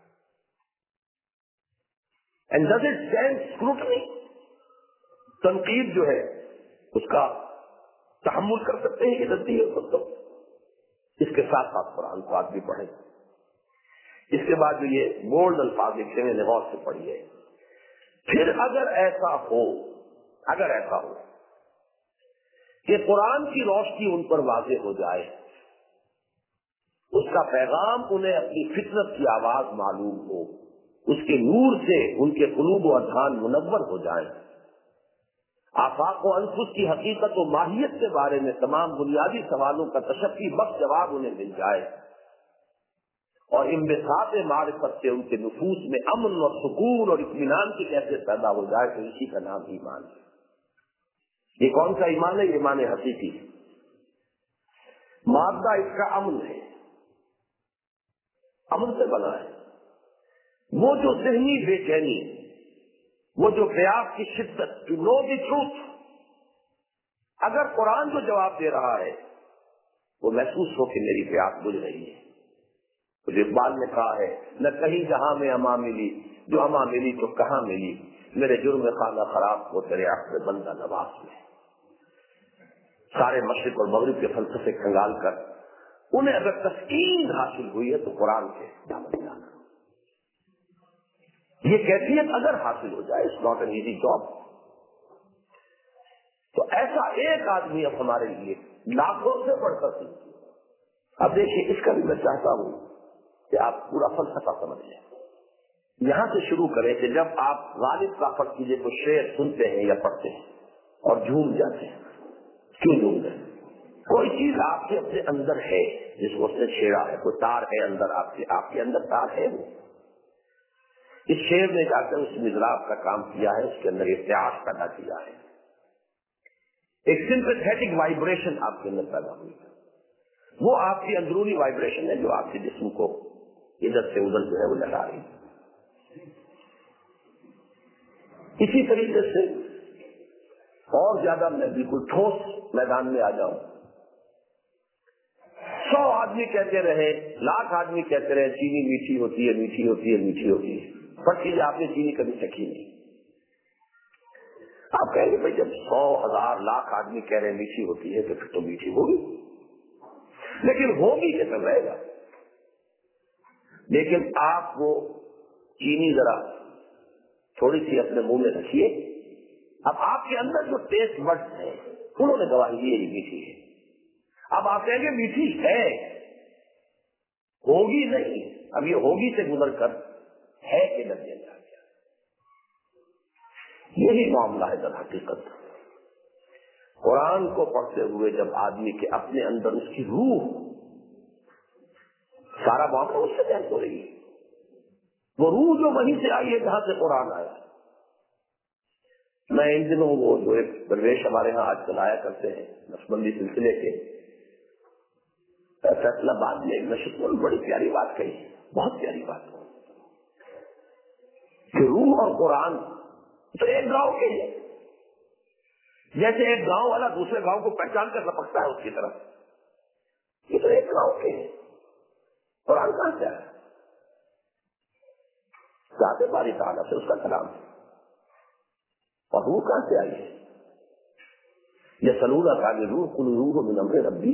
Speaker 1: and does it stand scrutiny, تنقید جو ہے اس کا تحمل کر سکتے ہیں کہ غلطی ہے سب تو. اس کے ساتھ ساتھ قرآن پاک بھی پڑھیں. اس کے بعد جو یہ بولڈ الفاظ لکھے ہیں غور سے پڑھیے. پھر اگر ایسا ہو کہ قرآن کی روشنی ان پر واضح ہو جائے, اس کا پیغام انہیں اپنی فطرت کی آواز معلوم ہو, اس کے نور سے ان کے قلوب و اذہان منور ہو جائیں, آفاق و انفس کی حقیقت و ماہیت کے بارے میں تمام بنیادی سوالوں کا تشفی بخش جواب انہیں مل جائے, اور انبساط معرفت سے ان کے نفوس میں امن اور سکون اور اطمینان کی کیفیت پیدا ہو جائے, تو اسی کا نام ایمان ہے. یہ کون سا ایمان ہے؟ ایمان حقیقی. مادہ اس کا امن ہے, امن سے بنا ہے. وہ جو ذہنی بے چینی, وہ جو پیاس کی شدت, ٹو نو دی ٹروتھ, اگر قرآن جو جواب دے رہا ہے وہ محسوس ہو کہ میری پیاس بجھ رہی ہے. تو اقبال نے کہا ہے, نہ کہیں جہاں میں اما ملی, جو اما ملی تو کہاں ملی, میرے جرم خانہ خراب کو تیرے عقل بندہ نواز میں. سارے مشرق اور مغرب کے فلسفے کھنگال کر انہیں اگر تسکین حاصل ہوئی ہے تو قرآن کے دامن میں آنا. یہ کیفیت اگر حاصل ہو جائے, it's not an easy job. تو ایسا ایک آدمی اب ہمارے لیے لاکھوں سے بڑھ کر سکتی. اب دیکھیے, اس کا بھی میں چاہتا ہوں کہ آپ پورا فلسفہ سمجھ لیں. یہاں سے شروع کریں کہ جب آپ غالب کا فرض کیجیے کوئی شعر سنتے ہیں یا پڑھتے ہیں اور جھوم جاتے ہیں, کیوں جھوم گئے؟ کوئی چیز آپ کے اپنے اندر ہے جس کو اس نے چھیڑا ہے, کوئی تار ہے اندر آپ کے اندر تار ہے. وہ اس شعر نے جا کر اس مضراب کا کام کیا ہے, اس کے اندر ارتعاش پیدا کیا ہے, ایک سمپیتھیٹک وائبریشن آپ کے اندر پیدا ہوئی ہے. وہ آپ کی اندرونی وائبریشن ہے جو آپ کے جسم کو ادھر سے ادھر جو ہے وہ لگا رہی ہے. اسی طریقے سے اور زیادہ میں بالکل ٹھوس میدان میں آ جاؤں, 100 آدمی کہتے رہے, 1,00,000 آدمی کہتے رہے چینی میٹھی ہوتی ہے, میٹھی ہوتی ہے, میٹھی ہوتی ہے, پر چیز آپ نے چینی کبھی چکھی نہیں. آپ کہیں گے بھائی جب 100 1000 لاکھ آدمی کہہ رہے ہیں میٹھی ہوتی ہے تو پھر تو میٹھی ہوگی، لیکن ہوگی کیسے رہے گا؟ لیکن آپ وہ چینی ذرا تھوڑی سی اپنے منہ میں رکھیے، اب آپ کے اندر جو ٹیسٹ بڈز ہیں انہوں نے گواہی دی یہ میٹھی ہے، اب آپ کہیں گے میٹھی ہے، ہوگی نہیں، اب یہ ہوگی سے گزر کر ہے کہ درجے میں آ گیا۔ یہی معاملہ ہے در حقیقت۔ قرآن کو پڑھتے ہوئے جب آدمی کے اپنے اندر اس کی روح، سارا معاملہ اس سے بیان ہو رہی ہے، وہ روح جو وہیں سے آئی ہے جہاں سے قرآن آیا۔ میں ان دنوں وہ جو ایک درویش ہمارے ہاں آج چلایا کرتے ہیں نقشبندی سلسلے کے، فیصلہ آباد میں ایک نشست میں بڑی پیاری بات کہی، بہت پیاری بات کہ روح اور قرآن تو ایک گاؤں کے ہیں، جیسے ایک گاؤں والا دوسرے گاؤں کو پہچان کر لپکتا ہے اس کی طرف، یہ تو ایک گاؤں کے ہیں۔ قرآن کہاں سے آیا؟ ذات باری تعالیٰ سے اس کا کلام ہے، اور روح کہاں سے آئی ہے؟ یہ سلولہ کا روح کل روح من امر ربی،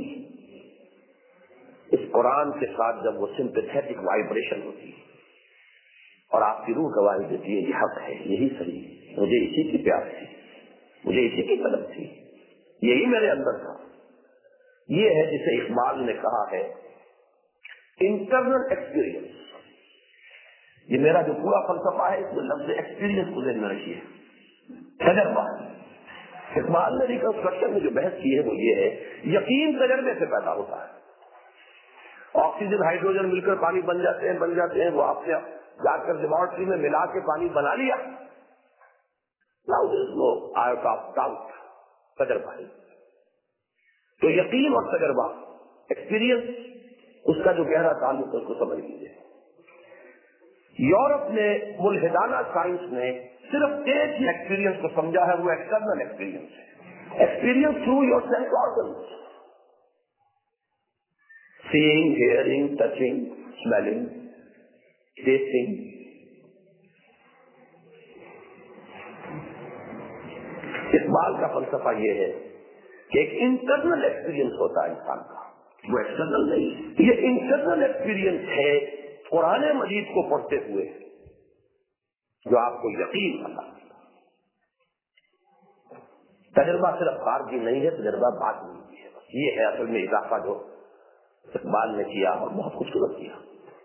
Speaker 1: اس قرآن کے ساتھ جب وہ سمپیتھیٹک وائبریشن ہوتی ہے اور آپ کی روح گواہی دیتی ہے یہ حق ہے، یہی صحیح ہے، مجھے اسی کی پیار تھی، مجھے اسی کی طلب تھی، یہی میرے اندر تھا۔ یہ ہے جسے اقبال نے کہا ہے انٹرنل ایکسپیرئنس۔ یہ میرا جو پورا فلسفہ ہے اس میں لفظ ایکسپیرئنس کو ذہن میں رکھیے، تجربہ۔ اقبال نے ریکنسٹرکشن میں جو بحث کی ہے وہ یہ ہے یقین تجربے سے پیدا ہوتا ہے۔ آکسیجن ہائیڈروجن مل کر پانی بن جاتے ہیں، وہ آپ نے جا کر لیبارٹری میں ملا کے پانی بنا لیا، تجربہ ہے۔ تو یقین اور تجربہ، ایکسپیرئنس، اس کا جو گہرا تعلق ہے اس کو سمجھ لیجیے۔ یورپ نے ملحدانہ سائنس نے صرف ایک ہی ایکسپیرئنس کو سمجھا ہے، وہ ایکسٹرنل ایکسپیرئنس ہے، experience through your sense organs, seeing, hearing, touching, smelling, tasting. Iqbal کا فلسفہ یہ ہے کہ ایک انٹرنل ایکسپیرئنس ہوتا ہے انسان کا، وہ ایکسٹرنل نہیں، یہ انٹرنل ایکسپیرئنس ہے قرآن مجید کو پڑھتے ہوئے جو آپ کو یقین ہوتا ہے۔ تجربہ صرف خارجی نہیں ہے، تجربہ باطنی بھی ہے، بس یہ ہے اصل میں اضافہ جو اقبال نے کیا اور بہت خوبصورت کیا۔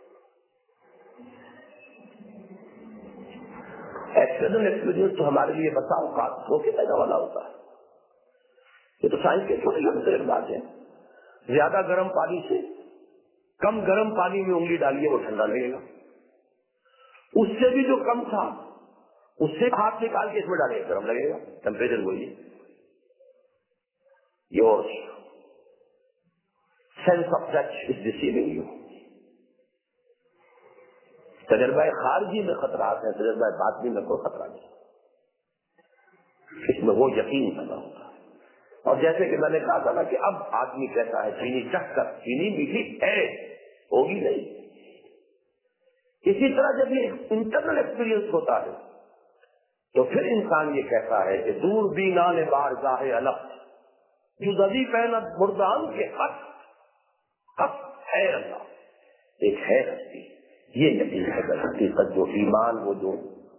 Speaker 1: ایکسٹرنل ایکسپیرئنس تو ہمارے لیے بسا اوقات ہو کے پیدا والا ہوتا ہے، یہ تو سائنس کے چھوٹے چھوٹے تجربات ہیں۔ زیادہ گرم پانی سے کم گرم پانی میں انگلی ڈالیے وہ ٹھنڈا لگے گا، اس سے بھی جو کم تھا اس سے ہاتھ نکال کے اس میں ڈالے گرم لگے گا، ٹیمپریچر وہی ہے۔ Your sense of touch is deceiving you. تجربہ خارجی میں خطرات ہیں، تجربہ باطنی میں کوئی خطرہ نہیں، اس میں وہ یقین پیدا ہوتا ہے۔ اور جیسے کہ میں نے کہا تھا نا کہ اب آدمی کہتا ہے چینی چکھ کر چینی میٹھی ہے، ہوگی نہیں۔ اسی طرح جب یہ انٹرنل ایکسپیرئنس ہوتا ہے تو پھر انسان یہ کہتا ہے کہ دور بینان بارگاہ الف جزوی پہنت مردان کے حق ہے اللہ، ایک ہے ہستی، یہ یقین ہے در حقیقت جو ایمان، وہ جو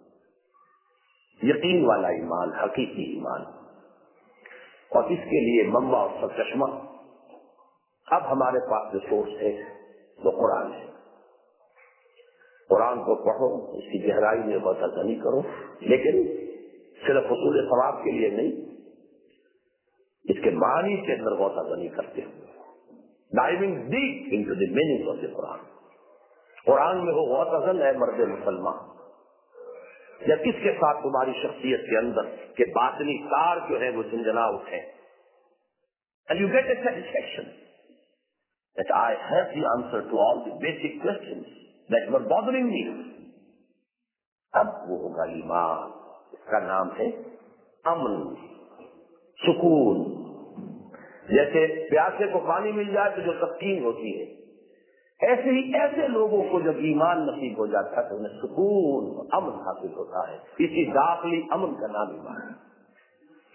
Speaker 1: یقین والا ایمان، حقیقی ایمان، اور اس کے لیے منبع اور سرچشمہ اب ہمارے پاس جو سورس ہے وہ قرآن ہے۔ قرآن کو پڑھو، اس کی گہرائی میں غوطہ کرو، لیکن صرف حصول ثواب کے لیے نہیں، اس کے معنی کے اندر غوطہ کرتے ہوئے diving deep into the meaning of the Quran. قرآن میں وہ غوطہ ہے مرد مسلمان، جب اس کے ساتھ تمہاری شخصیت کے اندر کے باطنی تار جو ہے وہ جھنجھنا اٹھے، and you get a satisfaction that I have the answer to all the basic questions that were bothering me. اب وہ ہوگا ایمان، اس کا نام ہے امن، سکون۔ جیسے پیاسے کو پانی مل جائے تو جو تسکین ہوتی ہے، ایسے ہی ایسے لوگوں کو جب ایمان نصیب ہو جاتا ہے تو انہیں سکون، امن حاصل ہوتا ہے۔ اسی داخلی امن کا نام ایمان ہے۔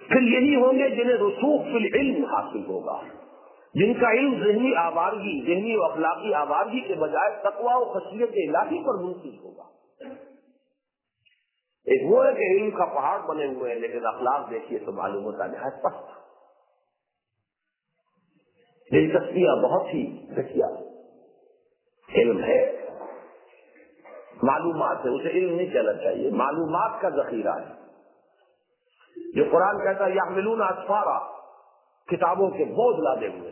Speaker 1: پھر یہی ہوں گے جنہیں رسوخ فی العلم حاصل ہوگا، جن کا علم ذہنی آوارگی، ذہنی و اخلاقی آوارگی کے بجائے تقویٰ و خشیت الہی پر منتج ہوگا۔ ایک وہ ہے کہ علم کا پہاڑ بنے ہوئے ہیں لیکن اخلاق دیکھیے تو معلوم ہوتا ہے پست، دلچسپیاں بہت ہی گھٹیا۔ علم ہے، معلومات ہے، اسے علم نہیں کہنا چاہیے، معلومات کا ذخیرہ ہے۔ جو قرآن کہتا ہے یحملون اسفارا، کتابوں کے بوجھ لادے ہوئے،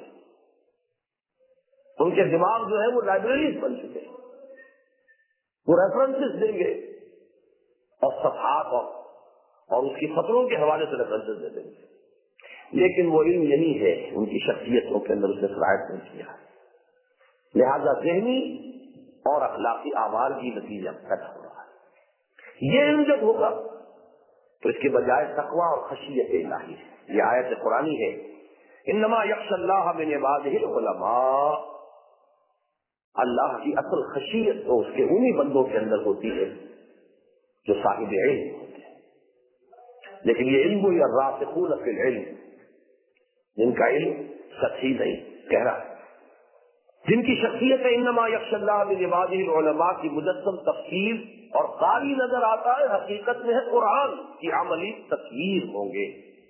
Speaker 1: ان کے دماغ جو ہے وہ لائبریریز بن چکے ہیں، وہ ریفرنسز دیں گے اور صفحات اور اس کی فصلوں کے حوالے سے ریفرنسز دے دیں گے، لیکن وہ علم نہیں ہے، ان کی شخصیتوں کے اندر اسے فلائٹ نہیں کیا ہے، لہذا ذہنی اور اخلاقی آوارگی نتیجہ پیدا ہو رہا ہے۔ یہ علم جب ہوگا تو اس کے بجائے تقویٰ اور خشیت الہی ہے۔ یہ آیت قرآنی ہے، انما یخشی اللہ من عبادہ العلماء، اللہ کی اصل خشیت تو اس کے انہی بندوں کے اندر ہوتی ہے جو صاحب علم ہوتے ہیں۔ لیکن یہ علم وہی الراسخون فی العلم، جن کا علم سچی نہیں کہہ رہا ہے، جن کی شخصیت ہے انما یخشی اللہ من عبادہ العلماء کی مجسم تفسیر اور قاری نظر آتا ہے، حقیقت میں ہے قرآن کی عملی تصویر ہوں گے۔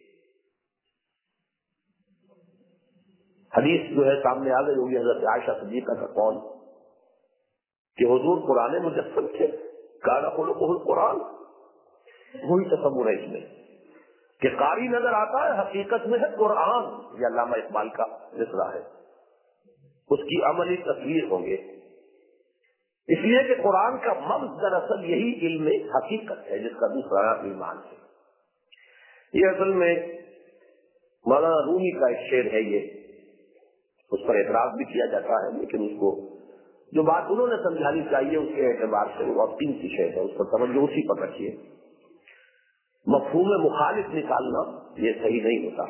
Speaker 1: حدیث جو ہے سامنے آ گئی ہوگی حضرت عائشہ صدیقہ کا قول کہ حضور قرآن مجسم تھے، کان خلقہ القرآن، وہی تصور ہے اس میں کہ قاری نظر آتا ہے، حقیقت میں ہے قرآن، یہ علامہ اقبال کا مصرع ہے، اس کی عملی تصویر ہوں گے۔ اس لیے کہ قرآن کا مغز دراصل یہی علم حقیقت ہے جس کا دوسرا نام ایمان ہے۔ یہ اصل میں مولانا رومی کا ایک شعر ہے، یہ اس پر اعتراض بھی کیا جاتا ہے، لیکن اس کو جو بات انہوں نے سمجھانی چاہیے اس کے اعتبار سے وہ اب قیمتی شعر ہے، اس پر توجہ اسی پر رکھیے۔ مفہوم مخالف نکالنا یہ صحیح نہیں ہوتا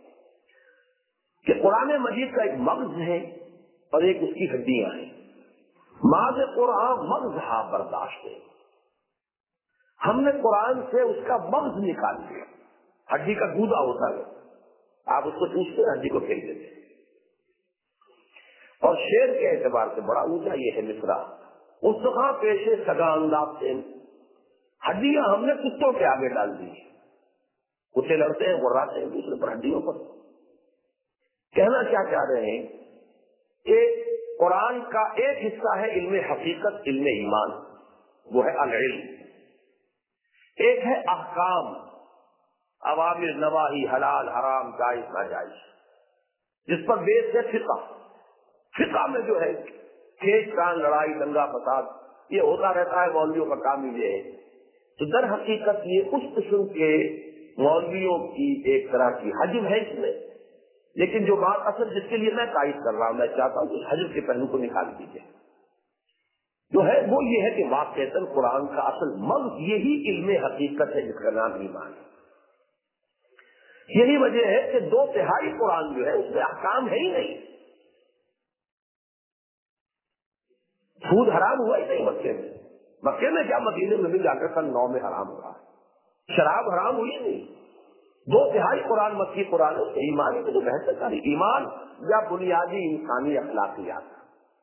Speaker 1: کہ قرآن مجید کا ایک مغز ہے اور ایک اس کی ہڈیاں ہیں۔ ماذ قرآن مغز ہا برداشت ہے، ہم نے قرآن سے اس کا مغز نکال دیا، ہڈی کا گودا ہوتا ہے، آپ اس کو چوستے ہیں، ہڈی کو پھینک دیتے ہیں۔ اور شعر کے اعتبار سے بڑا اونچا یہ ہے مصرع، اس جگہ پیشے سگا انداز سے، ہڈیاں ہم نے کتوں کے آگے ڈال دی، کتے لڑتے ہیں غراتے ہیں دوسرے پر ہڈیوں پر۔ کہنا کیا چاہ رہے ہیں کہ قرآن کا ایک حصہ ہے علم حقیقت، علم ایمان، وہ ہے العلم، ایک ہے احکام، اوامر نواہی، حلال حرام جائز ناجائز، جس پر بیس ہے فقہ۔ فقہ میں جو ہے کھینچ تان، لڑائی دنگا فساد یہ ہوتا رہتا ہے، مولویوں کا کام ہی یہ ہے۔ تو در حقیقت یہ اس قسم کے مولویوں کی ایک طرح کی حجم ہے اس میں، لیکن جو بات اصل جس کے لیے میں تائید کر رہا ہوں، میں چاہتا ہوں کہ اس حجم کے پہلو کو نکال دیجیے، جو ہے وہ یہ ہے کہ واقعتاً قرآن کا اصل مغز یہی علم حقیقت ہے جس کا نام ایمان ہے۔ یہی وجہ ہے کہ 2/3 قرآن جو ہے اس میں احکام ہے ہی نہیں۔ سود حرام ہوا ہی نہیں مکے میں، مکے میں کیا مدینے میں بھی جا کر سن 9 میں حرام ہو رہا ہے، شراب حرام ہوئی نہیں۔ 2/3 قرآن مکی قرآن ہے، ایمان کی تو بحث ہے، ایمان یا بنیادی انسانی اخلاقیات،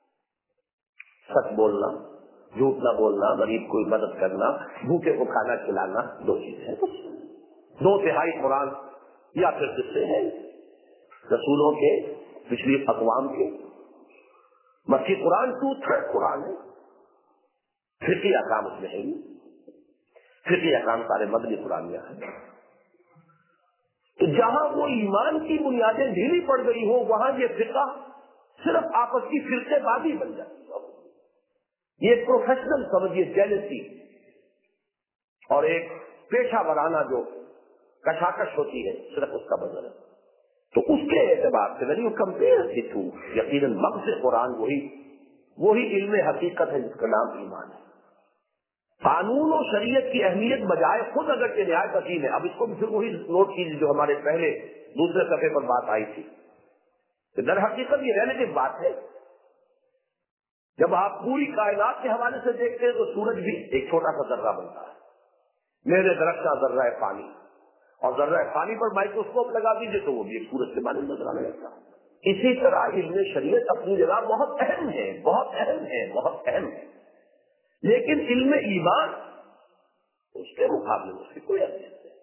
Speaker 1: سچ بولنا، جھوٹ نہ بولنا، غریب کو مدد کرنا، بھوکے کو کھانا کھلانا، 2 چیزیں ہیں۔ 2/3 قرآن یا پھر قصے ہیں رسولوں کے، پچھلی اقوام کے۔ مکی قرآن 2/3 قرآن ہے، فقہی احکام اس میں ہے، فقہی احکام سارے مدنی قرآن میں ہیں۔ تو جہاں وہ ایمان کی بنیادیں ڈھیلی پڑ گئی ہوں وہاں یہ فقہ صرف آپس کی فرقے بازی بن جاتی ہے، یہ پروفیشنل سمجھیے جیلسی اور ایک پیشہ ورانہ جو کشاکش ہوتی ہے صرف اس کا بدل ہے۔ تو اس کے اعتبار سے when you compare the two، یقیناً مغز قرآن وہی علم حقیقت ہے جس کا نام ایمان ہے۔ قانون و شریعت کی اہمیت بجائے خود اگر کہ نہایت عظیم ہے۔ اب اس کو بھی پھر وہی نوٹ کیجیے جو ہمارے پہلے دوسرے صفحے پر بات آئی تھی کہ در حقیقت یہ ریلیٹو بات ہے۔ جب آپ پوری کائنات کے حوالے سے دیکھتے ہیں تو سورج بھی ایک چھوٹا سا ذرہ بنتا ہے، میرے درختہ ذرہ پانی، اور ذرہ ثانی پر مائکروسکوپ لگا دیجیے تو وہ بھی ایک سورج کے بارے میں نظر آنے لگتا ہے۔ اسی طرح علم شریعت اپنی جگہ بہت اہم ہے، بہت اہم ہے، بہت اہم ہے، لیکن علم ایمان اس کے مقابلے میں اس کی کوئی اہمیت نہیں۔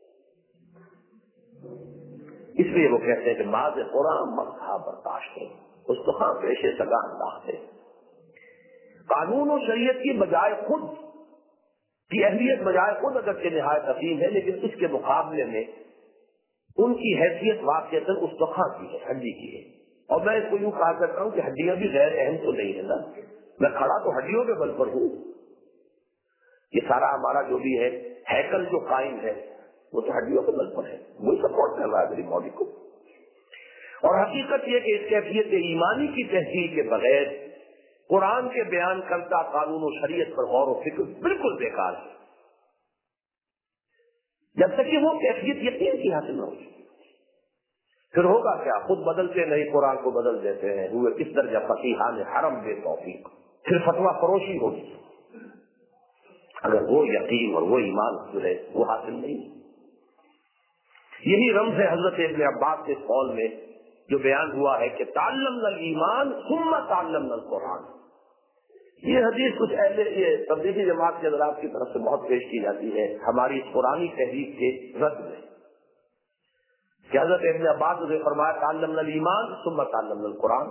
Speaker 1: اس لیے وہ کہتے ہیں کہ بعض قرآن مذہب برداشت ہے، اس کو ہاں پیشے سگا انداز ہے۔ قانون و شریعت کی بجائے خود کی اہمیت بجائے خود اگرچہ نہایت عظیم ہے، لیکن اس کے مقابلے میں ان کی حیثیت واقعتاً استخوان کی ہے، ہڈی کی ہے۔ اور میں اس کو یوں کہا کرتا ہوں کہ ہڈیاں بھی غیر اہم تو نہیں ہے نا، میں کھڑا تو ہڈیوں کے بل پر ہوں۔ یہ سارا ہمارا جو بھی ہے ہیکل جو قائم ہے وہ تو ہڈیوں کے بل پر ہے، وہی سپورٹ کر رہا ہے میری باڈی کو۔ اور حقیقت یہ کہ اس کیفیت ایمانی کی تحصیل کے بغیر قرآن کے بیان کرتا قانون و شریعت پر غور و فکر بالکل بیکار ہے، جب تک کہ وہ کیفیت یقین کی حاصل نہ ہوگی۔ پھر ہوگا کیا؟ خود بدلتے نہیں قرآن کو بدل دیتے ہیں، ہوئے کس درجہ فقیہان حرم بے توفیق، پھر فتویٰ فروشی ہوگی اگر وہ یقین اور وہ ایمان جو ہے وہ حاصل نہیں۔ یہی رمز ہے حضرت ابن عباس کے قول میں جو بیان ہوا ہے کہ تعلمنا الایمان ثم تعلمنا القرآن۔ یہ حدیث کچھ یہ تبلیغی جماعت کے حضرات کی طرف سے بہت پیش کی جاتی ہے ہماری اس قرآنی تحریف کے رد میں، کہ حضرت ابن عباس نے فرمایا تعلمنا الایمان ثم تعلمنا القرآن،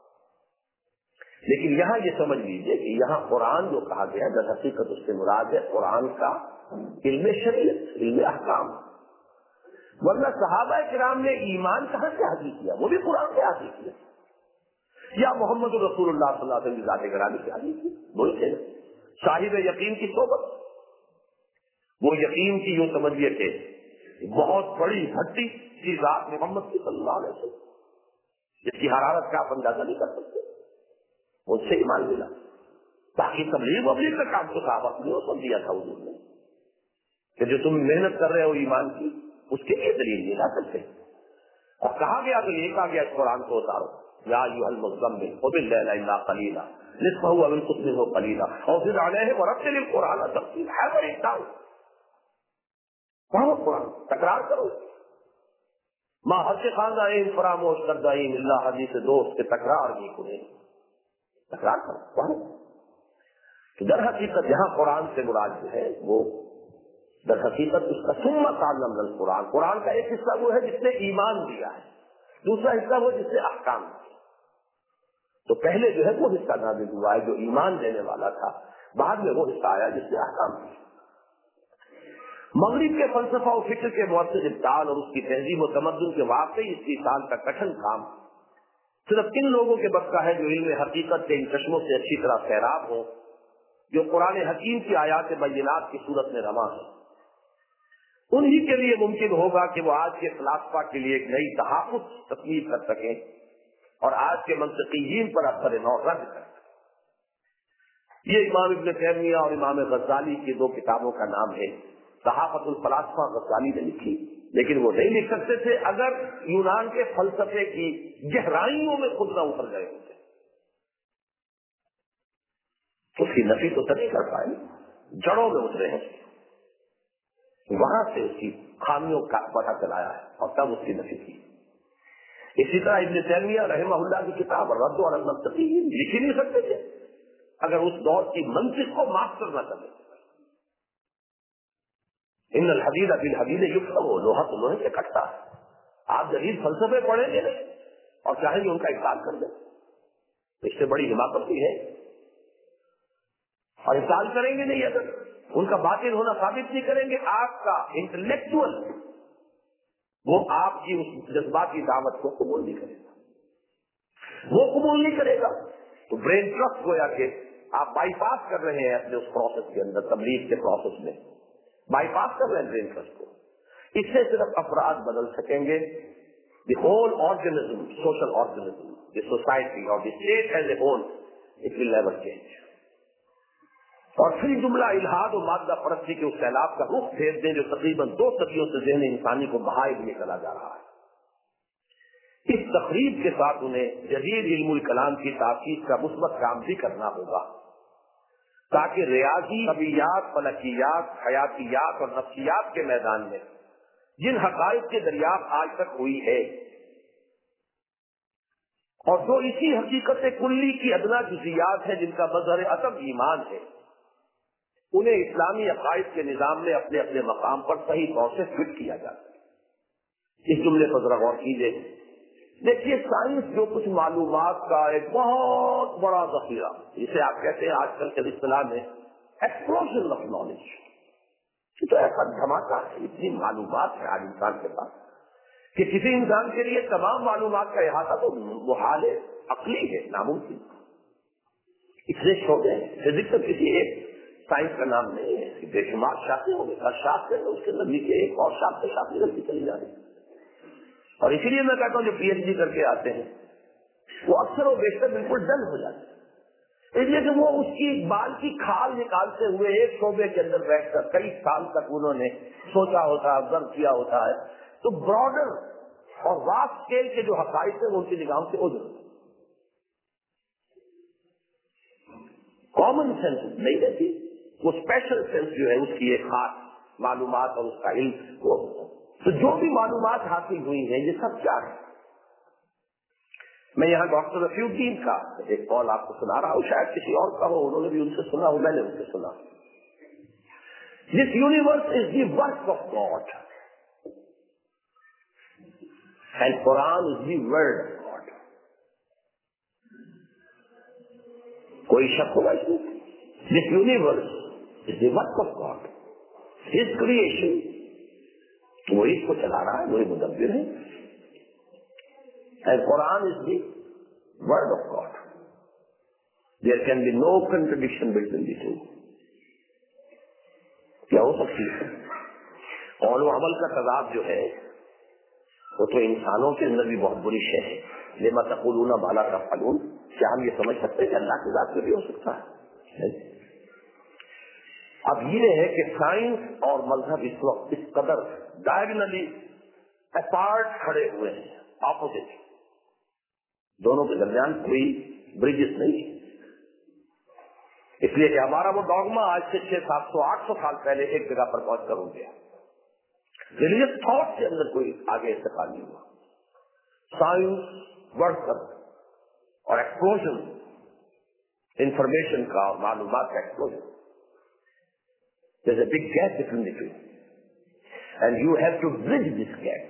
Speaker 1: لیکن یہاں یہ سمجھ لیجئے کہ یہاں قرآن جو کہا گیا در حقیقت اس سے مراد ہے قرآن کا علم شریعت، علم احکام، ورنہ صحابہ کرام نے ایمان کہاں سے حاصل کیا؟ وہ بھی قرآن سے حاصل کیا، یا محمد رسول اللہ صلی اللہ علیہ وسلم کی ذات گرامی سے حاصل کی، وہی تھے صاحب یقین کی صحبت۔ وہ یقین کی یوں سمجھیے کہ بہت بڑی ہڈی کی ذات محمد صلی اللہ علیہ وسلم، جس کی حرارت کا آپ اندازہ نہیں کر سکتے، ان سے ایمان ملا۔ باقی تبلیغ وبلیغ کا کام تو صحابہ نے سب دیا تھا حضور نے، کہ جو تم محنت کر رہے ہو ایمان کی اس کے لیے دلیل نہیں لا سکتے۔ اور کہا گیا تو یہ کہا گیا اس قرآن کو اتارو، یا ایھا المزمل قم اللیل الا قلیلا نصفہ او انقص منہ قلیلا اور زد علیہ ورتل القرآن ترتیلا۔ ہے بڑی اتارو، پڑھو قرآن، تکرار کرو۔ ماں ہر سے خواندہ فراموش کردائیں اللہ حدیث دوست کے تکرار بھی کنیں، تکرار کرو، پڑھو۔ تو در حقیقت یہاں قرآن سے مراد جو ہے وہ در حقیقت اس کا ثم تعلمنا القرآن، قرآن کا ایک حصہ وہ ہے جس نے ایمان دیا ہے، دوسرا حصہ وہ جس نے احکام دیا۔ تو پہلے جو ہے وہ حصہ نازل ہوا ہے جو ایمان دینے والا تھا، بعد میں وہ حصہ آیا جس نے احکام دیا۔ مغرب کے فلسفہ و فکر کے مؤثر ابدال اور اس کی تہذیب و تمدن کے واقعی اس کی سال کا کٹھن کام صرف ان لوگوں کے بس کا ہے جو علم حقیقت کے ان چشموں سے اچھی طرح سیراب ہو جو قرآن حکیم کی آیات بینات کی صورت میں رواں ہے۔ انہی کے لیے ممکن ہوگا کہ وہ آج کے فلاسفہ کے لیے ایک نئی تحفظ تصنیف کر سکیں اور آج کے منطقیین پر اثر نو رد کر سکیں۔ یہ امام ابن تیمیہ اور امام غزالی کی دو کتابوں کا نام ہے۔ صحافت الفلاسفہ غزالی نے لکھی، لیکن وہ نہیں لکھ سکتے تھے اگر یونان کے فلسفے کی گہرائیوں میں خود نہ اتر گئے ہوتے۔ اس کی نفی تو نہیں کر پائے، جڑوں میں اترے ہیں، وہاں سے اس کی خامیوں کا پتہ چلایا ہے اور تب اس کی نفی کی۔ اسی طرح ابن تیمیہ رحمہ اللہ کی کتاب رد علی المنطقیین لکھ ہی نہیں سکتے تھے اگر اس دور کی منطق کو ماسٹر نہ کرے۔ ان الحدید بالحدید یفهم، لوہا تو لوہے سے کٹتا ہے۔ آپ جدید فلسفے پڑھیں گے نہیں اور چاہیں گے ان کا انکار کر دیں، اس سے بڑی حماقت ہے، اور انکار کریں گے نہیں اگر ان کا باطل ہونا ثابت نہیں کریں گے، آپ کا انٹلیکچوئل وہ آپ کی اس جذباتی دعوت کو قبول نہیں کرے گا، وہ قبول نہیں کرے گا۔ تو برین ٹرسٹ گویا کہ آپ بائی پاس کر رہے ہیں اپنے اس پروسیس کے اندر، تبلیغ کے پروسیس میں بائی پاس کر رہے ہیں برین ٹرسٹ کو۔ اس سے صرف افراد بدل سکیں گے، the whole organism, social organism, the society اور the state as a whole, it will never change. اور پھر جملہ الحاد و مادہ پرستی کے اس سیلاب کا رخ پھیر دیں جو تقریباً 2 صدیوں سے ذہن انسانی کو بہائے لیے چلا جا رہا ہے۔ اس تقریب کے ساتھ انہیں جدید علم الکلام کی تحقیق کا مثبت کام بھی کرنا ہوگا تاکہ ریاضی، طبیعیات، فلکیات، حیاتیات اور نفسیات کے میدان میں جن حقائق کی دریافت آج تک ہوئی ہے اور جو اسی حقیقت کلی کی ادنا جزیات ہیں جن کا مظہر عدم ایمان ہے، انہیں اسلامی عقائد کے نظام میں اپنے اپنے مقام پر صحیح طور سے فٹ کیا جاتا ہے۔ اس جملے پر ذرا غور کیجیے۔ دیکھیے، سائنس جو کچھ معلومات کا ایک بہت بڑا ذخیرہ، جسے آپ کہتے ہیں آج کل کے اصطلاح میں ایکسپلوژن آف نالج، تو ایسا دھماکہ ہے، اتنی معلومات ہے آج انسان کے پاس کہ کسی انسان کے لیے تمام معلومات کا احاطہ تو محال ہے، عقلی ہے، ناممکن۔ اتنے شعبے ہیں، فزکس تو کسی ایک سائنس کا نام نہیں ہے، بے شمار شاخیں ہوں گے، ہر شاخ ہے تو اس کے نزدیک ایک اور شاخ سے شاخ نکلتی چلی جا رہی ہے۔ اور اسی لیے میں کہتا ہوں جو پی ایچ ڈی کر کے آتے ہیں وہ اکثر و بیشتر بالکل ڈل ہو جاتے ہیں، اس لیے کہ وہ اس کی بال کی کھال نکالتے ہوئے ایک شعبے کے اندر بیٹھ کر کئی سال تک انہوں نے سوچا ہوتا ہے، آبزرو کیا ہوتا ہے، تو براڈر اور واسٹ اسکیل کے جو حقائق ہیں وہ ان کی نگاہوں سے اوجھل ہوتے ہیں۔ کامن سینس نہیں رہتی، وہ اسپیشل سینس جو ہے اس کی ایک خاص معلومات اور اس کا علم وہ، تو جو بھی معلومات حاصل ہوئی ہیں یہ سب کیا ہے؟ میں یہاں ڈاکٹر رفیع الدین کا ایک قول آپ کو سنا رہا ہوں، شاید کسی اور کا ہو، انہوں نے بھی ان سے سنا ہو، میں نے ان سے سنا۔ This universe is the work of God and Quran is the word of God. کوئی شک ہوگا اس میں؟ This universe is the work of God, his creation, وہی اس کو چلا رہا ہے، وہی مدبر ہے۔ And Quran is the word of God. There can be no contradiction between the two. کیا ہو سکتی ہے؟ قول و عمل کا تضاد جو ہے وہ تو انسانوں کے اندر بھی بہت بری شے ہے۔ لما تقولون ما لا تفعلون، کیا ہم یہ سمجھ سکتے ہیں کہ اللہ کی ذات میں بھی ہو سکتا ہے؟ اب یہ ہے کہ سائنس اور مذہب اس وقت اس قدر ڈائگنلی اپارٹ کھڑے ہوئے ہیں، اپوزٹ، دونوں کے درمیان کوئی برجز نہیں، اس لیے کہ ہمارا وہ ڈوگما آج سے 600 700 800 سال پہلے ایک جگہ پر پہنچ کر ہو گیا۔ ریلیجس تھاٹ کے اندر کوئی آگے استقبال نہیں ہوا۔ سائنس بڑھ کر اور ایکسپلوژن، انفارمیشن کا اور معلومات کا explosion, there's a big gap between the two and you have to bridge this gap۔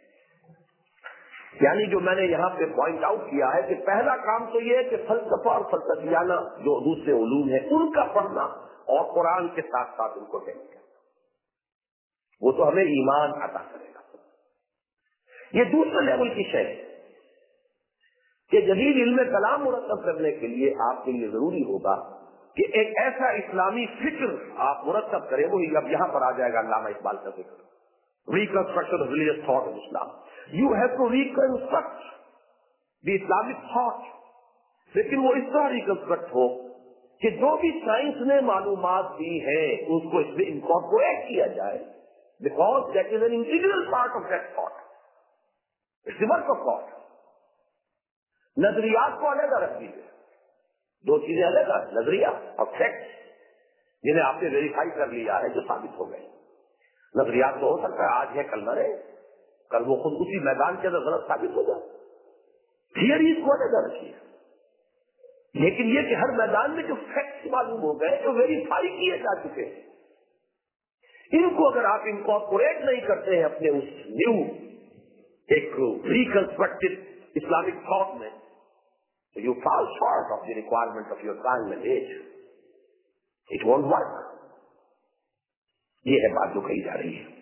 Speaker 1: یعنی جو میں نے یہاں پہ پوائنٹ آؤٹ کیا ہے کہ پہلا کام تو یہ ہے کہ فلسفہ اور فلسفیانہ جو دوسرے علوم ہیں ان کا پڑھنا اور قرآن کے ساتھ ساتھ ان کو دیکھنا، وہ تو ہمیں ایمان عطا کرے گا۔ یہ دوسرے لیول کی شے ہے کہ جدید علم کلام مرتب کرنے کے لیے آپ کے لیے ضروری ہوگا کہ ایک ایسا اسلامی فکر آپ مرتب کریں، وہی اب یہاں پر آ جائے گا علامہ اقبال کا ذکر، reconstruction of religious thought in Islam. You have to reconstruct the Islamic thought، لیکن وہ اس طرح ریکنسٹرکٹ ہو کہ جو بھی سائنس نے معلومات دی ہیں اس کو اس میں انکارپوریٹ کیا جائے، because that is an integral part of that thought. It's the work of God۔ نظریات کو علیحدہ رکھ دیجیے، دو چیزیں علیحدہ، نظریہ اور فیکٹ، جنہیں آپ نے ویریفائی کر لیا ہے، جو ثابت ہو گئے۔ نظریات تو ہو سکتا ہے آج ہے کل نہ رہے، کل وہ خود اسی میدان کے اندر غلط ثابت ہو جائے، تھیئریز کو علیحدہ رکھیے، لیکن یہ کہ ہر میدان میں جو فیکٹس معلوم ہو گئے، جو ویریفائی کیے جا چکے ہیں، ان کو اگر آپ انکارپوریٹ نہیں کرتے ہیں اپنے اس نیو ایک ریکنسٹرکٹڈ اسلامک تھاٹ میں، تو you fall short of the requirement of your time and age, it won't work. یہ ہے بات جو کہی جا رہی ہے۔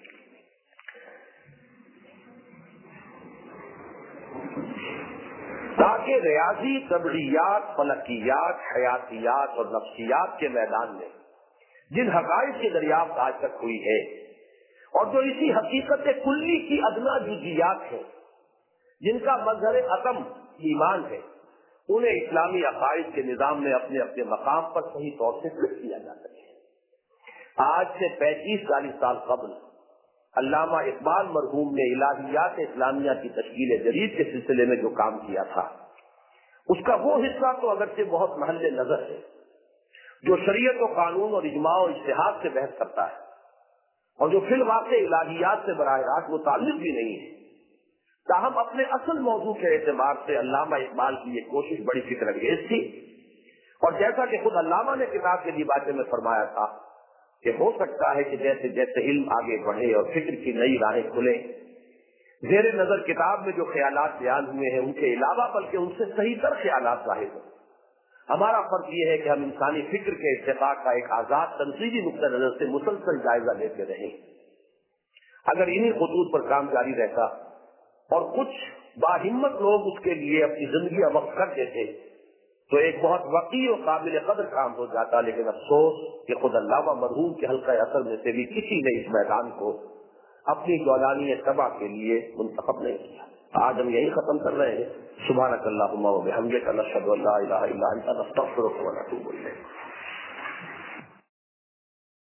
Speaker 1: تاکہ ریاضی، طبیعیات، فلکیات، حیاتیات اور نفسیات کے میدان میں جن حقائق کی دریافت آج تک ہوئی ہے اور جو اسی حقیقت کلی کی ادنا جزیات ہیں جن کا مظہر عدم ایمان ہے، انہیں اسلامی عقائد کے نظام میں اپنے اپنے مقام پر صحیح طور سے فٹ کیا جا سکے۔ آج سے 35-40 سال قبل علامہ اقبال مرحوم نے الہیات اسلامیہ کی تشکیل جدید کے سلسلے میں جو کام کیا تھا، اس کا وہ حصہ تو اگرچہ بہت محل نظر ہے، جو شریعت و قانون اور اجماع و اجتہاد سے بحث کرتا ہے، اور جو فی الواقع الہیات سے براہ راست متعلق بھی نہیں ہے، تاہم اپنے اصل موضوع کے اعتبار سے علامہ اقبال کی یہ کوشش بڑی فکر انگیز تھی۔ اور جیسا کہ خود علامہ نے کتاب کے دیباچے میں فرمایا تھا کہ ہو سکتا ہے کہ جیسے جیسے علم آگے بڑھے اور فکر کی نئی راہیں کھلیں، زیر نظر کتاب میں جو خیالات بیان ہوئے ہیں ان کے علاوہ بلکہ ان سے صحیح تر خیالات ظاہر ہوں۔ ہمارا فرض یہ ہے کہ ہم انسانی فکر کے ارتقاء کا ایک آزاد تنقیدی نقطہ نظر سے مسلسل جائزہ لیتے رہیں۔ اگر انہی خطوط پر کام جاری رہتا اور کچھ باہمت لوگ اس کے لیے اپنی زندگی وقف کر دیتے تو ایک بہت وقیر و قابل قدر کام ہو جاتا، لیکن افسوس کہ خود علامہ مرحوم کے حلقہ اثر میں سے بھی کسی نے اس میدان کو اپنی جولانی تباہ کے لیے منتخب نہیں کیا۔ آج ہم یہی ختم کر رہے ہیں۔ سبحانک اللہم و بحمدک، نشہد ان لا الہ الا انت، نستغفرک و نتوب الیک۔